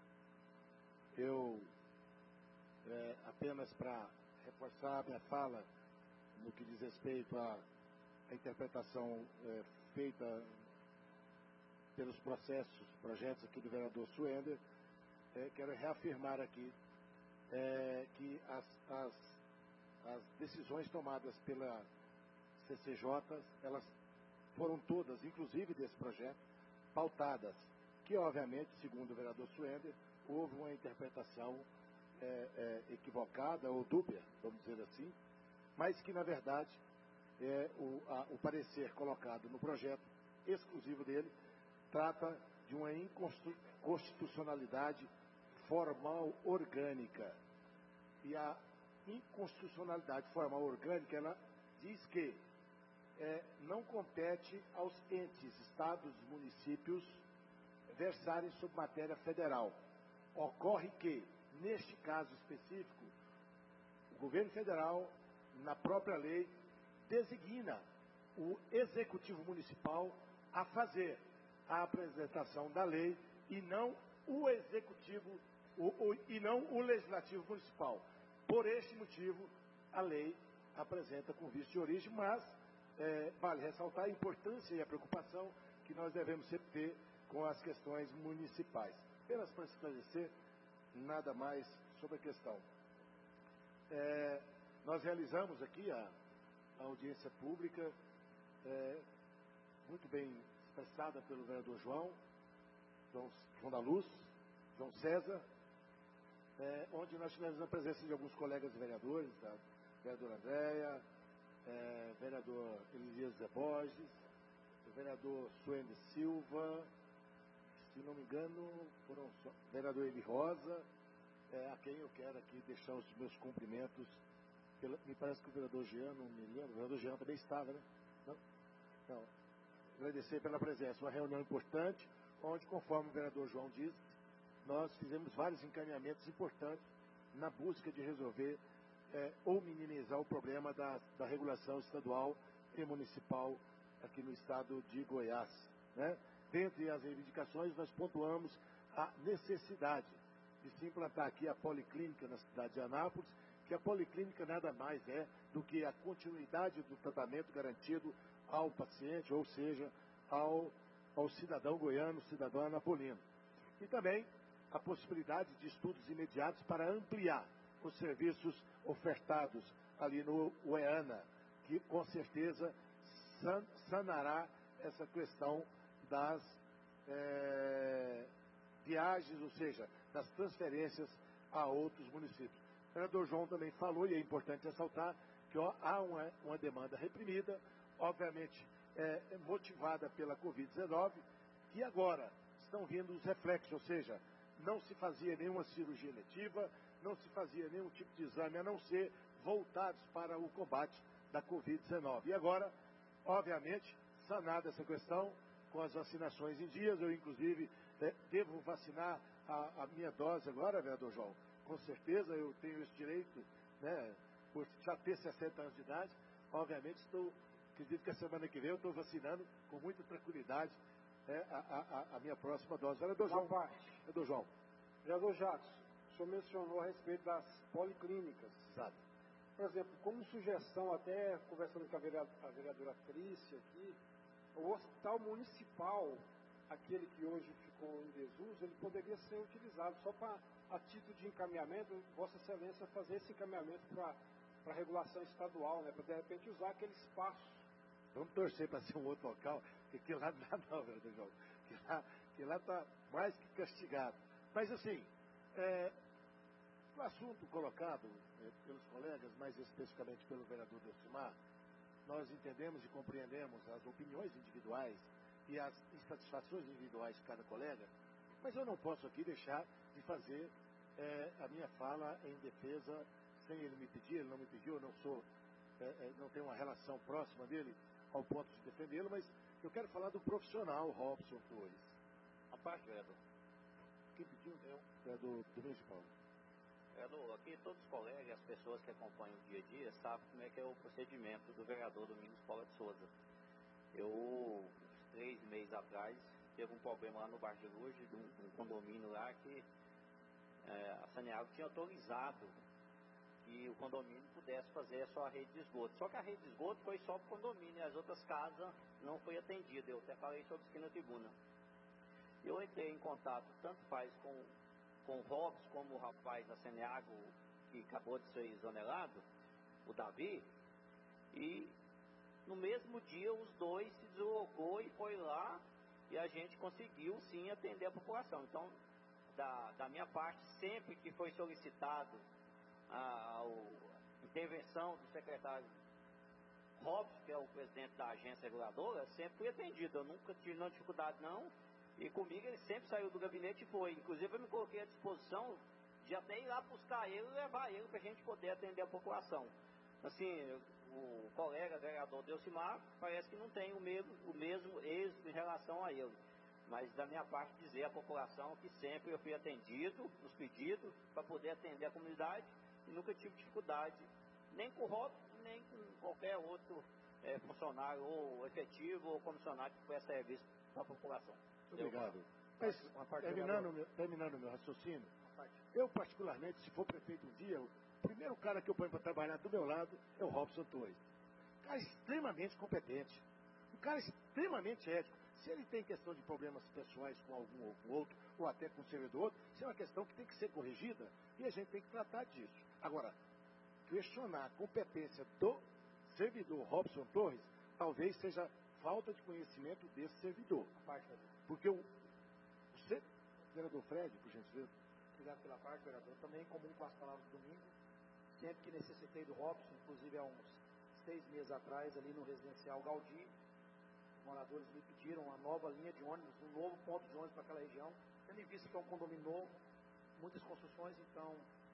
Eu, apenas para reforçar a minha fala no que diz respeito à interpretação feita pelos projetos aqui do vereador Suender, quero reafirmar aqui que as decisões tomadas pela CCJ, elas foram todas, inclusive desse projeto, pautadas, que obviamente, segundo o vereador Suender, houve uma interpretação equivocada ou dúbia, vamos dizer assim, mas que na verdade o parecer colocado no projeto exclusivo dele trata de uma inconstitucionalidade formal orgânica. E a inconstitucionalidade formal orgânica, ela diz que não compete aos entes, estados, municípios versarem sobre matéria federal. Ocorre que, neste caso específico, o governo federal, na própria lei, designa o executivo municipal a fazer a apresentação da lei e não o executivo e não o legislativo municipal. Por este motivo, a lei apresenta com vício de origem, mas vale ressaltar a importância e a preocupação que nós devemos sempre ter com as questões municipais. Apenas para esclarecer, nada mais sobre a questão. Nós realizamos aqui a audiência pública, muito bem expressada pelo vereador João da Luz, João César, onde nós tivemos a presença de alguns colegas vereadores, da vereadora Andréia, vereador Elias Zé Borges, o vereador Suene Silva, se não me engano, foram vereador Eli Rosa, a quem eu quero aqui deixar os meus cumprimentos. Me parece que o vereador Jean, não me lembro, o vereador Jean também estava, né? Não. Agradecer pela presença, uma reunião importante, onde, conforme o vereador João disse, nós fizemos vários encaminhamentos importantes na busca de resolver ou minimizar o problema da regulação estadual e municipal aqui no estado de Goiás, né? Dentre as reivindicações, nós pontuamos a necessidade de se implantar aqui a policlínica na cidade de Anápolis, que a policlínica nada mais é do que a continuidade do tratamento garantido ao paciente, ou seja, ao cidadão goiano, cidadão anapolino. E também a possibilidade de estudos imediatos para ampliar os serviços ofertados ali no UEANA, que com certeza sanará essa questão das viagens, ou seja, das transferências a outros municípios. O vereador João também falou, e é importante ressaltar, que há uma demanda reprimida, obviamente motivada pela Covid-19, que agora estão vindo os reflexos, ou seja, não se fazia nenhuma cirurgia eletiva, não se fazia nenhum tipo de exame, a não ser voltados para o combate da Covid-19. E agora, obviamente, sanada essa questão com as vacinações em dias. Eu, inclusive, devo vacinar a minha dose agora, vereador João. Com certeza eu tenho esse direito, né, por já ter 60 anos de idade. Obviamente, acredito que a semana que vem eu estou vacinando com muita tranquilidade a minha próxima dose. Vereador João. Vereador João.
Vereador Jacques, o senhor mencionou a respeito das policlínicas.
Exato.
Por exemplo, como sugestão, até conversando com a vereadora Trícia aqui, o hospital municipal, aquele que hoje ficou em desuso, ele poderia ser utilizado só para, a título de encaminhamento, Vossa Excelência fazer esse encaminhamento para a regulação estadual, né, para de repente usar aquele espaço.
Vamos torcer para ser um outro local, porque lá não dá não, vereador João. Que lá está mais que castigado. Mas assim, o assunto colocado pelos colegas, mais especificamente pelo vereador Delcimar, nós entendemos e compreendemos as opiniões individuais e as insatisfações individuais de cada colega, mas eu não posso aqui deixar de fazer a minha fala em defesa, sem ele me pedir, ele não me pediu, eu não tenho uma relação próxima dele ao ponto de defendê-lo, mas eu quero falar do profissional Robson Torres.
A parte, vereador.
Quem pediu? É do Domingos Paulo.
Vereador, aqui todos os colegas, as pessoas que acompanham o dia a dia, sabem como é que é o procedimento do vereador Domingos Paulo de Souza. Uns 3 meses atrás, teve um problema lá no bairro de Luz, de um condomínio lá que a Saneago tinha autorizado que o condomínio pudesse fazer a sua rede de esgoto. Só que a rede de esgoto foi só para o condomínio e as outras casas não foi atendida. Eu até falei sobre isso aqui na tribuna. Eu entrei em contato, tanto faz com o Robson, como o rapaz da Saneago, que acabou de ser exonerado, o Davi, e no mesmo dia os dois se deslocou e foi lá e a gente conseguiu sim atender a população. Então, da minha parte, sempre que foi solicitado a intervenção do secretário Robson, que é o presidente da agência reguladora, sempre fui atendido. Eu nunca tive nenhuma dificuldade não, e comigo ele sempre saiu do gabinete e foi. Inclusive eu me coloquei à disposição de até ir lá buscar ele e levar ele para a gente poder atender a população. Assim, o colega vereador Delcimar parece que não tem o mesmo êxito em relação a ele. Mas da minha parte dizer à população que sempre eu fui atendido nos pedidos para poder atender a comunidade e nunca tive dificuldade, nem com o Robson, nem com qualquer outro funcionário ou efetivo ou comissionário que presta serviço para a população.
Obrigado. Mas, terminando o meu raciocínio, eu particularmente, se for prefeito um dia, o primeiro cara que eu ponho para trabalhar do meu lado é o Robson Torres. Um cara extremamente competente, um cara extremamente ético. Se ele tem questão de problemas pessoais com algum ou com outro, ou até com o servidor, isso é uma questão que tem que ser corrigida e a gente tem que tratar disso. Agora, questionar a competência do servidor Robson Torres talvez seja falta de conhecimento desse servidor. Porque você, vereador Fred, por gentileza.
Obrigado pela parte, vereador. Também comum com as palavras do domingo. Sempre que necessitei do Robson, inclusive há uns 6 meses atrás, ali no residencial Gaudí, os moradores me pediram uma nova linha de ônibus, um novo ponto de ônibus para aquela região, tendo em vista que é um condomínio novo, muitas construções, então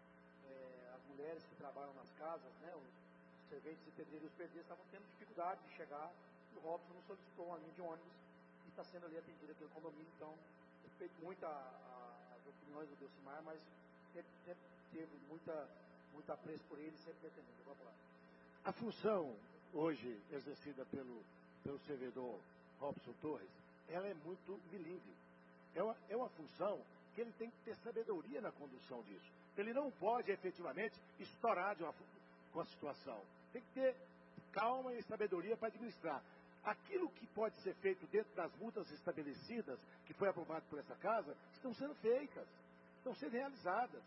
as mulheres que trabalham nas casas, né, os serventes e pedreiros estavam tendo dificuldade de chegar, e o Robson nos solicitou uma linha de ônibus e está sendo ali atendida aquele condomínio. Então, respeito muito as opiniões do Delcimar, mas sempre teve muito apreço por ele, sempre atendendo. Vamos lá.
A função hoje exercida pelo servidor Robson Torres, ela é muito bilíngue. É uma função que ele tem que ter sabedoria na condução disso. Ele não pode efetivamente estourar com a situação. Tem que ter calma e sabedoria para administrar. Aquilo que pode ser feito dentro das multas estabelecidas, que foi aprovado por essa casa, estão sendo feitas, estão sendo realizadas.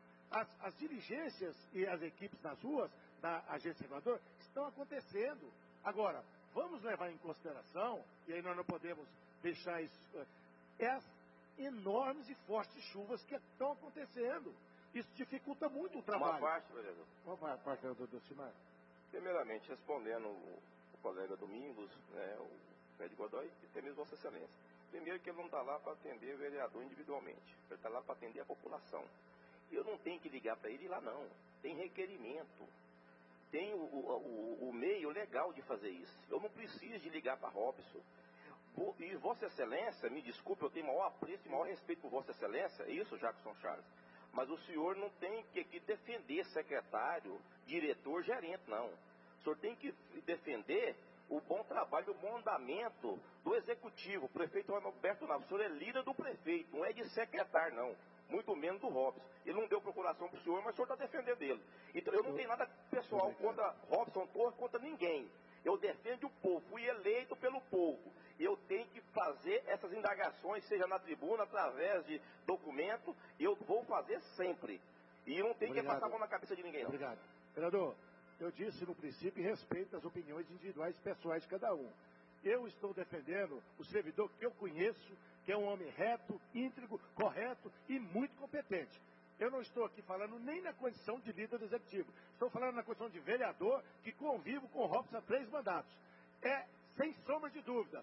As diligências e as equipes nas ruas da agência reguladora estão acontecendo. Agora, vamos levar em consideração, e aí nós não podemos deixar isso, as enormes e fortes chuvas que estão acontecendo. Isso dificulta muito o trabalho.
Uma parte, vereador.
Uma parte, vereador Delcimar.
Primeiramente, respondendo o colega Domingos, né, o Fred Godoy, e até mesmo Vossa Excelência. Primeiro que ele não está lá para atender o vereador individualmente. Ele está lá para atender a população. E eu não tenho que ligar para ele lá, não. Tem requerimento. tem o meio legal de fazer isso. Eu não preciso de ligar para Robson. E Vossa Excelência, me desculpe, eu tenho maior apreço e maior respeito por Vossa Excelência, é isso, Jackson Charles. Mas o senhor não tem que defender secretário, diretor, gerente, não. O senhor tem que defender o bom trabalho, o bom andamento do executivo. O prefeito Roberto Naves, o senhor é líder do prefeito, não é de secretário, não. Muito menos do Robson. Ele não deu procuração para o senhor, mas o senhor está defendendo ele. Então eu não tenho nada pessoal contra Robson Torres, contra ninguém. Eu defendo o povo, fui eleito pelo povo. Eu tenho que fazer essas indagações, seja na tribuna, através de documento, e eu vou fazer sempre. E não tem que passar a mão na cabeça de ninguém, não.
Obrigado. Vereador, eu disse no princípio e respeito as opiniões individuais e pessoais de cada um. Eu estou defendendo o servidor que eu conheço, que é um homem reto, íntegro, correto e muito competente. Eu não estou aqui falando nem na condição de líder do executivo. Estou falando na condição de vereador que convivo com o Robson há 3 mandatos. É, sem sombra de dúvida,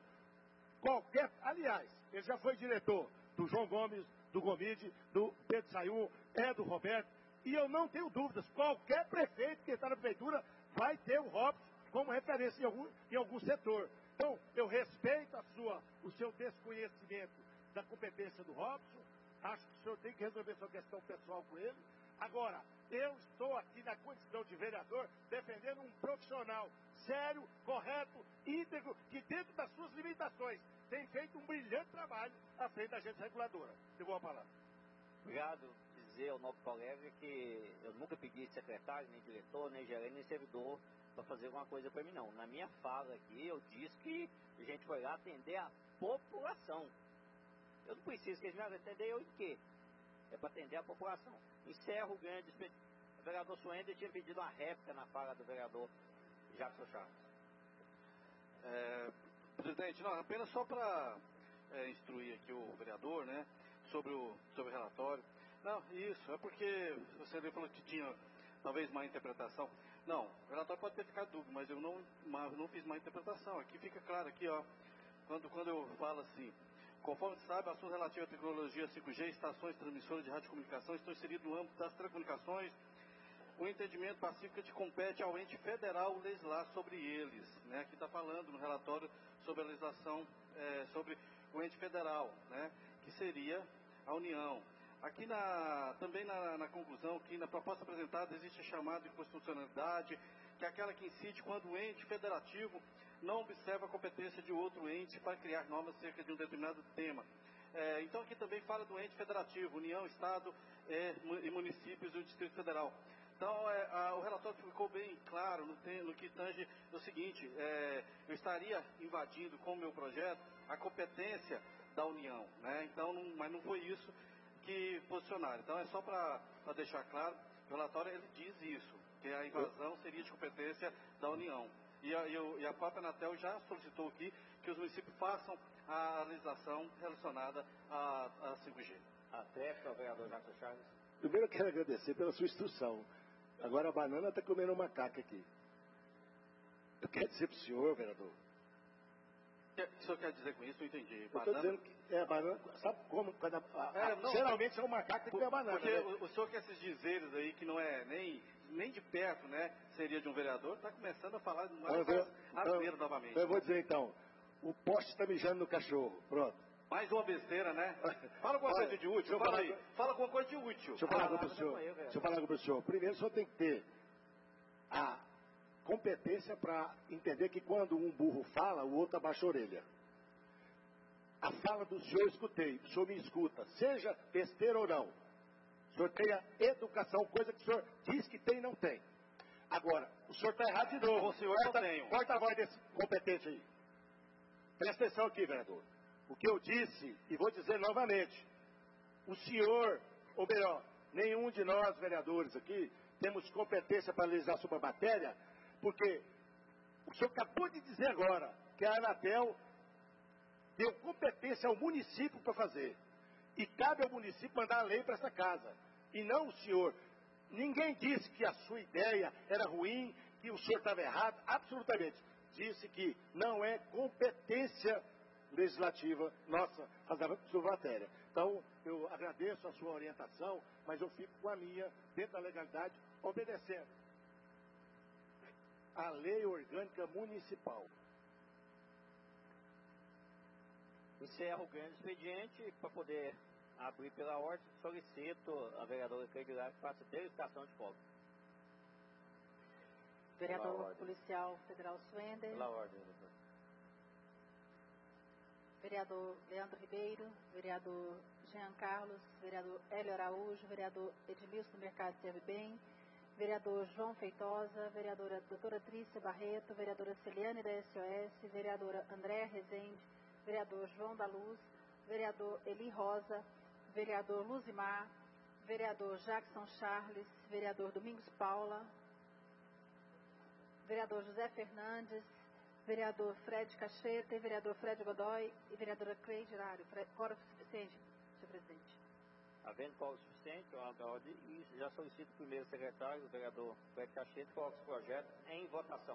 aliás, ele já foi diretor do João Gomes, do Gomide, do Pedro Sayun, do Roberto, e eu não tenho dúvidas, qualquer prefeito que está na prefeitura vai ter o Robson como referência em algum setor. Então, eu respeito o seu desconhecimento da competência do Robson. Acho que o senhor tem que resolver sua questão pessoal com ele. Agora, eu estou aqui na condição de vereador defendendo um profissional sério, correto, íntegro, que dentro das suas limitações tem feito um brilhante trabalho à frente da agência reguladora. Devolvo a palavra.
Obrigado. Dizer ao novo colega que eu nunca pedi secretário, nem diretor, nem gerente, nem servidor para fazer alguma coisa para mim, não. Na minha fala aqui, eu disse que a gente foi lá atender a população. Eu não preciso que eles me atendam eu em quê? É para atender a população. Encerro o grande expediente. O vereador Suenda tinha pedido uma réplica na fala do vereador Jackson Charles.
Presidente, não, apenas só para instruir aqui o vereador, né, sobre o relatório. Não, isso, é porque você falou que tinha talvez má interpretação. Não, o relatório pode ter ficado dúbio, mas eu não fiz má interpretação. Aqui fica claro, aqui, ó, quando eu falo assim, conforme se sabe, assuntos relativos à tecnologia 5G, estações transmissoras de radiocomunicação estão inseridos no âmbito das telecomunicações. O entendimento pacífico que compete ao ente federal legislar sobre eles. Né? Aqui está falando no relatório sobre a legislação sobre o ente federal, né? Que seria a União. Aqui também na conclusão, que na proposta apresentada existe a chamada de constitucionalidade, que é aquela que incide quando o ente federativo não observa a competência de outro ente para criar normas acerca de um determinado tema. Então aqui também fala do ente federativo, União, Estado e municípios do Distrito Federal. Então o relatório ficou bem claro no que tange o seguinte, eu estaria invadindo com o meu projeto a competência da União, né? Então, mas não foi isso que posicionaram. Então é só para deixar claro, o relatório ele diz isso, que a invasão seria de competência da União. E a própria Anatel já solicitou aqui que os municípios façam a legislação relacionada a 5G.
Até para o vereador Jackson Charles.
Primeiro eu quero agradecer pela sua instrução. Agora a banana está comendo um macaco aqui. Eu quero dizer para o senhor, vereador.
O que o senhor quer dizer com isso? Não entendi.
Eu estou dizendo que a banana, sabe como? Geralmente é um macaco que come a banana.
Porque
né?
o senhor com esses dizeres aí que não é nem de perto, né? Seria de um vereador, está começando a falar asneira novamente.
Então eu vou dizer então, o poste está mijando no cachorro. Pronto.
Mais uma besteira, né? Fala alguma coisa de útil, fala alguma coisa de útil.
Deixa eu falar com o senhor. Primeiro o senhor tem que ter a competência para entender que quando um burro fala, o outro abaixa a orelha. A fala do senhor eu escutei, o senhor me escuta, seja besteira ou não. O senhor tem a educação, coisa que o senhor diz que tem e não tem. Agora, o senhor está errado de novo.
O senhor não tem.
Corta a voz desse competente aí. Presta atenção aqui, vereador. O que eu disse, e vou dizer novamente, o senhor, ou melhor, nenhum de nós vereadores aqui, temos competência para legislar sobre a matéria, porque o senhor acabou de dizer agora que a Anatel deu competência ao município para fazer. E cabe ao município mandar a lei para essa casa. E não o senhor. Ninguém disse que a sua ideia era ruim, que o senhor estava errado, absolutamente. Disse que não é competência legislativa nossa fazer sobre a matéria. Então, eu agradeço a sua orientação, mas eu fico com a minha, dentro da legalidade, obedecendo. a Lei Orgânica Municipal.
Encerro o grande expediente. Para poder abrir pela ordem, solicito a vereadora Cleidilar que faça verificação de voto.
Vereador Policial Federal Swender.
Pela ordem, doutor.
Vereador Leandro Ribeiro, vereador Jean Carlos, vereador Hélio Araújo, vereador Edmilson Mercado Serve Bem, vereador João Feitosa, vereadora doutora Trícia Barreto, vereadora Celiane da SOS, vereadora Andréa Rezende, vereador João da Luz, vereador Eli Rosa, vereador Luzimar, vereador Jackson Charles, vereador Domingos Paula, vereador José Fernandes, vereador Fred Cacheta, vereador Fred Godoy e vereadora Cleide Hilário. Quórum suficiente, senhor presidente.
Havendo quórum suficiente, eu abro a ordem e já solicito o primeiro secretário, o vereador Fred Cacheta, que coloque os projetos em votação.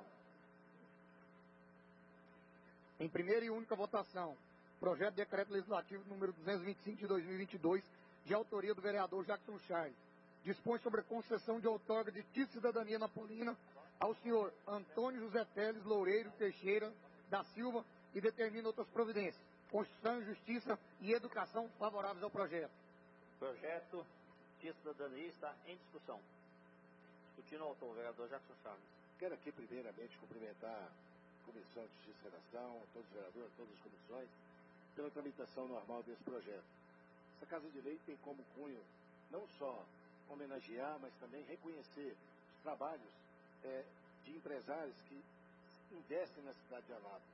Em primeira e única votação, projeto de decreto legislativo número 225 de 2022, de autoria do vereador Jackson Charles, dispõe sobre a concessão de outorga de título de cidadania napolina ao senhor Antônio José Teles Loureiro Teixeira da Silva e determina outras providências. Constituição, Justiça e Educação favoráveis ao projeto.
Projeto de cidadania está em discussão. Discutindo o autor, vereador Jackson Charles.
Quero aqui primeiramente cumprimentar a Comissão de Justiça e Redação, todos os vereadores, todas as comissões, pela tramitação normal desse projeto. Essa Casa de Lei tem como cunho não só homenagear, mas também reconhecer os trabalhos de empresários que investem na cidade de Anápolis.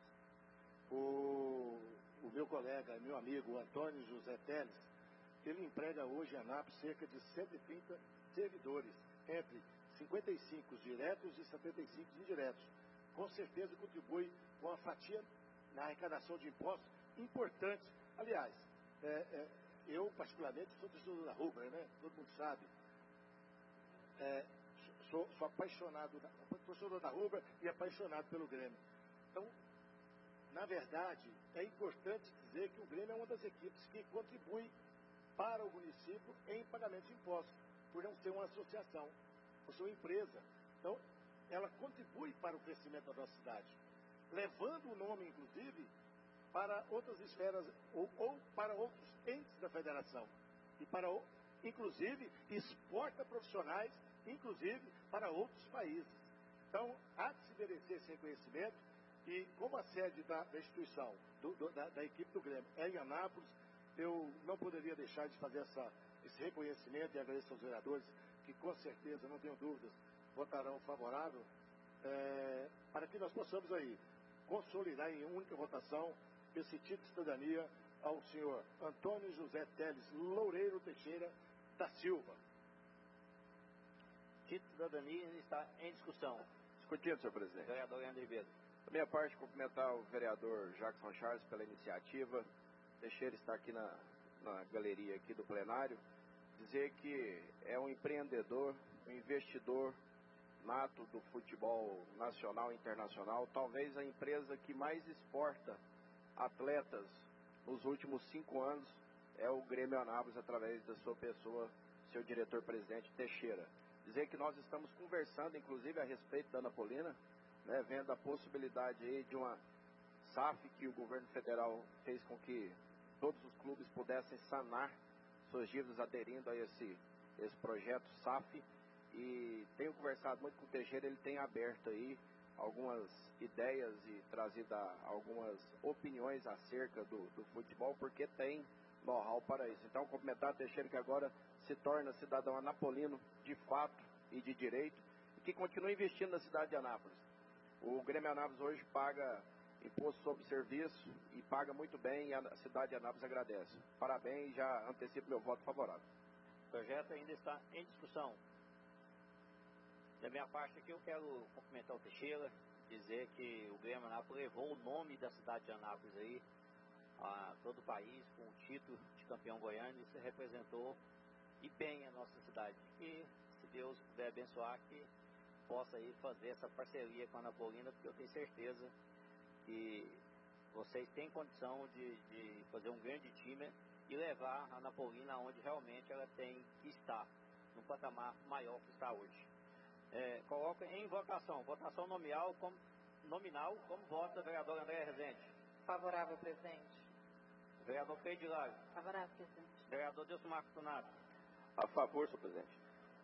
O meu colega, meu amigo, Antônio José Teles, ele emprega hoje em Anápolis cerca de 130 servidores, entre 55 diretos e 75 indiretos. Com certeza contribui com a fatia na arrecadação de impostos importantes. Aliás, eu particularmente sou torcedor da Rubra, né? Todo mundo sabe. Sou apaixonado, torcedor da Rubra e apaixonado pelo Grêmio. Então, na verdade, é importante dizer que o Grêmio é uma das equipes que contribui para o município em pagamento de impostos, por não ser uma associação, por ser uma empresa. Então, ela contribui para o crescimento da nossa cidade, levando o nome, inclusive, para outras esferas ou para outros entes da federação. E para, inclusive, exporta profissionais, inclusive, para outros países. Então, há de se merecer esse reconhecimento e, como a sede da instituição, da equipe do Grêmio é em Anápolis, eu não poderia deixar de fazer esse reconhecimento e agradecer aos vereadores que, com certeza, não tenho dúvidas, votarão favorável, para que nós possamos aí consolidar em única votação esse título de cidadania ao senhor Antônio José Teles Loureiro Teixeira da Silva.
Título de cidadania está em discussão.
Discutido, senhor presidente.
Vereador Leandro Ribeiro.
Da minha parte, cumprimentar o vereador Jackson Charles pela iniciativa. Teixeira está aqui na galeria aqui do plenário. Dizer que é um empreendedor, um investidor nato do futebol nacional e internacional, talvez a empresa que mais exporta atletas nos últimos 5 anos é o Grêmio Anápolis, através da sua pessoa, seu diretor-presidente Teixeira. Dizer que nós estamos conversando, inclusive, a respeito da Anapolina, né, vendo a possibilidade aí de uma SAF que o governo federal fez com que todos os clubes pudessem sanar suas dívidas aderindo a esse projeto SAF. E tenho conversado muito com o Teixeira, ele tem aberto aí algumas ideias e trazido algumas opiniões acerca do futebol, porque tem know-how para isso. Então, cumprimentar o Teixeira, que agora se torna cidadão anapolino de fato e de direito, e que continua investindo na cidade de Anápolis. O Grêmio Anápolis hoje paga imposto sobre serviço e paga muito bem, e a cidade de Anápolis agradece. Parabéns e já antecipo meu voto favorável.
O projeto ainda está em discussão. Da minha parte aqui, eu quero cumprimentar o Teixeira, dizer que o Grêmio Anápolis levou o nome da cidade de Anápolis aí a todo o país, com o título de campeão goiano, e se representou e bem a nossa cidade. E, se Deus puder abençoar, que possa aí fazer essa parceria com a Anapolina, porque eu tenho certeza que vocês têm condição de fazer um grande time e levar a Anapolina onde realmente ela tem que estar, num patamar maior que está hoje. Coloca em votação. Votação nominal, como vota o vereador André Rezende.
Favorável, presidente.
Vereador Cleide Hilário.
Favorável, presidente.
Vereador Dilson Marcos Donato.
A favor, senhor presidente.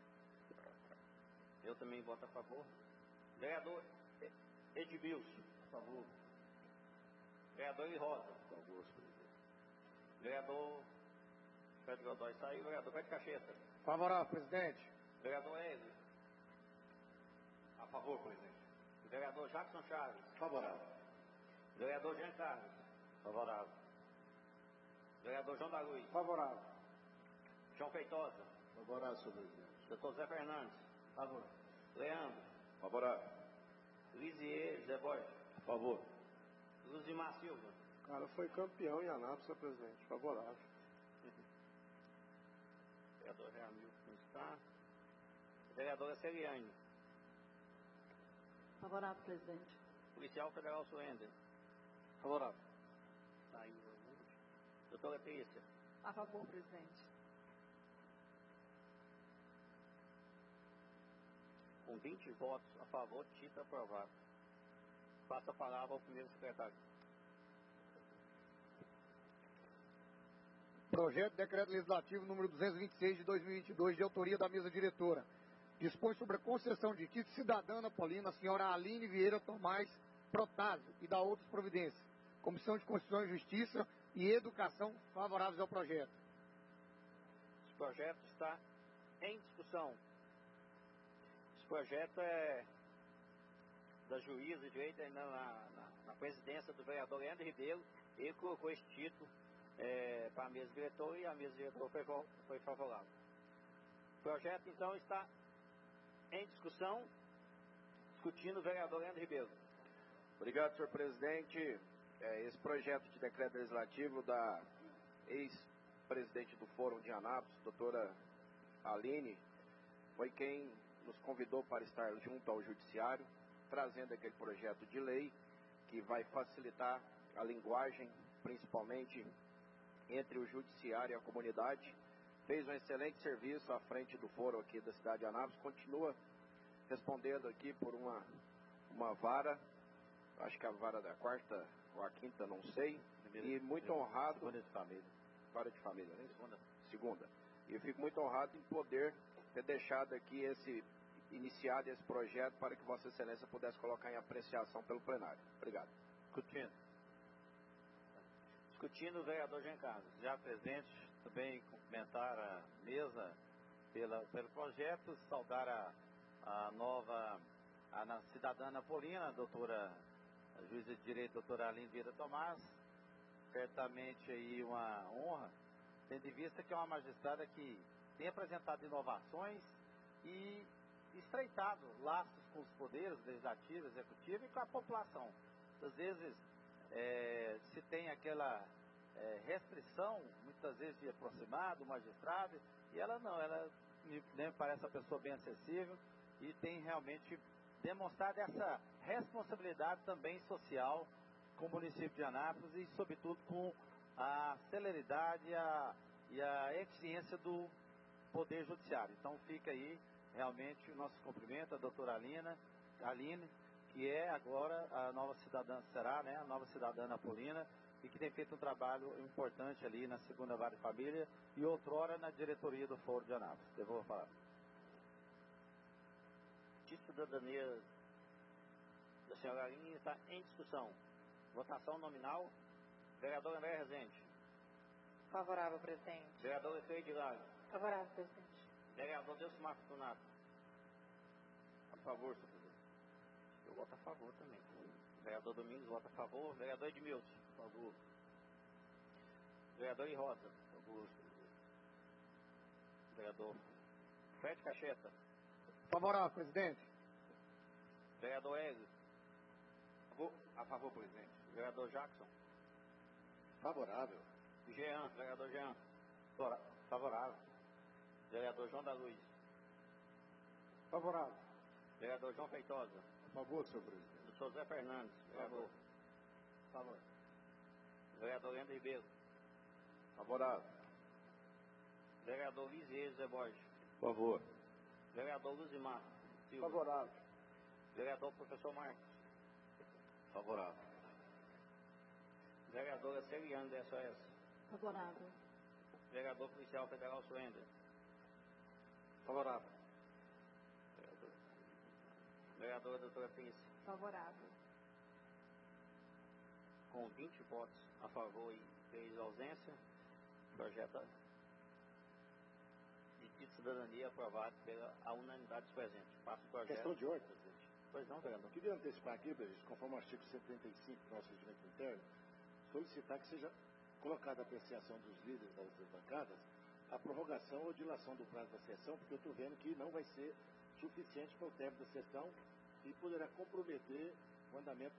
Eu também voto a favor. Vereador Edmilson.
A favor.
Vereador Eli Rosa.
A favor, senhor presidente.
Vereador Pedro Godoy saiu. Vereador Pedro Cacheta.
Favorável, presidente.
Vereador Hélio.
A favor, presidente.
Vereador Jackson Chaves.
Favorável.
Vereador Jean Carlos.
Favorável.
Vereador João da Luz.
Favorável.
João Feitosa.
Favorável, senhor presidente.
Doutor Zé Fernandes.
Favor.
Leandro.
Favorável.
Lisier Zé Borges.
A favor.
Luzimar Silva.
O cara foi campeão em Anápolis, senhor presidente. Favorável.
Vereador Ramil não está. Vereadora Celiane.
Favorável, presidente.
Policial Federal Suender.
Favorável.
Saiu. Doutora Trícia.
A favor, presidente.
Com 20 votos a favor, título aprovado. Passa a palavra ao primeiro secretário.
Projeto de Decreto Legislativo número 226 de 2022, de autoria da mesa diretora. Dispõe sobre a concessão de título cidadã Anapolina, a senhora Aline Vieira Tomás Protásio, e da outras providências. Comissão de Constituição e Justiça e Educação favoráveis ao projeto.
Esse projeto está em discussão. Esse projeto é da juíza de direito ainda na presidência do vereador Leandro Ribeiro. Ele colocou esse título para a mesa diretora e a mesa diretora foi favorável. O projeto, então, está em discussão, discutindo o vereador Leandro Ribeiro.
Obrigado, senhor presidente. Esse projeto de decreto legislativo da ex-presidente do Fórum de Anápolis, doutora Aline, foi quem nos convidou para estar junto ao Judiciário, trazendo aquele projeto de lei que vai facilitar a linguagem, principalmente entre o Judiciário e a comunidade. Fez um excelente serviço à frente do Fórum aqui da cidade de Anápolis, continua respondendo aqui por uma vara, acho que a vara da quarta ou a quinta, não sei, e muito honrado.
Segunda de família.
Vara de família, né? Segunda. E eu fico muito honrado em poder ter deixado aqui iniciado esse projeto para que Vossa Excelência pudesse colocar em apreciação pelo plenário. Obrigado.
Discutindo o vereador Jean Carlos.
Já presente, também cumprimentar a mesa pelo projeto, saudar a nova cidadã Anapolina, a doutora, a juíza de direito, doutora Aline Vieira Tomás. Certamente aí uma honra, tendo em vista que é uma magistrada que tem apresentado inovações e estreitado laços com os poderes legislativo, executivo e com a população. Às vezes se tem aquela restrição, muitas vezes de aproximar do magistrado, e ela não, ela me parece uma pessoa bem acessível e tem realmente demonstrado essa responsabilidade também social com o município de Anápolis e, sobretudo, com a celeridade e a eficiência do Poder Judiciário. Então, fica aí realmente o nosso cumprimento à doutora Aline, que é agora a nova cidadã, será, né, a nova cidadã Anapolina, e que tem feito um trabalho importante ali na segunda vara de família e outrora na diretoria do Fórum de Anápolis. Eu vou falar.
De cidadania da senhora Aline está em discussão. Votação nominal. Vereador André Rezende.
Favorável, presidente.
Vereador Cleide Hilário.
Favorável, presidente.
Vereador Dilson Marcos Donato.
A favor, senhor presidente.
Eu voto a favor também. Vereador Domingos vota a favor. Vereador Edmilson.
A favor.
Vereador Rosa.
A favor,
Vereador Fred Cacheta.
Favorável, presidente.
Vereador Hélio.
A favor, presidente.
Vereador Jackson.
Favorável.
Jean. Vereador Jean.
Favorável.
Vereador João da Luz.
Favorável.
Vereador João Feitosa.
A favor, senhor presidente.
Doutor Zé Fernandes. Vereador.
Favor.
Vereador Leandro Ribeiro.
Favorável.
Vereador Lisier Zé Borges.
Favor.
Vereador Luzimar. Silva.
Favorável.
Vereador professor Marcos.
Favorável.
Vereadora Celiane da SOS.
Favorável.
Vereador policial federal Suenda.
Favorável.
Vereadora doutora Prince.
Favorável.
Com 20 votos a favor e 3 ausência, projeto de cidadania aprovado pela unanimidade dos presentes. Passo o projeto.
Questão de ordem, presidente.
Pois não, vereador.
Eu queria antecipar aqui, presidente, conforme o artigo 135 do nosso regimento interno, solicitar que seja colocada a apreciação dos líderes das bancadas a prorrogação ou dilação do prazo da sessão, porque eu estou vendo que não vai ser suficiente para o término da sessão e poderá comprometer o andamento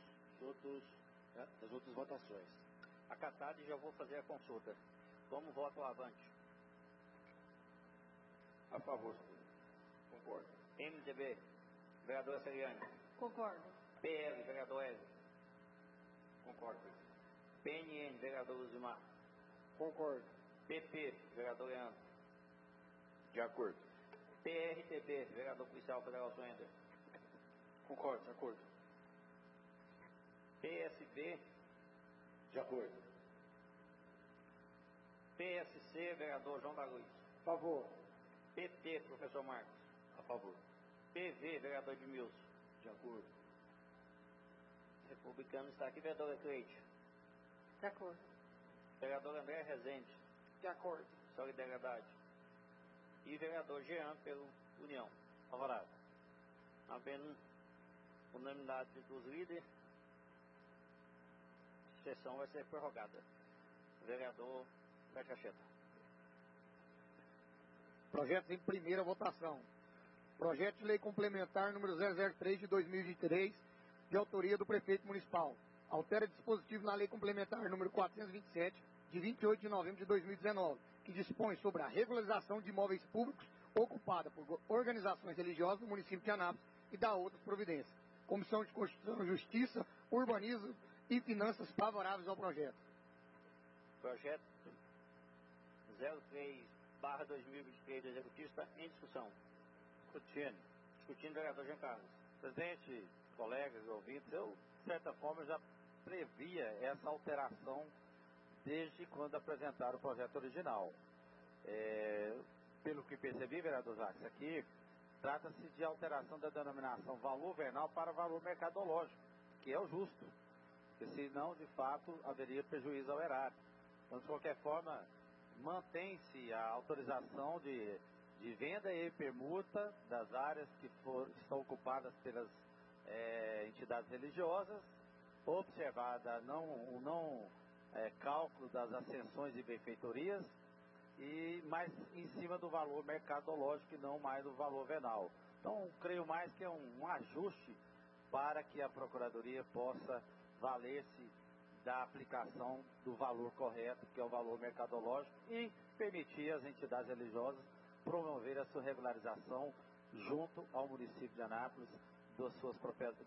das outras votações.
Acatado, e já vou fazer a consulta. Como voto avante?
A favor, concordo.
MDB, vereadora Celiane.
Concordo.
PL, vereador Hélio.
Concordo.
PNN, vereador Luzimar.
Concordo.
PP, vereador Leandro.
De acordo.
PRTB, vereador policial federal Suenda.
Concordo, de acordo.
PSB.
De acordo.
PSC, vereador João da Luz.
Favor.
PT, professor Marcos.
A favor.
PV, vereador Edmilson.
De acordo.
Republicano está aqui, vereadora Cleide.
De acordo.
Vereador André Rezende.
De acordo.
Solidariedade. E vereador Jean, pelo União. Favorável. Havendo unanimidade dos líderes, a sessão vai ser prorrogada. Vereador Cacheta.
Projetos em primeira votação. Projeto de lei complementar número 003 de 2023, de autoria do prefeito municipal. Altera dispositivo na lei complementar número 427, de 28 de novembro de 2019, que dispõe sobre a regularização de imóveis públicos ocupada por organizações religiosas do município de Anápolis e da outras providências. Comissão de Constituição e Justiça, Urbanismo e Finanças favoráveis ao projeto.
Projeto 03/2023 do Executivo está em discussão. Discutindo, vereador Jean Carlos.
Presidente, colegas e ouvintes, eu, de certa forma, já previa essa alteração desde quando apresentaram o projeto original. Pelo que percebi, vereador Jacques, aqui trata-se de alteração da denominação valor venal para valor mercadológico, que é o justo, porque senão, de fato, haveria prejuízo ao erário. Então, de qualquer forma, mantém-se a autorização de venda e permuta das áreas que estão ocupadas pelas entidades religiosas, observada o não cálculo das ascensões e benfeitorias, mas em cima do valor mercadológico e não mais do valor venal. Então, creio mais que é um ajuste para que a Procuradoria possa valer-se da aplicação do valor correto, que é o valor mercadológico, e permitir às entidades religiosas promover a sua regularização junto ao município de Anápolis das suas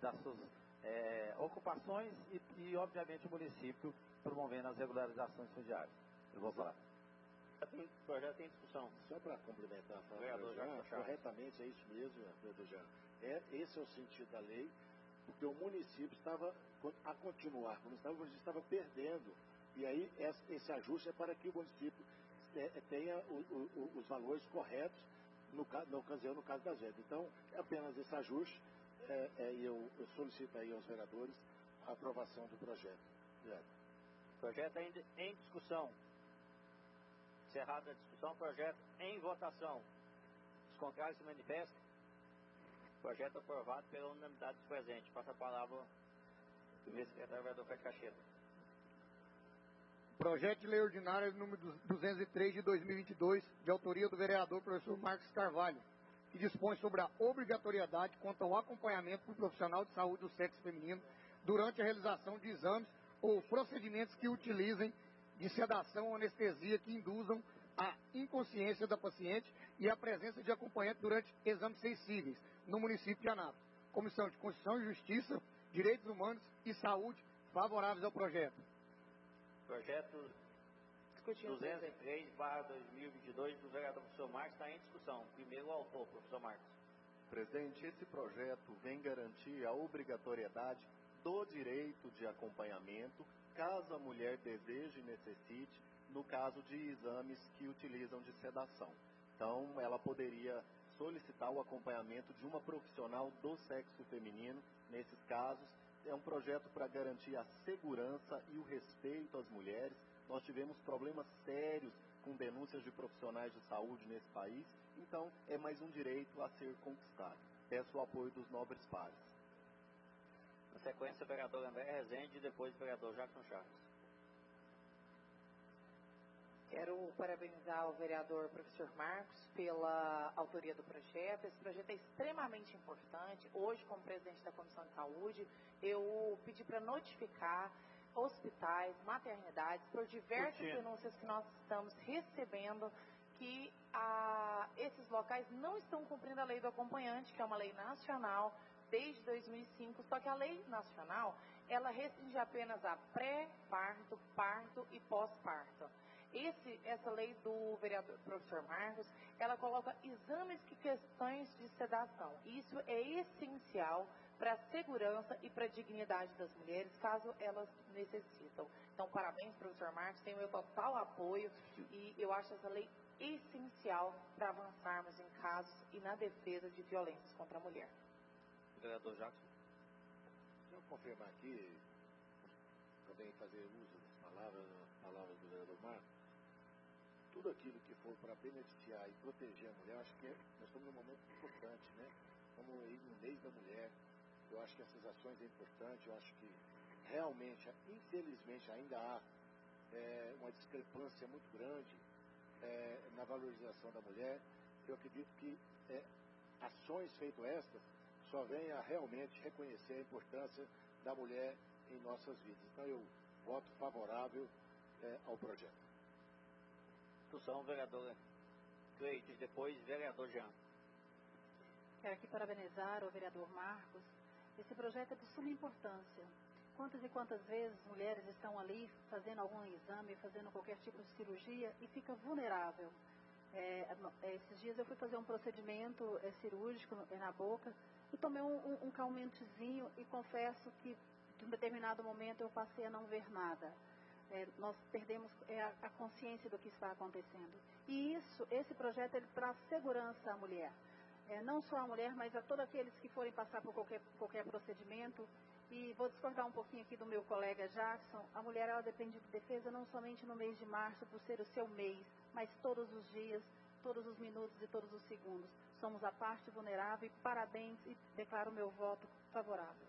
ocupações e, obviamente, o município promovendo as regularizações fundiárias. Eu vou falar.
O projeto em discussão.
Só para complementar a fala
vereador
do Jean, corretamente é isso mesmo, vereador Jean. Esse é o sentido da lei, porque o município estava a continuar, o município estava perdendo, e aí esse ajuste é para que o município tenha os valores corretos na ocasião, no caso das vendas. Então, é apenas esse ajuste, e eu solicito aí aos vereadores a aprovação do projeto.
Projeto ainda em discussão. Encerrada a discussão, projeto em votação. Os contrários se manifestam. Projeto aprovado pela unanimidade dos presentes. Passa a palavra do vice-secretário vereador Fred Cacheta.
Projeto de lei ordinária número 203 de 2022, de autoria do vereador professor Marcos Carvalho, que dispõe sobre a obrigatoriedade quanto ao acompanhamento do profissional de saúde do sexo feminino durante a realização de exames ou procedimentos que utilizem de sedação ou anestesia que induzam a inconsciência da paciente e a presença de acompanhante durante exames sensíveis no município de Anápolis. Comissão de Constituição e Justiça, Direitos Humanos e Saúde favoráveis ao projeto.
Projeto 203/2022 do vereador professor Marcos está em discussão. Primeiro o autor, professor Marcos.
Presidente, esse projeto vem garantir a obrigatoriedade do direito de acompanhamento, caso a mulher deseje e necessite, no caso de exames que utilizam de sedação. Então, ela poderia solicitar o acompanhamento de uma profissional do sexo feminino nesses casos. É um projeto para garantir a segurança e o respeito às mulheres. Nós tivemos problemas sérios com denúncias de profissionais de saúde nesse país, então é mais um direito a ser conquistado. Peço o apoio dos nobres pares.
Na sequência, o vereador André Rezende e depois o vereador Jackson Chaves.
Quero parabenizar o vereador professor Marcos pela autoria do projeto. Esse projeto é extremamente importante. Hoje, como presidente da Comissão de Saúde, eu pedi para notificar hospitais, maternidades, por diversas denúncias que nós estamos recebendo, que esses locais não estão cumprindo a lei do acompanhante, que é uma lei nacional, desde 2005, só que a lei nacional, ela restringe apenas a pré-parto, parto e pós-parto. Essa lei do vereador professor Marcos, ela coloca exames e questões de sedação. Isso é essencial para a segurança e para a dignidade das mulheres, caso elas necessitam. Então, parabéns, professor Marcos, tem o meu total apoio e eu acho essa lei essencial para avançarmos em casos e na defesa de violências contra a mulher.
Vereador Jackson.
Deixa eu confirmar aqui, também fazer uso das palavras do vereador Marcos. Tudo aquilo que for para beneficiar e proteger a mulher, acho que nós estamos num momento importante, né? Estamos aí no mês da mulher. Eu acho que essas ações é importante. Eu acho que realmente, infelizmente, ainda há uma discrepância muito grande na valorização da mulher. Eu acredito que ações feitas estas só venham a realmente reconhecer a importância da mulher em nossas vidas. Então eu voto favorável ao projeto.
Discussão, vereador Cleide, depois vereador Jean.
Quero aqui parabenizar o vereador Marcos. Esse projeto é de suma importância. Quantas e quantas vezes mulheres estão ali fazendo algum exame, fazendo qualquer tipo de cirurgia e fica vulnerável. Esses dias eu fui fazer um procedimento cirúrgico na boca e tomei um calmantezinho e confesso que de um determinado momento eu passei a não ver nada. Nós perdemos a consciência do que está acontecendo. E esse projeto ele traz segurança à mulher. Não só à mulher, mas a todos aqueles que forem passar por qualquer procedimento. E vou discordar um pouquinho aqui do meu colega Jackson. A mulher ela depende de defesa não somente no mês de março, por ser o seu mês, mas todos os dias, todos os minutos e todos os segundos. Somos a parte vulnerável e parabéns e declaro meu voto favorável.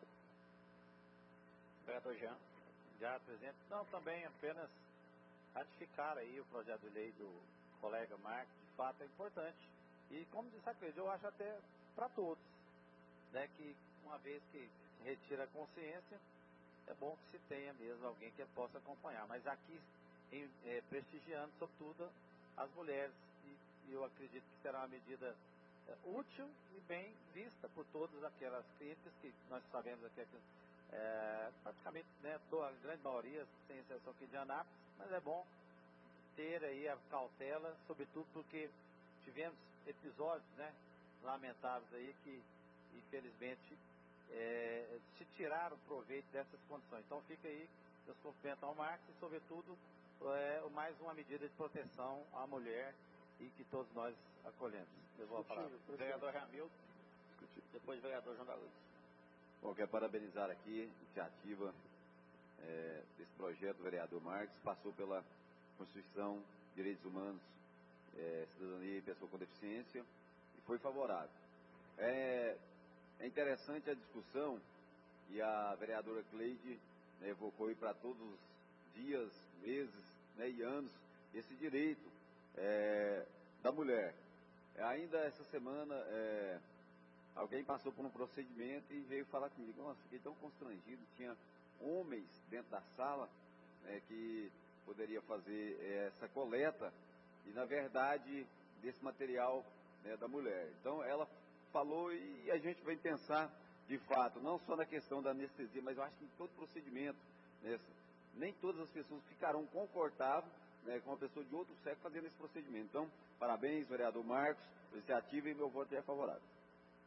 Vereador Jean.
Já, presidente. Não, também apenas ratificar aí o projeto de lei do colega Marcos, de fato é importante. E como disse a Cleide, eu acho até para todos, né, que uma vez que se retira a consciência, é bom que se tenha mesmo alguém que possa acompanhar. Mas aqui, prestigiando, sobretudo, as mulheres. E eu acredito que será uma medida útil e bem vista por todas aquelas críticas que nós sabemos aqui praticamente, né, a grande maioria, sem exceção aqui de Anápolis, mas é bom ter aí a cautela, sobretudo porque tivemos episódios, né, lamentáveis aí que, infelizmente, se tiraram proveito dessas condições. Então fica aí, meus cumprimentos ao Marcos e, sobretudo, mais uma medida de proteção à mulher e que todos nós acolhemos. Eu vou falar. Vereador Ramilton, depois vereador João da Luz.
Bom, quero parabenizar aqui a iniciativa desse projeto do vereador Marcos, passou pela Constituição, Direitos Humanos, Cidadania e Pessoa com Deficiência e foi favorável. É interessante a discussão e a vereadora Cleide evocou aí para todos os dias, meses, né, e anos esse direito da mulher. Ainda essa semana alguém passou por um procedimento e veio falar comigo. Nossa, fiquei tão constrangido. Tinha homens dentro da sala que poderia fazer essa coleta e, na verdade, desse material da mulher. Então, ela falou e a gente vai pensar, de fato, não só na questão da anestesia, mas eu acho que em todo procedimento, nem todas as pessoas ficarão confortáveis com uma pessoa de outro sexo fazendo esse procedimento. Então, parabéns, vereador Marcos, iniciativa, e meu voto é favorável.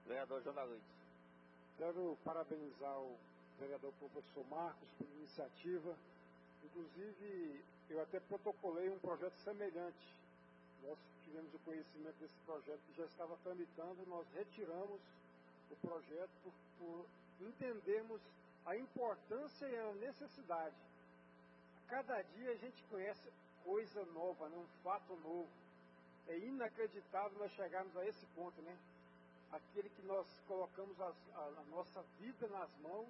Vereador João da Luz.
Quero parabenizar o vereador professor Marcos por iniciativa. Inclusive, eu até protocolei um projeto semelhante. Nós tivemos o conhecimento desse projeto que já estava tramitando, nós retiramos o projeto por entendermos a importância e a necessidade. A cada dia a gente conhece coisa nova, né? Um fato novo. É inacreditável nós chegarmos a esse ponto, né? Aquele que nós colocamos a nossa vida nas mãos,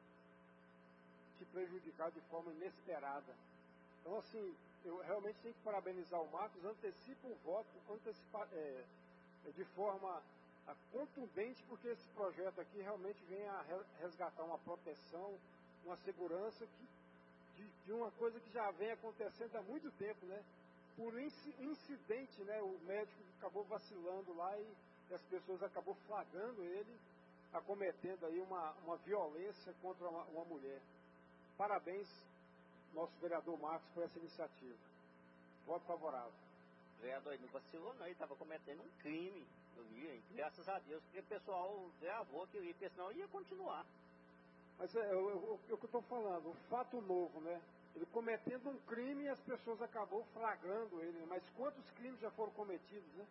te prejudicar de forma inesperada. Então, assim, eu realmente tenho que parabenizar o Marcos, antecipo o voto, de forma contundente, porque esse projeto aqui realmente vem a resgatar uma proteção, uma segurança de uma coisa que já vem acontecendo há muito tempo, né? Por incidente, né? O médico acabou vacilando lá e as pessoas acabou flagrando ele, acometendo aí uma violência contra uma mulher. Parabéns, nosso vereador Marcos, por essa iniciativa. Voto favorável.
Vereador, ele não vacilou não, ele estava cometendo um crime, eu vi, graças a Deus, porque o pessoal gravou aquilo, porque senão ia continuar.
Mas é o que eu estou falando, um fato novo, né? Ele cometendo um crime e as pessoas acabou flagrando ele, né? Mas quantos crimes já foram cometidos, né?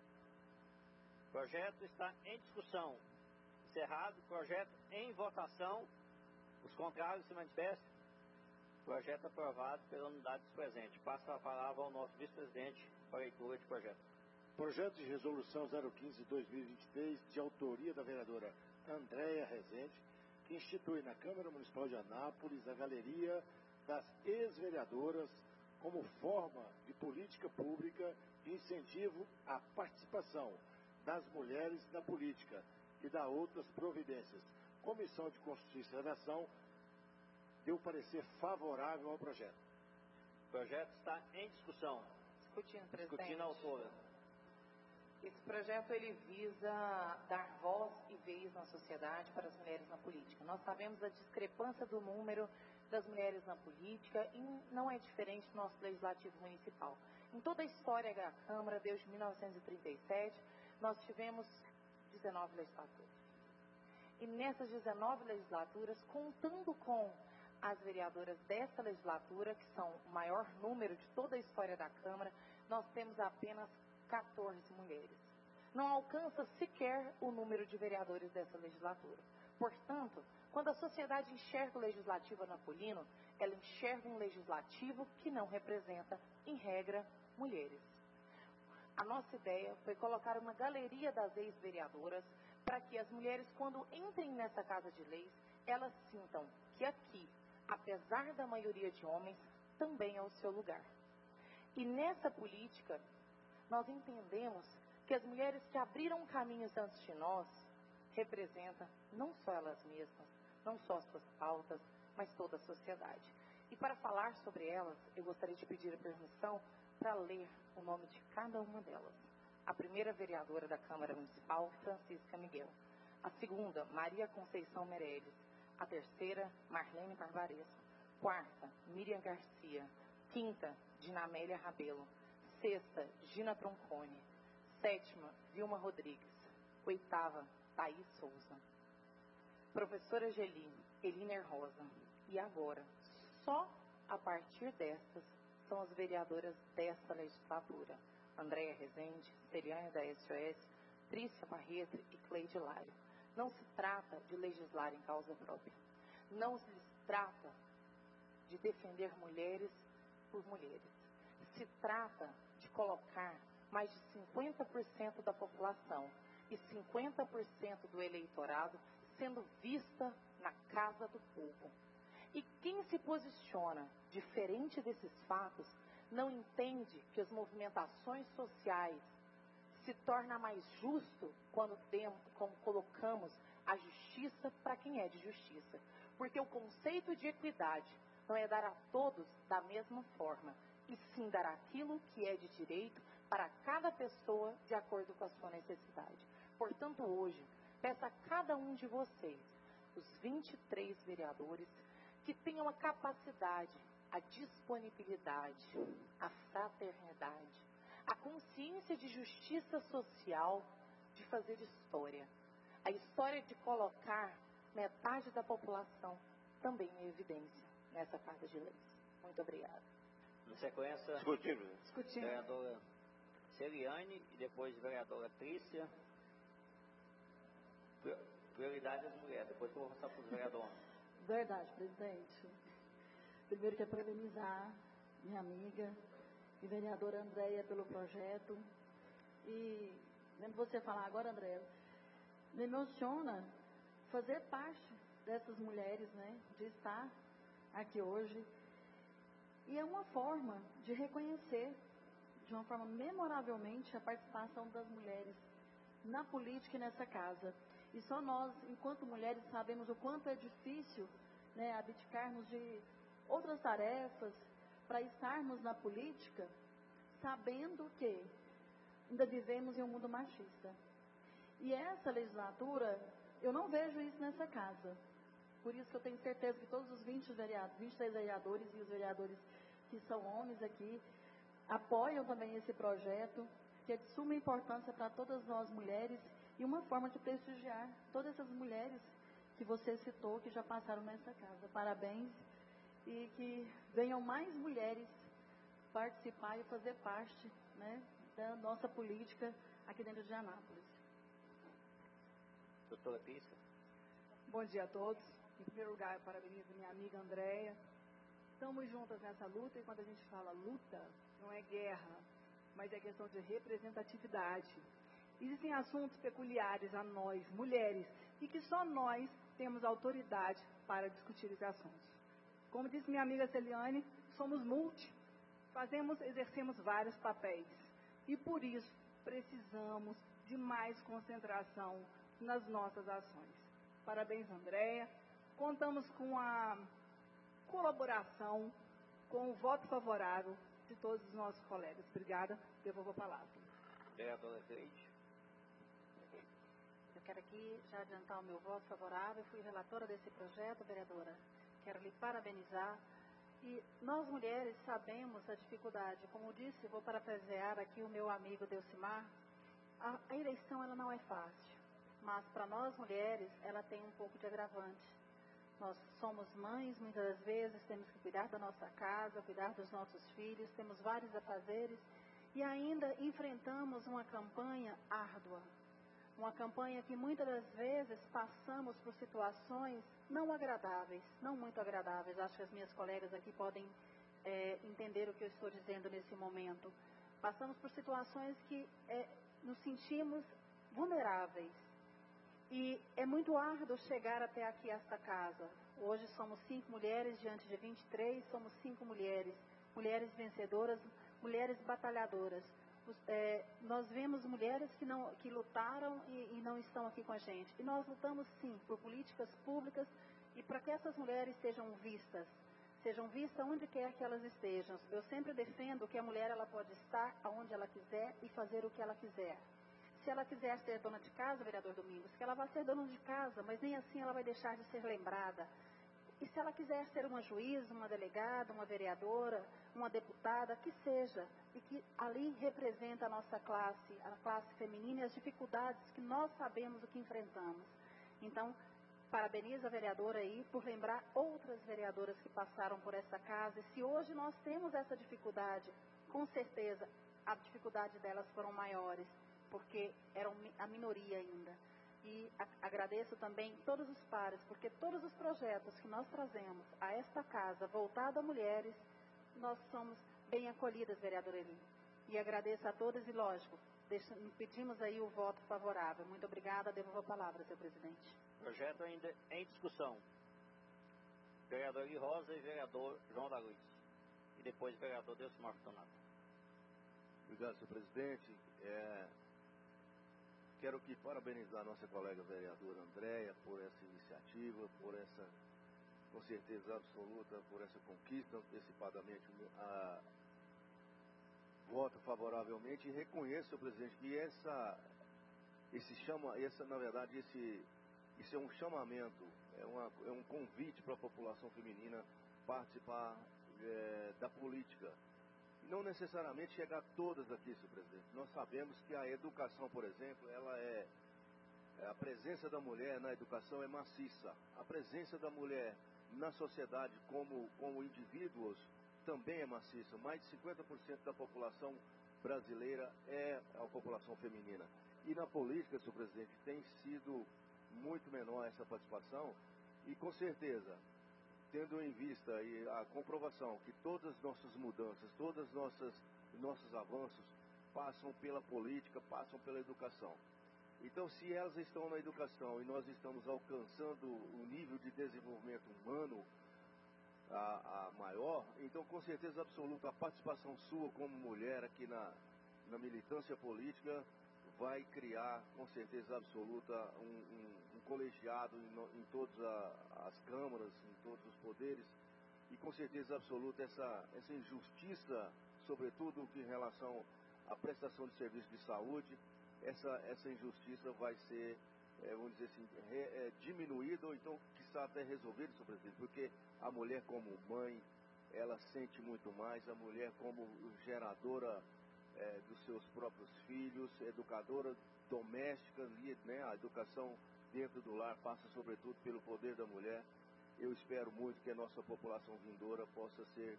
O projeto está em discussão. Encerrado, projeto em votação. Os contrários se manifestam. Projeto aprovado pela unidade presente. Passo a palavra ao nosso vice-presidente para a leitura de projeto.
Projeto de resolução 015/2023, de autoria da vereadora Andréia Rezende, que institui na Câmara Municipal de Anápolis a Galeria das Ex-Vereadoras como forma de política pública de incentivo à participação das mulheres na política e da outras providências. Comissão de Constituição e Redação deu parecer favorável ao projeto.
O projeto está em discussão.
Discutindo, presidente.
Discutindo a autora.
Esse projeto ele visa dar voz e vez na sociedade para as mulheres na política. Nós sabemos da discrepância do número das mulheres na política e não é diferente do nosso legislativo municipal. Em toda a história da Câmara, desde 1937, nós tivemos 19 legislaturas. E nessas 19 legislaturas, contando com as vereadoras desta legislatura, que são o maior número de toda a história da Câmara, nós temos apenas 14 mulheres. Não alcança sequer o número de vereadores dessa legislatura. Portanto, quando a sociedade enxerga o legislativo anapolino, ela enxerga um legislativo que não representa, em regra, mulheres. A nossa ideia foi colocar uma galeria das ex-vereadoras para que as mulheres, quando entrem nessa casa de leis, elas sintam que aqui, apesar da maioria de homens, também é o seu lugar. E nessa política, nós entendemos que as mulheres que abriram caminhos antes de nós representam não só elas mesmas, não só as suas pautas, mas toda a sociedade. E para falar sobre elas, eu gostaria de pedir a permissão para ler o nome de cada uma delas. A primeira vereadora da Câmara Municipal, Francisca Miguel. A segunda, Maria Conceição Meirelles. A terceira, Marlene Barbaresso. Quarta, Miriam Garcia. Quinta, Dinamélia Rabelo. Sexta, Gina Troncone. Sétima, Vilma Rodrigues. Oitava, Thaís Souza. Professora Geli, Eliner Rosa. E agora, só a partir destas, são as vereadoras desta legislatura. Andréia Rezende, Celiane da SOS, Trícia Barreto e Cleide Lário. Não se trata de legislar em causa própria. Não se trata de defender mulheres por mulheres. Se trata de colocar mais de 50% da população e 50% do eleitorado sendo vista na casa do povo. E quem se posiciona diferente desses fatos não entende que as movimentações sociais se torna mais justo quando colocamos a justiça para quem é de justiça. Porque o conceito de equidade não é dar a todos da mesma forma, e sim dar aquilo que é de direito para cada pessoa de acordo com a sua necessidade. Portanto, hoje, peço a cada um de vocês, os 23 vereadores, que tenham a capacidade, a disponibilidade, a fraternidade, a consciência de justiça social, de fazer história. a história de colocar metade da população também em evidência nessa Casa de Leis. Muito obrigada.
Na sequência,
Discutindo.
vereadora Celiane e depois vereadora Trícia. Prioridade às mulheres, depois que eu vou passar para os vereadores.
Verdade, presidente. Primeiro quero parabenizar minha amiga e vereadora Andréia pelo projeto. E vendo você falar agora, Andréia, me emociona fazer parte dessas mulheres, né, de estar aqui hoje. E é uma forma de reconhecer, de uma forma memoravelmente, a participação das mulheres na política e nessa casa. E só nós, enquanto mulheres, sabemos o quanto é difícil, né, abdicarmos de outras tarefas para estarmos na política, sabendo que ainda vivemos em um mundo machista. E essa legislatura, eu não vejo isso nessa casa. Por isso que eu tenho certeza que todos os 23 vereadores e os vereadores que são homens aqui apoiam também esse projeto, que é de suma importância para todas nós mulheres e uma forma de prestigiar todas essas mulheres que você citou, que já passaram nessa casa. Parabéns e que venham mais mulheres participar e fazer parte, né, da nossa política aqui dentro de Anápolis.
Doutora Trícia.
Bom dia a todos. Em primeiro lugar, eu parabenizo minha amiga Andréia. Estamos juntas nessa luta e quando a gente fala luta, não é guerra, mas é questão de representatividade. Existem assuntos peculiares a nós, mulheres, e que só nós temos autoridade para discutir esses assuntos. Como disse minha amiga Celiane, somos exercemos vários papéis. E por isso precisamos de mais concentração nas nossas ações. Parabéns, Andréia. Contamos com a colaboração, com o voto favorável de todos os nossos colegas. Obrigada. Devolvo a palavra.
Vereadora Cleide.
Eu quero aqui já adiantar o meu voto favorável. Fui relatora desse projeto, vereadora. Quero lhe parabenizar. E nós, mulheres, sabemos a dificuldade. Como disse, vou parafrasear aqui o meu amigo Delcimar. A eleição ela não é fácil. Mas para nós, mulheres, ela tem um pouco de agravante. Nós somos mães, muitas das vezes, temos que cuidar da nossa casa, cuidar dos nossos filhos, temos vários afazeres e ainda enfrentamos uma campanha árdua. Uma campanha que muitas das vezes passamos por situações não agradáveis, não muito agradáveis. Acho que as minhas colegas aqui podem entender o que eu estou dizendo nesse momento. Passamos por situações que nos sentimos vulneráveis. E é muito árduo chegar até aqui, esta casa. Hoje somos 5 mulheres diante de 23, somos 5 mulheres. Mulheres vencedoras, mulheres batalhadoras. Nós vemos mulheres que lutaram e não estão aqui com a gente. E nós lutamos sim por políticas públicas e para que essas mulheres sejam vistas onde quer que elas estejam. Eu sempre defendo que a mulher ela pode estar aonde ela quiser e fazer o que ela quiser. Se ela quiser ser dona de casa, vereador Domingos, que ela vá ser dona de casa, mas nem assim ela vai deixar de ser lembrada. E se ela quiser ser uma juíza, uma delegada, uma vereadora, uma deputada, que seja, e que ali representa a nossa classe, a classe feminina e as dificuldades que nós sabemos o que enfrentamos. Então, parabenizo a vereadora aí por lembrar outras vereadoras que passaram por essa casa. E se hoje nós temos essa dificuldade, com certeza a dificuldade delas foram maiores, porque eram a minoria ainda. E agradeço também todos os pares, porque todos os projetos que nós trazemos a esta casa, voltado a mulheres, nós somos bem acolhidas, vereadora Eli. E agradeço a todas e, lógico, pedimos aí o voto favorável. Muito obrigada, devolvo a palavra, senhor presidente.
Projeto ainda em discussão. Vereador Eli Rosa e vereador João da Luz. E depois vereador Delcimar Fortunato.
Obrigado, senhor presidente. Quero aqui parabenizar a nossa colega vereadora Andréia por essa iniciativa, por essa, com certeza absoluta, por essa conquista, antecipadamente voto favoravelmente e reconheço, senhor presidente, que na verdade, isso é um chamamento, é um convite para a população feminina participar da política. Não necessariamente chegar todas aqui, senhor presidente. Nós sabemos que a educação, por exemplo, ela presença da mulher na educação é maciça. A presença da mulher na sociedade como indivíduos também é maciça. Mais de 50% da população brasileira é a população feminina. E na política, senhor presidente, tem sido muito menor essa participação e, com certeza, tendo em vista aí a comprovação que todas as nossas mudanças, todos os nossos avanços passam pela política, passam pela educação. Então, se elas estão na educação e nós estamos alcançando o nível de desenvolvimento humano a maior, então, com certeza absoluta, a participação sua como mulher aqui na militância política vai criar, com certeza absoluta, um colegiado em todas as câmaras, em todos os poderes, e com certeza absoluta essa injustiça, sobretudo em relação à prestação de serviço de saúde, essa injustiça vai ser, vamos dizer assim, diminuída, ou então, quiçá até resolvida, senhor presidente, porque a mulher como mãe, ela sente muito mais, a mulher como geradora dos seus próprios filhos, educadora doméstica, né? A educação dentro do lar passa sobretudo pelo poder da mulher. Eu espero muito que a nossa população vindoura possa ser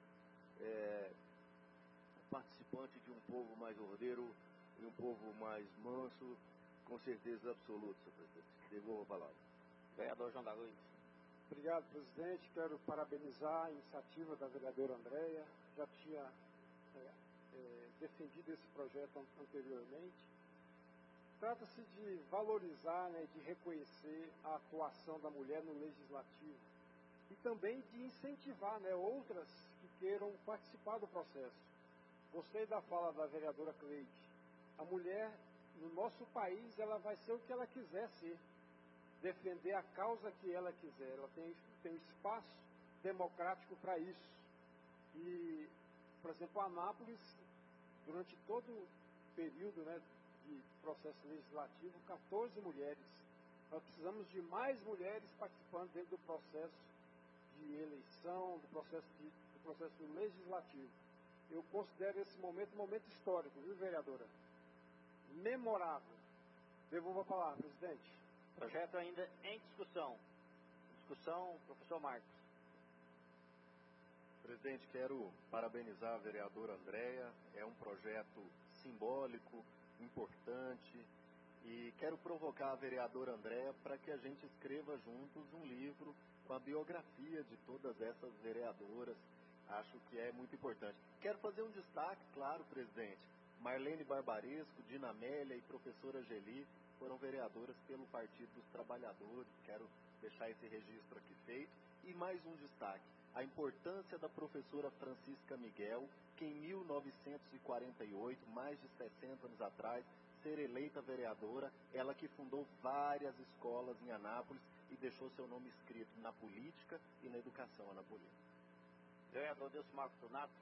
participante de um povo mais ordeiro e um povo mais manso, com certeza absoluta, senhor presidente. Devolvo a palavra.
Vereador João da Luz.
Obrigado, presidente. Quero parabenizar a iniciativa da vereadora Andréia. Já tinha defendido esse projeto anteriormente. Trata-se de valorizar, né, de reconhecer a atuação da mulher no legislativo e também de incentivar, né, outras que queiram participar do processo. Gostei da fala da vereadora Cleide. A mulher, no nosso país, ela vai ser o que ela quiser ser, defender a causa que ela quiser. Ela tem um espaço democrático para isso. E, por exemplo, Anápolis, durante todo o período, né, de processo legislativo, 14 mulheres. Nós precisamos de mais mulheres participando dentro do processo de eleição, do processo legislativo. Eu considero esse momento um momento histórico, viu, vereadora? Memorável. Devolvo a palavra, presidente.
Projeto ainda em discussão. Discussão, professor Marcos.
Presidente, quero parabenizar a vereadora Andréia. É um projeto simbólico, importante, e quero provocar a vereadora Andréia para que a gente escreva juntos um livro com a biografia de todas essas vereadoras. Acho que é muito importante. Quero fazer um destaque, claro, presidente. Marlene Barbaresco, Dina Amélia e professora Geli foram vereadoras pelo Partido dos Trabalhadores. Quero deixar esse registro aqui feito. E mais um destaque. A importância da professora Francisca Miguel, que em 1948, mais de 60 anos atrás, ser eleita vereadora, ela que fundou várias escolas em Anápolis e deixou seu nome escrito na política e na educação anapolina.
Vereador Delcio Marcos Donato.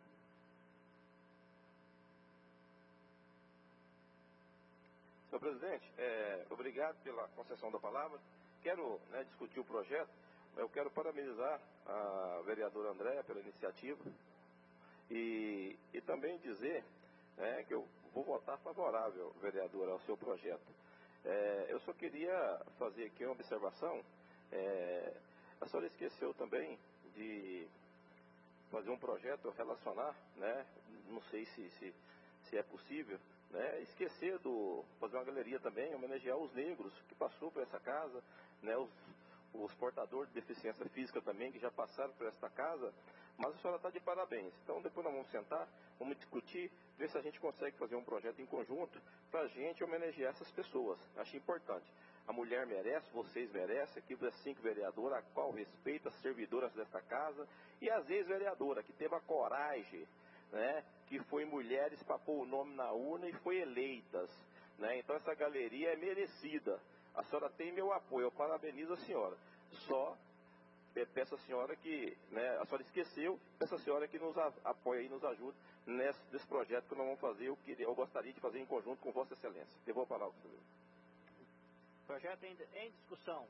Senhor presidente, obrigado pela concessão da palavra. Quero discutir o projeto. Eu quero parabenizar a vereadora Andréia pela iniciativa e também dizer que eu vou votar favorável, vereadora, ao seu projeto. Eu só queria fazer aqui uma observação. A senhora esqueceu também de fazer um projeto, relacionar, não sei se é possível, fazer uma galeria também, homenagear os negros que passou por essa casa, os portadores de deficiência física também, que já passaram por esta casa, mas a senhora está de parabéns. Então depois nós vamos sentar, vamos discutir, ver se a gente consegue fazer um projeto em conjunto para a gente homenagear essas pessoas. Acho importante. A mulher merece, vocês merecem, aqui das 5 vereadoras, a qual respeito as servidoras desta casa, e as ex-vereadoras, que teve a coragem, que foi mulheres para pôr o nome na urna e foi eleitas. Então essa galeria é merecida. A senhora tem meu apoio, eu parabenizo a senhora. Só peço a senhora que, a senhora esqueceu, peço a senhora que nos apoie e nos ajude nesse projeto que nós vamos fazer. Eu gostaria de fazer em conjunto com Vossa Excelência. Devolvo a palavra, senhor.
Projeto em discussão.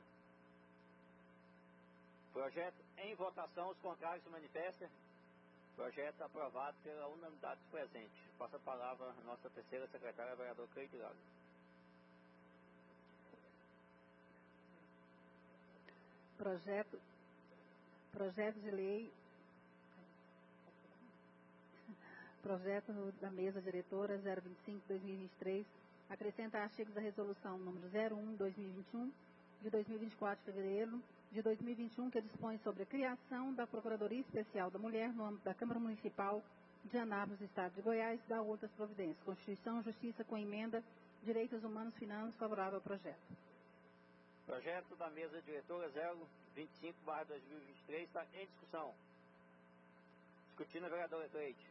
Projeto em votação, os contrários se manifestam. Projeto aprovado pela unanimidade dos presentes. Passa a palavra a nossa terceira secretária, a vereadora Cleide Lago.
Projeto de lei. Projeto da mesa diretora 025/2023, acrescenta artigos da resolução número 01/2021, de 2024 de fevereiro de 2021, que dispõe sobre a criação da Procuradoria Especial da Mulher no âmbito da Câmara Municipal de Anápolis, Estado de Goiás, e da outras providências. Constituição, Justiça com emenda, Direitos Humanos, Finanças, favorável ao projeto.
Projeto da mesa diretora 025/2023 está em discussão. Discutindo a vereadora Cleide.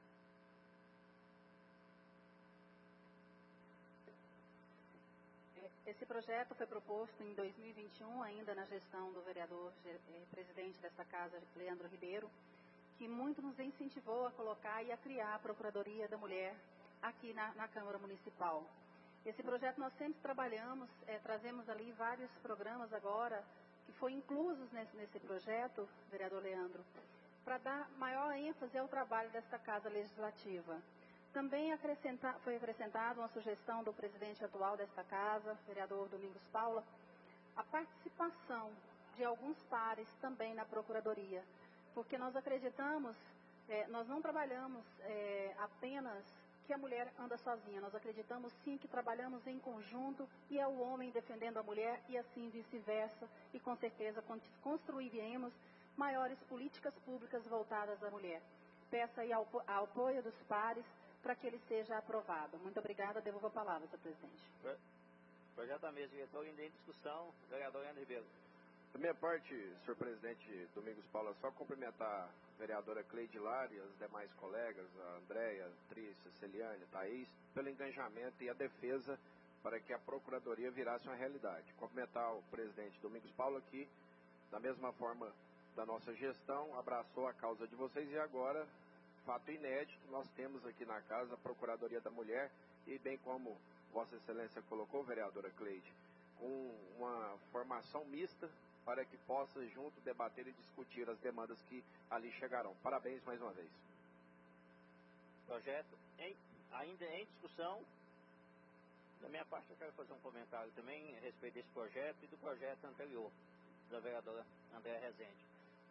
Esse projeto foi proposto em 2021, ainda na gestão do vereador presidente desta casa, Leandro Ribeiro, que muito nos incentivou a colocar e a criar a Procuradoria da Mulher aqui na Câmara Municipal. Esse projeto nós sempre trabalhamos, trazemos ali vários programas agora, que foram inclusos nesse projeto, vereador Leandro, para dar maior ênfase ao trabalho desta Casa Legislativa. Também foi acrescentada uma sugestão do presidente atual desta casa, vereador Domingos Paula, a participação de alguns pares também na Procuradoria, porque nós acreditamos, nós não trabalhamos apenas que a mulher anda sozinha, nós acreditamos sim que trabalhamos em conjunto e é o homem defendendo a mulher e assim vice-versa, e com certeza construiremos maiores políticas públicas voltadas à mulher. Peço aí ao apoio dos pares para que ele seja aprovado. Muito obrigada, devolvo a palavra, senhor presidente.
Projeto da mesa diretora ainda em discussão, vereador Leandro Ribeiro.
Da minha parte, senhor presidente Domingos Paula, só cumprimentar a vereadora Cleide Lari e as demais colegas, a Andréia, Trícia, Celiane, Thaís, pelo engajamento e a defesa para que a Procuradoria virasse uma realidade. Cumprimentar o presidente Domingos Paula, que, da mesma forma da nossa gestão, abraçou a causa de vocês e agora, fato inédito, nós temos aqui na casa a Procuradoria da Mulher e, bem como Vossa Excelência colocou, vereadora Cleide, com uma formação mista para que possa junto debater e discutir as demandas que ali chegarão. Parabéns mais uma vez.
Projeto ainda em discussão. Da minha parte eu quero fazer um comentário também a respeito desse projeto e do projeto anterior da vereadora Andréa Rezende.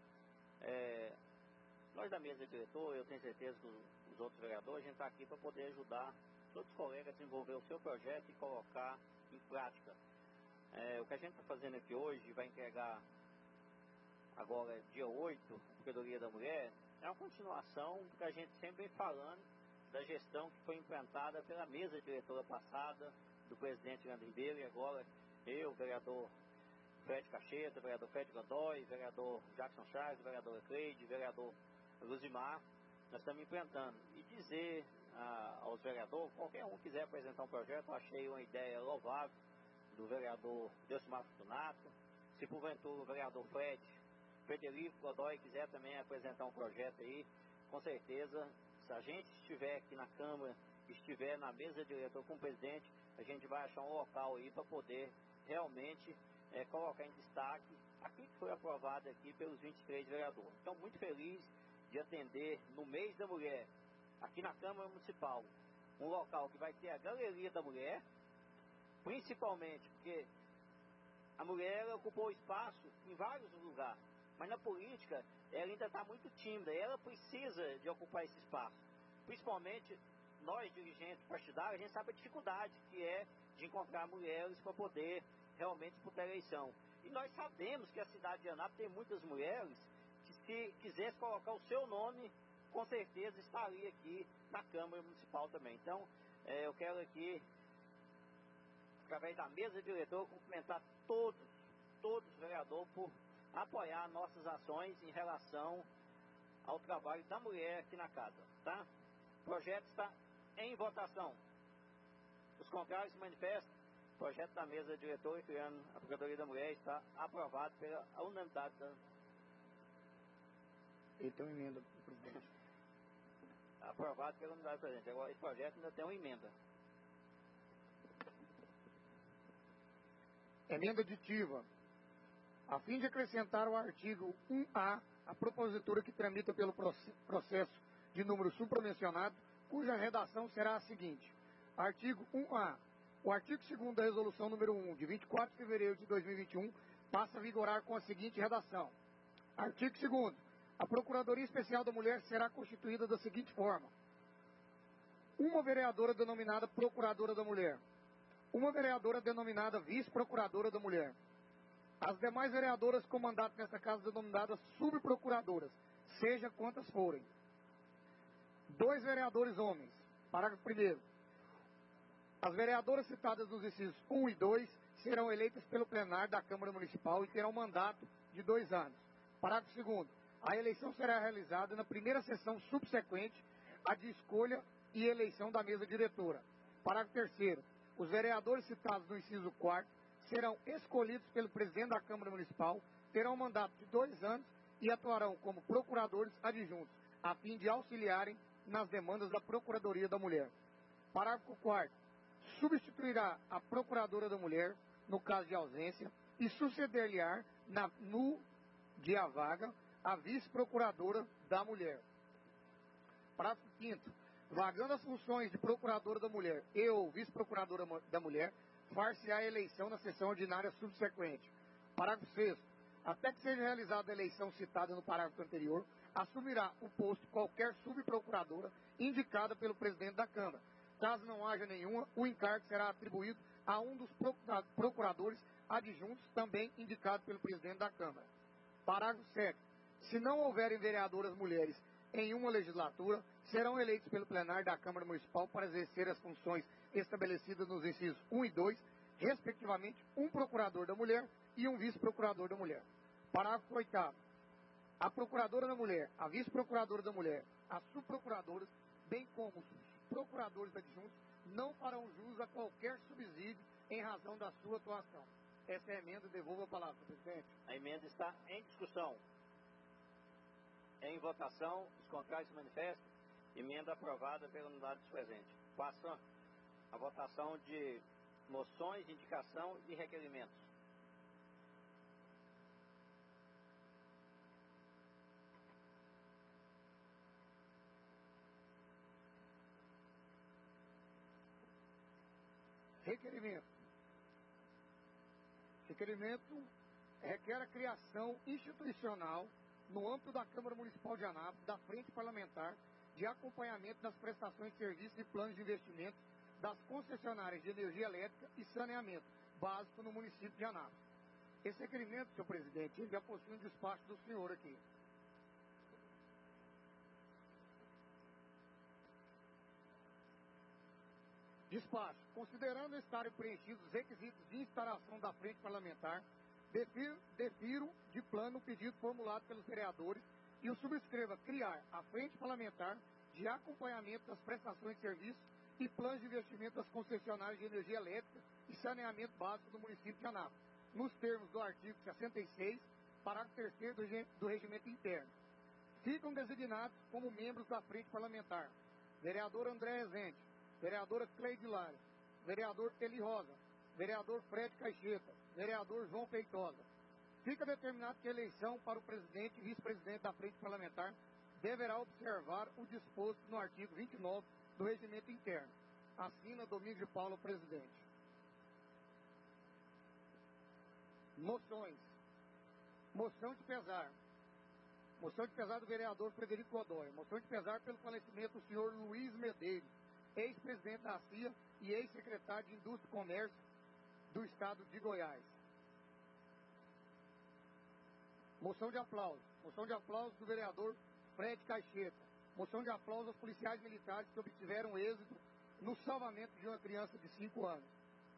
Nós da mesa diretora, eu tenho certeza que os outros vereadores, a gente está aqui para poder ajudar todos os colegas a desenvolver o seu projeto e colocar em prática. O que a gente está fazendo aqui hoje, vai entregar agora dia 8, a Procuradoria da Mulher, é uma continuação do que a gente sempre vem falando da gestão que foi implantada pela mesa diretora passada, do presidente Leandro Ribeiro, e agora eu, vereador Fred Cacheta, vereador Fred Godoy, vereador Jackson Chaves, vereadora Cleide, vereador Luzimar, nós estamos implantando. E dizer aos vereadores, qualquer um quiser apresentar um projeto, eu achei uma ideia louvável do vereador Delcimar Fortunato. Se porventura o vereador Frederico Godoy quiser também apresentar um projeto aí, com certeza, se a gente estiver aqui na Câmara, estiver na mesa diretora com o presidente, a gente vai achar um local aí para poder realmente colocar em destaque aquilo que foi aprovado aqui pelos 23 vereadores. Então, muito feliz de atender no mês da mulher, aqui na Câmara Municipal, um local que vai ter a Galeria da Mulher, principalmente porque a mulher ocupou espaço em vários lugares, mas na política ela ainda está muito tímida, e ela precisa de ocupar esse espaço. Principalmente nós, dirigentes partidários, a gente sabe a dificuldade que é de encontrar mulheres para poder realmente disputar a eleição. E nós sabemos que a cidade de Anápolis tem muitas mulheres que, se quisesse colocar o seu nome, com certeza estaria aqui na Câmara Municipal também. Então, eu quero aqui, através da mesa diretora, cumprimentar todos os vereadores por apoiar nossas ações em relação ao trabalho da mulher aqui na casa, tá? O projeto está em votação. Os contrários se manifestam. O projeto da mesa diretora criando a Procuradoria da Mulher está aprovado pela unanimidade da...
Ele tem uma emenda, presidente.
Aprovado pela unanimidade do presidente. Agora, esse projeto ainda tem uma emenda.
Emenda aditiva. A fim de acrescentar o artigo 1A, a propositura que tramita pelo processo de número supramencionado, cuja redação será a seguinte. Artigo 1A. O artigo 2º da Resolução número 1, de 24 de fevereiro de 2021, passa a vigorar com a seguinte redação. Artigo 2º. A Procuradoria Especial da Mulher será constituída da seguinte forma. Uma vereadora denominada Procuradora da Mulher. Uma vereadora denominada Vice-Procuradora da Mulher. As demais vereadoras com mandato nesta casa denominadas Subprocuradoras, seja quantas forem. 2 vereadores homens. Parágrafo 1º. As vereadoras citadas nos incisos 1 e 2 serão eleitas pelo plenário da Câmara Municipal e terão mandato de 2 anos. Parágrafo 2º. A eleição será realizada na primeira sessão subsequente à de escolha e eleição da mesa diretora. Parágrafo 3º. Os vereadores citados no inciso 4º serão escolhidos pelo presidente da Câmara Municipal, terão mandato de 2 anos e atuarão como procuradores adjuntos, a fim de auxiliarem nas demandas da Procuradoria da Mulher. Parágrafo 4º. Substituirá a Procuradora da Mulher, no caso de ausência, e suceder-lhe-á, no dia vaga, a Vice-Procuradora da Mulher. Parágrafo 5º. Vagando as funções de Procuradora da Mulher e ou Vice-Procuradora da Mulher, far-se-á a eleição na sessão ordinária subsequente. Parágrafo 6º. Até que seja realizada a eleição citada no parágrafo anterior, assumirá o posto qualquer subprocuradora indicada pelo presidente da Câmara. Caso não haja nenhuma, o encargo será atribuído a um dos procuradores adjuntos, também indicado pelo presidente da Câmara. Parágrafo 7º. Se não houverem vereadoras mulheres em uma legislatura, serão eleitos pelo plenário da Câmara Municipal para exercer as funções estabelecidas nos incisos 1 e 2, respectivamente, um procurador da mulher e um vice-procurador da mulher. Parágrafo 8º. A Procuradora da Mulher, a Vice-Procuradora da Mulher, as subprocuradoras, bem como os procuradores adjuntos, não farão jus a qualquer subsídio em razão da sua atuação. Essa é a emenda. Devolvo a palavra, presidente.
A emenda está em discussão. Em votação, os contrários se manifestam. Emenda aprovada pela unidade presente. Passa a votação de moções, indicação e requerimentos.
Requerimento. Requerimento requer a criação institucional, no âmbito da Câmara Municipal de Anápolis, da Frente Parlamentar de acompanhamento das prestações de serviços e planos de investimento das concessionárias de energia elétrica e saneamento básico no município de Anápolis. Esse requerimento, senhor presidente, ele já possui um despacho do senhor aqui. Despacho. Considerando estarem preenchidos os requisitos de instalação da Frente Parlamentar, defiro de plano o pedido formulado pelos vereadores e o subscreva criar a Frente Parlamentar de acompanhamento das prestações de serviços e planos de investimento das concessionárias de energia elétrica e saneamento básico do município de Anápolis, nos termos do artigo 66, parágrafo 3º do Regimento Interno. Ficam designados como membros da Frente Parlamentar vereador André Rezende, vereadora Cleide Lara, vereador Eli Rosa, vereador Fred Caixeta, vereador João Feitosa. Fica determinado que a eleição para o presidente e vice-presidente da Frente Parlamentar deverá observar o disposto no artigo 29 do Regimento Interno. Assina Domingos de Paula, presidente. Moções. Moção de pesar. Moção de pesar do vereador Frederico Godoy. Moção de pesar pelo falecimento do senhor Luiz Medeiros, ex-presidente da CIA e ex-secretário de Indústria e Comércio do Estado de Goiás. Moção de aplauso. Moção de aplauso do vereador Fred Caixeta. Moção de aplauso aos policiais militares que obtiveram êxito no salvamento de uma criança de 5 anos.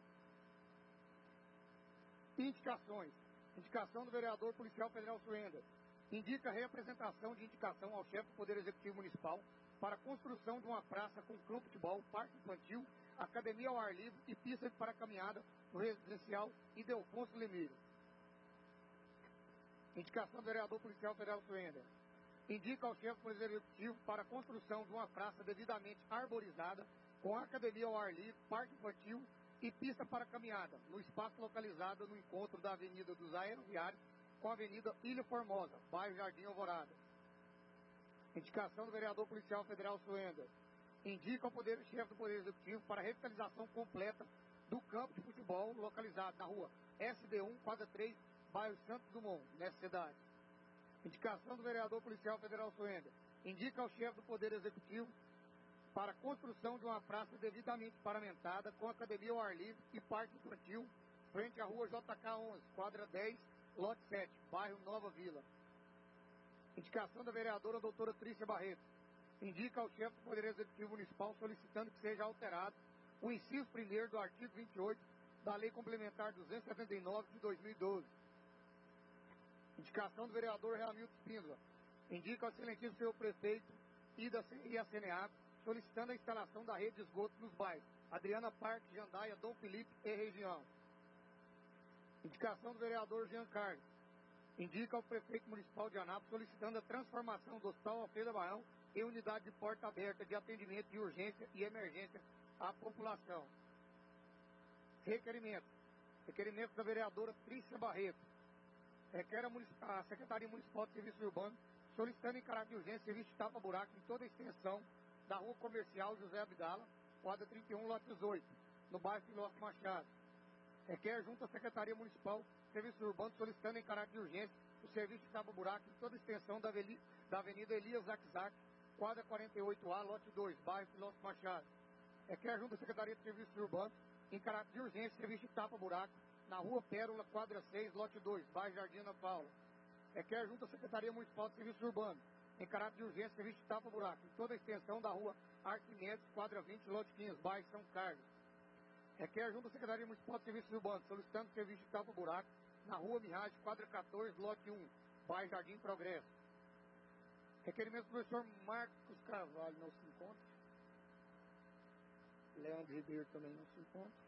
Indicações. Indicação do vereador policial federal Suenda. Indica a reapresentação de indicação ao chefe do Poder Executivo Municipal para a construção de uma praça com campo de futebol, parque infantil, academia ao ar livre e pista para caminhada no residencial Ildefonso Lemiro. Indicação do vereador policial federal Suenda. Indica ao chefe do Poder Executivo para a construção de uma praça devidamente arborizada com academia ao ar livre, parque infantil e pista para caminhada, no espaço localizado no encontro da Avenida dos Aeroviários com a Avenida Ilha Formosa, bairro Jardim Alvorada. Indicação do vereador policial federal Suenda. Indica ao chefe do Poder Executivo para a revitalização completa do campo de futebol localizado na rua SD1, quadra 3, bairro Santos Dumont, nessa cidade. Indicação do vereador policial federal Soenda. Indica ao chefe do Poder Executivo para a construção de uma praça devidamente paramentada com academia ao ar livre e parque infantil frente à rua JK11, quadra 10, lote 7, bairro Nova Vila. Indicação da vereadora doutora Trícia Barreto. Indica ao chefe do Poder Executivo Municipal solicitando que seja alterado o inciso 1º do artigo 28 da Lei Complementar 279 de 2012. Indicação do vereador Ramilton Espíndola. Indica ao excelentíssimo senhor prefeito e a CNEAC solicitando a instalação da rede de esgoto nos bairros Adriana Parque, Jandaia, Dom Felipe e região. Indicação do vereador Jean Carlos. Indica ao prefeito municipal de Anápolis solicitando a transformação do Hospital Alfredo Barrão em unidade de porta aberta de atendimento de urgência e emergência à população. Requerimento. Requerimento da vereadora Trícia Barreto. Requer a Secretaria Municipal de Serviços Urbanos solicitando em caráter de urgência serviço de tapa-buraco em toda a extensão da Rua Comercial José Abdala, quadra 31, lote 18, no bairro Filósofo Machado. Requer junto à Secretaria Municipal de Serviços Urbanos solicitando em caráter de urgência o serviço de tapa-buraco em toda a extensão da Avenida Elias Zaczak, quadra 48A, lote 2, bairro Filósofo Machado. Requer junto à Secretaria de Serviços Urbanos em caráter de urgência serviço de tapa-buraco na Rua Pérola, quadra 6, lote 2, bairro Jardim Ana Paula. Requer junto à Secretaria Municipal de Serviços Urbanos em caráter de urgência serviço de tapa-buraco em toda a extensão da Rua Arquimedes, quadra 20, lote 15, bairro São Carlos. Requer junto à Secretaria Municipal de Serviços Urbanos solicitando serviço de tapa-buraco na Rua Mirage, quadra 14, lote 1, bairro Jardim Progresso. Requerimento do professor Marcos Carvalho não se encontra. Leandro Ribeiro também não se encontra.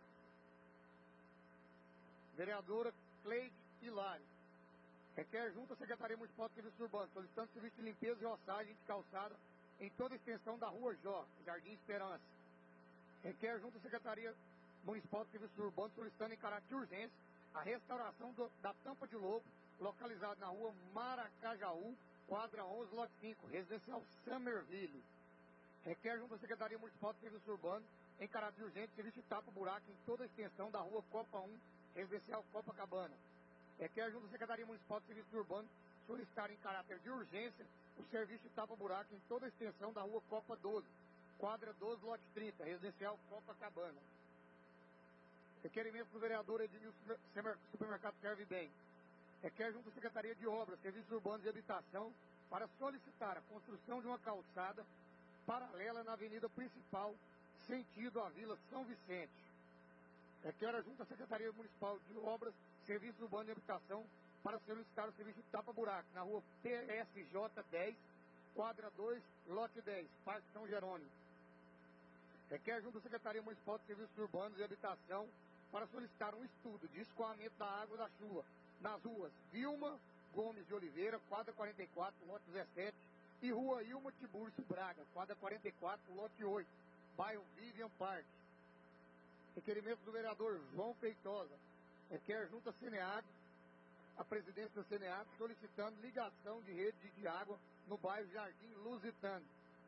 Vereadora Cleide Hilário. Requer junto à Secretaria Municipal de Serviços Urbanos solicitando serviço de limpeza e roçagem de calçada em toda a extensão da Rua Jó, Jardim Esperança. Requer junto à Secretaria Municipal de Serviços Urbanos solicitando em caráter de urgência a restauração da tampa de lobo localizada na Rua Maracajaú, quadra 11, lote 5, residencial Summerville. Requer junto à Secretaria Municipal de Serviços Urbanos em caráter de urgência serviço de tapa-buraco em toda a extensão da Rua Copa 1, residencial Copacabana. Requer junto à Secretaria Municipal de Serviços Urbanos solicitar em caráter de urgência o serviço de tapa-buraco em toda a extensão da Rua Copa 12, quadra 12, lote 30, residencial Copacabana. Requerimento do vereador Ednilson Supermercado Serve Bem. Requer junto à Secretaria de Obras, Serviços Urbanos e Habitação para solicitar a construção de uma calçada paralela na avenida principal, sentido à Vila São Vicente. Requer junto à Secretaria Municipal de Obras, Serviços Urbanos e Habitação para solicitar o serviço de tapa-buraco na Rua PSJ 10, quadra 2, lote 10, Parque São Jerônimo. Requer junto à Secretaria Municipal de Serviços Urbanos e Habitação para solicitar um estudo de escoamento da água da chuva nas ruas Vilma Gomes de Oliveira, quadra 44, lote 17, e Rua Ilma Tiburcio Braga, quadra 44, lote 8, bairro Vivian Park. Requerimento do vereador João Feitosa. Requer junto à CNEAG, a presidência da CNEAG, solicitando ligação de rede de água no bairro Jardim Lusitano.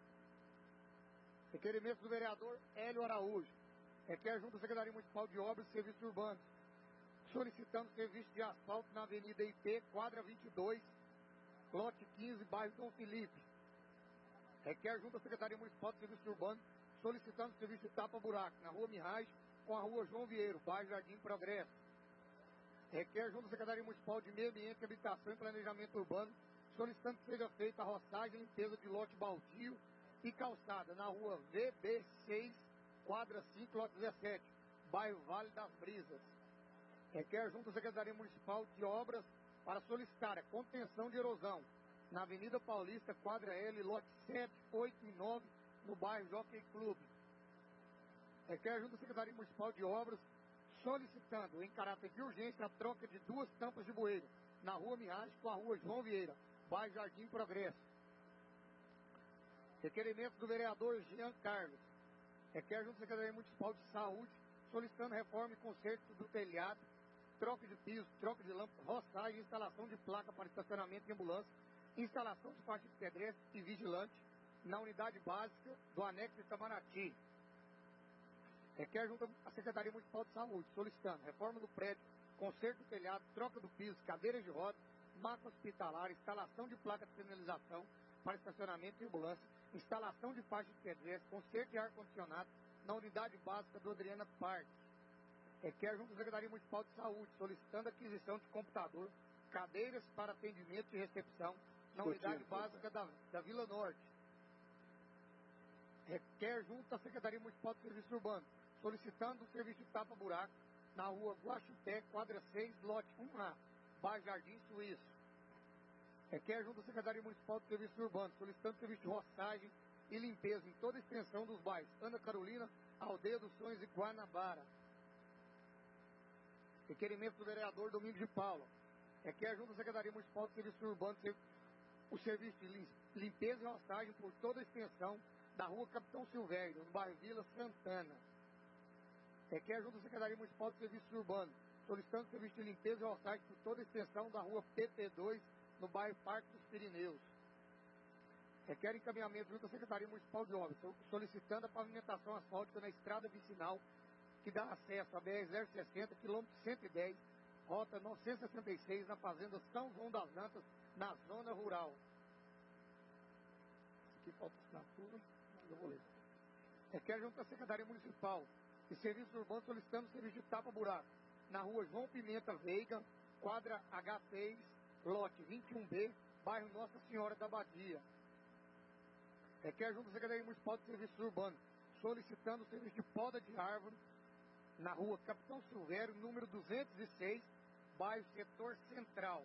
Requerimento do vereador Hélio Araújo. Requer junto à Secretaria Municipal de Obras e Serviços Urbanos, solicitando serviço de asfalto na Avenida IP, quadra 22, lote 15, bairro Dom Felipe. Requer junto à Secretaria Municipal de Serviços Urbanos, solicitando serviço de tapa-buraco na Rua Mirage com a Rua João Vieiro, bairro Jardim Progresso. Requer junto à Secretaria Municipal de Meio Ambiente, Habitação e Planejamento Urbano, solicitando que seja feita a roçagem e limpeza de lote baldio e calçada na Rua VB6, quadra 5, lote 17, bairro Vale das Brisas. Requer junto à Secretaria Municipal de Obras para solicitar a contenção de erosão na Avenida Paulista, quadra L, lote 7, 8 e 9, no bairro Jockey Clube. Requer junto à Secretaria Municipal de Obras solicitando em caráter de urgência a troca de 2 tampas de bueiro na Rua Mirage com a Rua João Vieira, bairro Jardim Progresso. Requerimento do vereador Jean Carlos. Requer junto à Secretaria Municipal de Saúde solicitando reforma e conserto do telhado, troca de piso, troca de lâmpada, roçagem, instalação de placa para estacionamento de ambulância, instalação de faixa de pedestre e vigilante na unidade básica do anexo de Itamaraty. Requer junto à Secretaria Municipal de Saúde solicitando reforma do prédio conserto do telhado, troca do piso, cadeiras de rodas, maca hospitalar, instalação de placa de sinalização para estacionamento e ambulância, instalação de faixa de pedestre, conserto de ar-condicionado na unidade básica do Adriana Parque. Requer junto à Secretaria Municipal de Saúde, solicitando aquisição de computador, cadeiras para atendimento e recepção na unidade básica da Vila Norte. Requer junto à Secretaria Municipal de Serviço Urbano, solicitando o serviço de tapa-buraco na rua Guaxupé, quadra 6, lote 1A, bairro Jardim Suíço. Requer junto à Secretaria Municipal de Serviço Urbano, solicitando serviço de roçagem e limpeza em toda a extensão dos bairros Ana Carolina, Aldeia dos Sonhos e Guanabara. Requerimento do vereador Domingos de Paula. Requer junto à Secretaria Municipal de Serviço Urbano o serviço de limpeza e roçagem por toda a extensão da rua Capitão Silvério, no bairro Vila Santana. Requer junto à Secretaria Municipal de Serviços Urbanos, solicitando serviço de limpeza e roçagem por toda a extensão da rua PP2, no bairro Parque dos Pirineus. Requer encaminhamento junto à Secretaria Municipal de Obras, solicitando a pavimentação asfáltica na estrada vicinal que dá acesso à BR-060, quilômetro 110, rota 966, na fazenda São João das Antas, na zona rural. Aqui falta assinatura, mas eu vou ler. Requer junto à Secretaria Municipal de Serviços Urbanos, solicitando serviço de tapa-buraco na rua João Pimenta Veiga, quadra H3, lote 21B, bairro Nossa Senhora da Badia. Requer junto à Secretaria Municipal de Serviços Urbanos, solicitando o serviço de poda de árvore na rua Capitão Silvério, número 206, bairro Setor Central.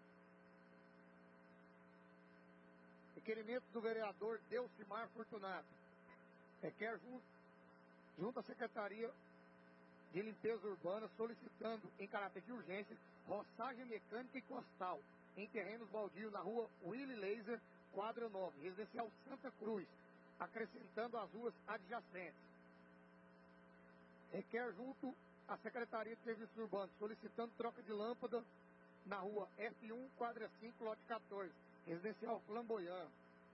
Requerimento do vereador Delcimar Fortunato. Requer junto à Secretaria de Limpeza Urbana, solicitando, em caráter de urgência, roçagem mecânica e costal em terrenos baldios na rua Willy Laser, quadra 9, residencial Santa Cruz, acrescentando as ruas adjacentes. Requer junto à Secretaria de Serviços Urbanos, solicitando troca de lâmpada na rua F1, quadra 5, lote 14, residencial Flamboyant.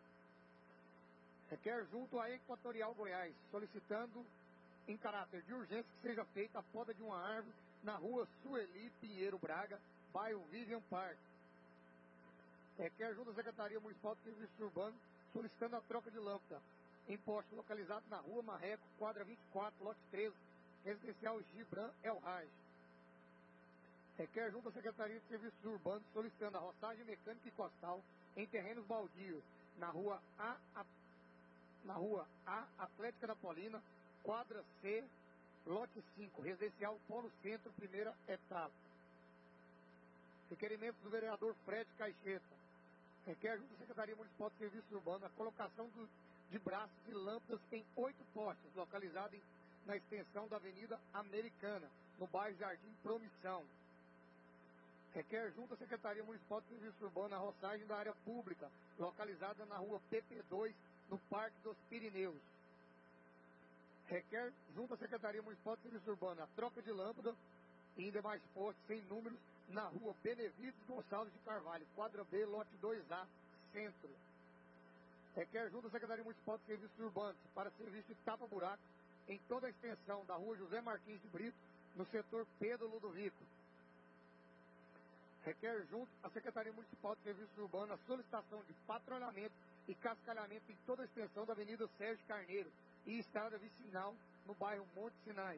Requer junto à Equatorial Goiás, solicitando, em caráter de urgência, que seja feita a poda de uma árvore na rua Sueli Pinheiro Braga, bairro Vivian Park. Requer junto à Secretaria Municipal de Serviços Urbanos, solicitando a troca de lâmpada em poste localizado na rua Marreco, quadra 24, lote 13, residencial Gibran El Raj. Requer junto à Secretaria de Serviços Urbanos, solicitando a roçagem mecânica e costal em terrenos baldios na rua A Atlética da Paulina, quadra C, lote 5, residencial Polo Centro, primeira etapa. Requerimento do vereador Fred Caixeta. Requer junto à Secretaria Municipal de Serviços Urbanos a colocação de braços e lâmpadas em 8 postes, localizados na extensão da Avenida Americana, no bairro Jardim Promissão. Requer junto à Secretaria Municipal de Serviços Urbanos a roçagem da área pública, localizada na rua PP2, no Parque dos Pirineus. Requer junto à Secretaria Municipal de Serviços Urbanos a troca de lâmpada e em demais postes sem números na rua Benevides Gonçalves de Carvalho, quadra B, lote 2A, centro. Requer junto à Secretaria Municipal de Serviços Urbanos para serviço de tapa-buraco em toda a extensão da rua José Martins de Brito, no setor Pedro Ludovico. Requer junto à Secretaria Municipal de Serviços Urbanos a solicitação de patrulhamento e cascalhamento em toda a extensão da Avenida Sérgio Carneiro e estrada vicinal no bairro Monte Sinai.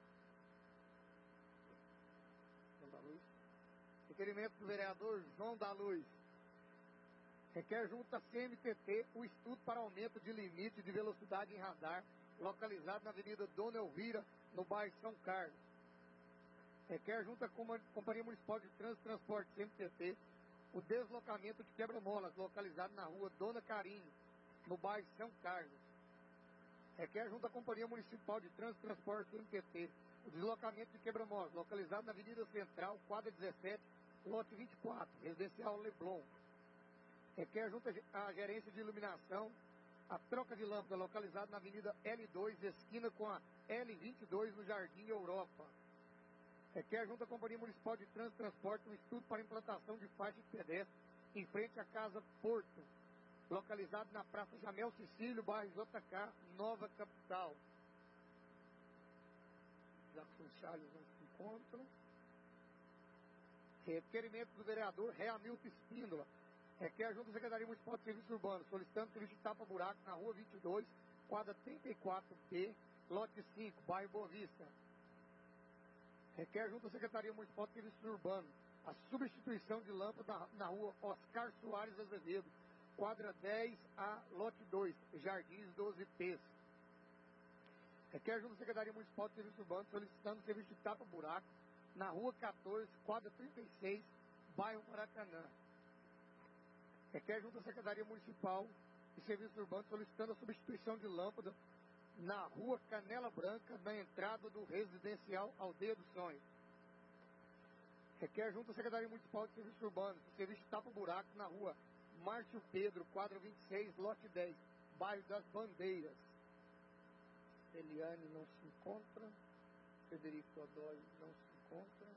Requerimento do vereador João da Luz. Requer junto à CMTT o estudo para aumento de limite de velocidade em radar, localizado na Avenida Dona Elvira, no bairro São Carlos. Requer junto à Companhia Municipal de Trânsito e Transporte, CMTT, o deslocamento de quebra-molas, localizado na rua Dona Carinho, no bairro São Carlos. Requer junto à Companhia Municipal de Trânsito e Transporte, CMTT, o deslocamento de quebra-molas, localizado na Avenida Central, quadra 17, lote 24, residencial Leblon. Requer junto à Gerência de Iluminação a troca de lâmpada, localizada na Avenida L2, esquina com a L22, no Jardim Europa. Requer junto à Companhia Municipal de Trânsito e Transporte um estudo para implantação de faixa de pedestre em frente à Casa Porto, localizado na Praça Jamel Cecílio, bairro JK, Nova Capital. Já que os Charles não se encontram. Requerimento do vereador Reamilton Espíndola. Requer a Junta da Secretaria Municipal de Serviços Urbanos, solicitando serviço de tapa-buraco na rua 22, quadra 34B, lote 5, bairro Boa Vista. Requer a Junta da Secretaria Municipal de Serviços Urbanos a substituição de lâmpada na rua Oscar Soares Azevedo, quadra 10A, lote 2, Jardins 12Ps. Requer a Junta da Secretaria Municipal de Serviços Urbanos solicitando serviço de tapa-buraco na rua 14, quadra 36, bairro Maracanã. Requer a Junta da Secretaria Municipal de Serviços Urbanos solicitando a substituição de lâmpada na rua Canela Branca, na entrada do residencial Aldeia do Sonho. Requer a Junta da Secretaria Municipal de Serviços Urbanos serviço de tapa-buraco na rua Márcio Pedro, quadra 26, lote 10, bairro das Bandeiras. Eliane não se encontra. Frederico Godoy não se encontra.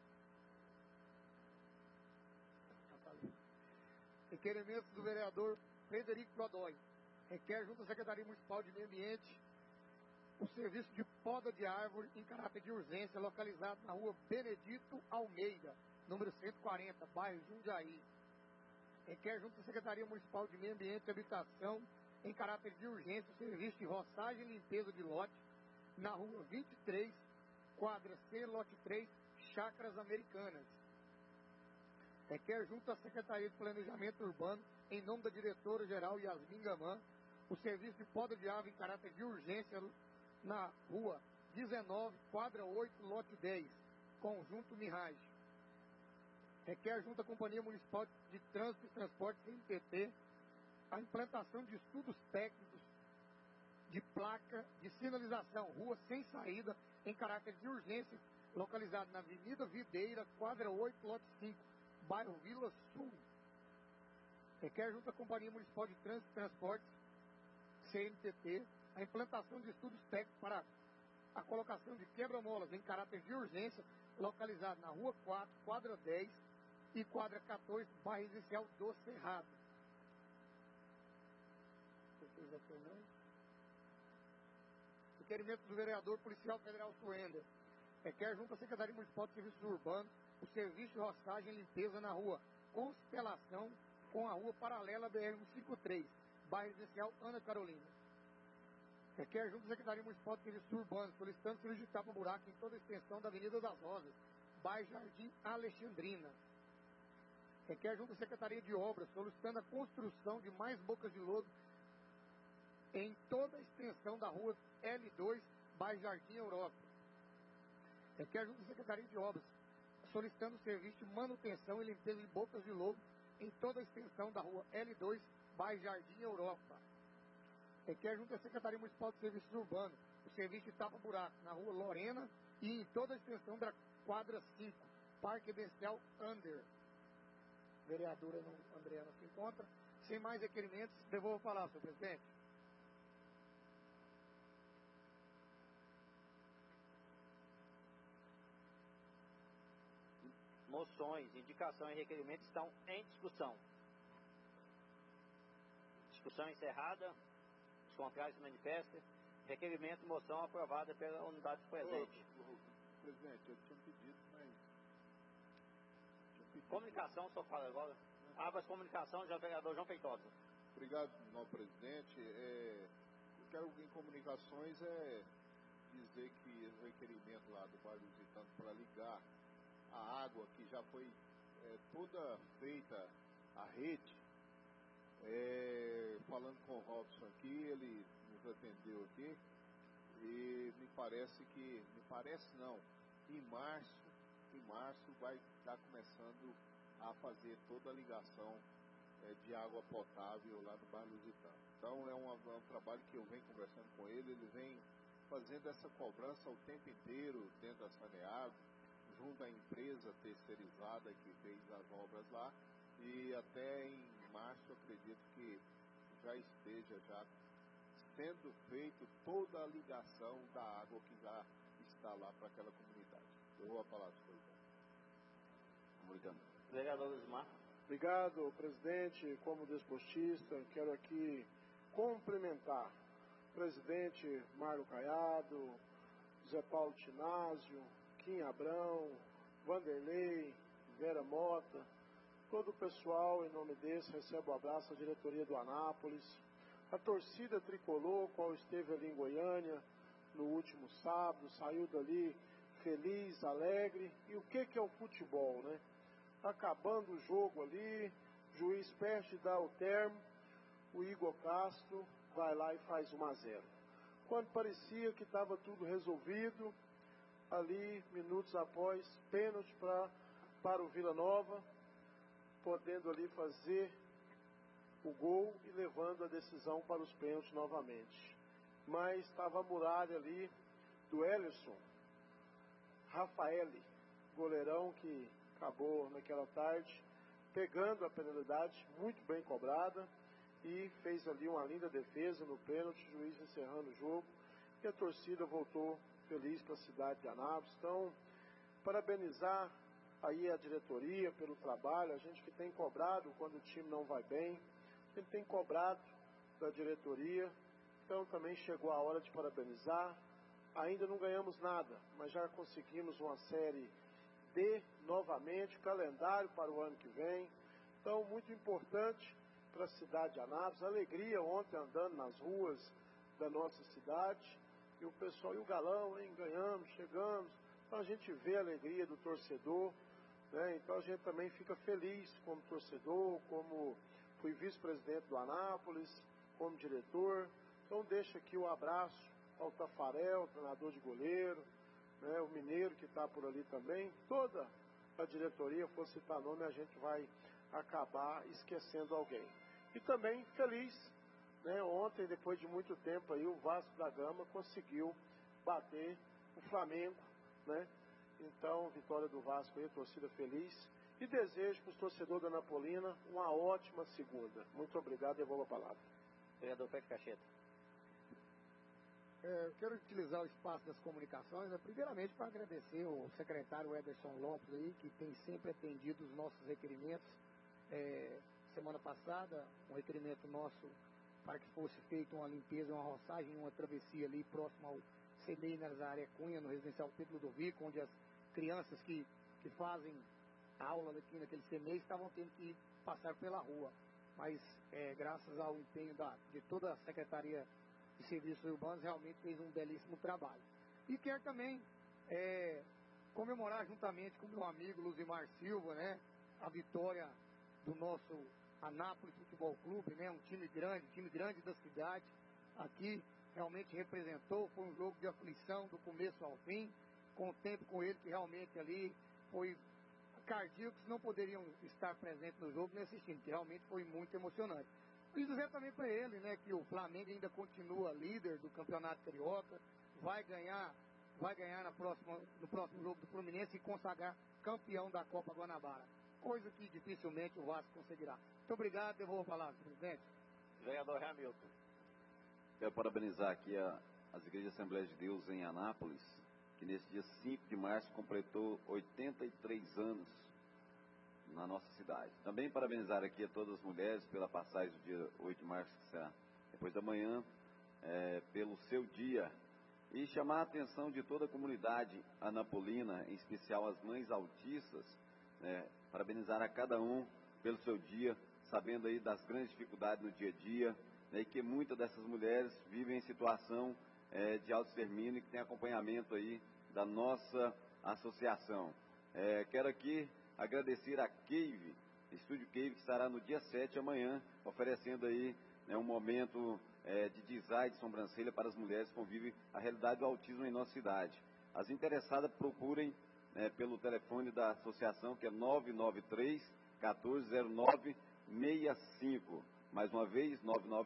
Requerimento do vereador Frederico Godoy. Requer a Junta da Secretaria Municipal de Meio Ambiente o serviço de poda de árvore em caráter de urgência localizado na rua Benedito Almeida, número 140, bairro Jundiaí. Requer a Junta da Secretaria Municipal de Meio Ambiente e Habitação em caráter de urgência o serviço de roçagem e limpeza de lote na rua 23, quadra C, lote 3, Chácaras Americanas. Requer junto à Secretaria de Planejamento Urbano, em nome da diretora-geral Yasmin Gaman, o serviço de poda de árvore em caráter de urgência na rua 19, quadra 8, lote 10, Conjunto Mirage. Requer junto à Companhia Municipal de Trânsito e Transporte, CMTT, a implantação de estudos técnicos de placa de sinalização, rua sem saída, em caráter de urgência, localizado na Avenida Videira, quadra 8, lote 5, bairro Vila Sul. Requer junto à Companhia Municipal de Trânsito e Transportes, CMTT, a implantação de estudos técnicos para a colocação de quebra-molas em caráter de urgência, localizado na Rua 4, quadra 10 e quadra 14, bairro Residencial do Cerrado. Requerimento do vereador Policial Federal Suender. Requer junto à Secretaria Municipal de Serviços Urbanos o serviço de roçagem e limpeza na rua Constelação com a rua paralela BR-153, bairro Residencial Ana Carolina. Requer junto à Secretaria Municipal de Serviços Urbanos solicitando serviço de tapa-buraco em toda a extensão da Avenida das Rosas, bairro Jardim Alexandrina. Requer junto à Secretaria de Obras solicitando a construção de mais bocas de lodo em toda a extensão da rua L2, bairro Jardim Europa. Requer junto à Secretaria de Obras solicitando o serviço de manutenção e limpeza de bocas de lodo em toda a extensão da rua L2, bairro Jardim Europa. Requer junto à Secretaria Municipal de Serviços Urbanos o serviço de tapa-buraco na rua Lorena e em toda a extensão da quadra 5, Parque Residencial Under. Vereadora Andréa não se encontra. Sem mais requerimentos, devolvo a palavra, senhor presidente.
Moções, indicação e requerimentos estão em discussão. Discussão encerrada. Os contrários se manifestam. Requerimento e moção aprovada pela unidade presente.
Presidente, eu tinha pedido, mas...
Comunicação, só fala agora. Abras comunicação, já vereador João Feitosa.
Obrigado, senhor presidente. Eu quero em comunicações dizer que o requerimento lá do bairro Lusitano para ligar a água que já foi toda feita a rede, falando com o Robson aqui, ele nos atendeu aqui e me parece não, em março vai estar começando a fazer toda a ligação de água potável lá no bairro Lusitano. Então é um trabalho que eu venho conversando com ele vem fazendo essa cobrança o tempo inteiro dentro da Saneago, junto à empresa terceirizada que fez as obras lá, e até em março acredito que já esteja sendo feito toda a ligação da água que já está lá para aquela comunidade. Eu vou a palavra, senhor presidente.
Vereador Osmar.
Obrigado, presidente. Como despostista, quero aqui cumprimentar o presidente Mário Caiado, Zé Paulo Tinásio, Kim Abrão, Vanderlei, Vera Mota, todo o pessoal, em nome desse, recebe o abraço da diretoria do Anápolis, a torcida tricolor, qual esteve ali em Goiânia no último sábado, saiu dali feliz, alegre. E o que é o futebol, né? Acabando o jogo ali, o juiz perde dá o termo, o Igor Castro vai lá e faz 1-0. Quando parecia que estava tudo resolvido, ali, minutos após, pênalti para o Vila Nova, podendo ali fazer o gol e levando a decisão para os pênaltis novamente. Mas estava a muralha ali do Ellerson, Rafael, goleirão que acabou naquela tarde pegando a penalidade, muito bem cobrada, e fez ali uma linda defesa no pênalti, o juiz encerrando o jogo, e a torcida voltou feliz para a cidade de Anápolis. Então, parabenizar aí a diretoria pelo trabalho, a gente que tem cobrado quando o time não vai bem, a gente tem cobrado da diretoria, então também chegou a hora de parabenizar. Ainda não ganhamos nada, mas já conseguimos uma série D novamente, calendário para o ano que vem. Então, muito importante para a cidade de Anápolis, alegria ontem andando nas ruas da nossa cidade, e o pessoal, e o galão, hein, ganhamos, chegamos. Então a gente vê a alegria do torcedor, né? Então a gente também fica feliz como torcedor, como fui vice-presidente do Anápolis, como diretor. Então deixa aqui o abraço ao Tafarel, treinador de goleiro, né, o Mineiro que está por ali também, toda a diretoria, for citar nome, a gente vai acabar esquecendo alguém. E também feliz, né, ontem, depois de muito tempo aí, o Vasco da Gama conseguiu bater o Flamengo, né? Então, vitória do Vasco aí, torcida feliz. E desejo para os torcedores da Anapolina uma ótima segunda. Muito obrigado, devolvo a palavra.
Vereador Pedro Cacheta.
Eu quero utilizar o espaço das comunicações, né, primeiramente para agradecer o secretário Ederson Lopes aí, que tem sempre atendido os nossos requerimentos. Semana passada, um requerimento nosso para que fosse feita uma limpeza, uma roçagem, uma travessia ali próximo ao CMEI Nazaré Cunha, no residencial Pedro Ludovico, onde as crianças que fazem aula aqui naquele CMEI estavam tendo que passar pela rua. Mas, graças ao empenho de toda a Secretaria de Serviços Urbanos, realmente fez um belíssimo trabalho. E quero também comemorar juntamente com meu amigo Luzimar Silva, né, a vitória do nosso Anápolis Futebol Clube, né, um time grande da cidade, aqui realmente representou, foi um jogo de aflição do começo ao fim, com o tempo com ele que realmente ali foi cardíacos, não poderiam estar presentes no jogo nem assistindo, que realmente foi muito emocionante. E dizer também para ele, né, que o Flamengo ainda continua líder do Campeonato Carioca, vai ganhar no próximo jogo do Fluminense e consagrar campeão da Copa Guanabara, coisa que dificilmente o Vasco conseguirá. Muito obrigado, eu vou falar, presidente.
Vereador Hamilton.
Quero parabenizar aqui as Igrejas Assembleias de Deus em Anápolis, que nesse dia 5 de março completou 83 anos na nossa cidade. Também parabenizar aqui a todas as mulheres pela passagem do dia 8 de março, que será depois da manhã, pelo seu dia, e chamar a atenção de toda a comunidade anapolina, em especial as mães autistas, parabenizar a cada um pelo seu dia, sabendo aí das grandes dificuldades no dia a dia, né, e que muitas dessas mulheres vivem em situação de autoextermínio e que tem acompanhamento aí da nossa associação. Quero aqui agradecer a Cave, Estúdio Cave, que estará no dia 7 amanhã, oferecendo aí um momento de design de sobrancelha para as mulheres que convivem a realidade do autismo em nossa cidade. As interessadas procurem pelo telefone da associação, que é 993-1409-65. Mais uma vez,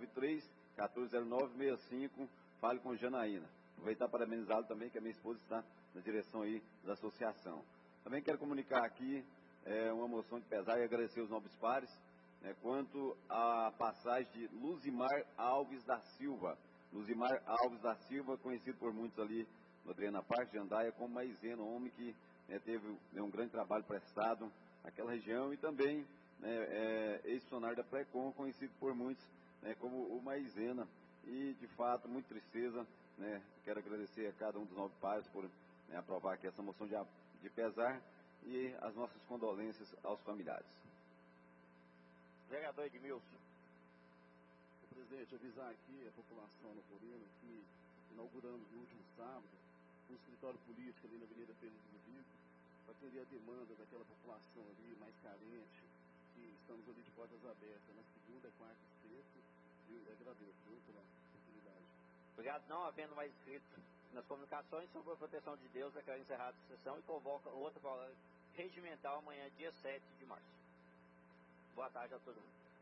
993-1409-65. Fale com Janaína. Aproveitar para parabenizá-lo também, que a minha esposa está na direção aí da associação. Também quero comunicar aqui uma moção de pesar e agradecer os nobres pares, quanto à passagem de Luzimar Alves da Silva. Luzimar Alves da Silva, conhecido por muitos ali no Adriana Parque de Andaia como Maisena, um homem que teve um grande trabalho prestado naquela região, e também ex-funcionário da Precon, conhecido por muitos como o Maisena. E, de fato, muita tristeza. Quero agradecer a cada um dos nobres pares por aprovar aqui essa moção de pesar. e as nossas condolências aos familiares.
Vereador Edmilson.
Presidente, avisar aqui a população napolina que inauguramos no último sábado um escritório político ali na Avenida Pedro do Vigo para atender a demanda daquela população ali mais carente, que estamos ali de portas abertas na segunda, quarta e sexta. Eu agradeço pela oportunidade.
Obrigado. Não havendo mais inscritos nas comunicações, sobre a proteção de Deus, declara encerrada a sessão e convoca outra palavra regimental amanhã, dia 7 de março. Boa tarde a todo mundo.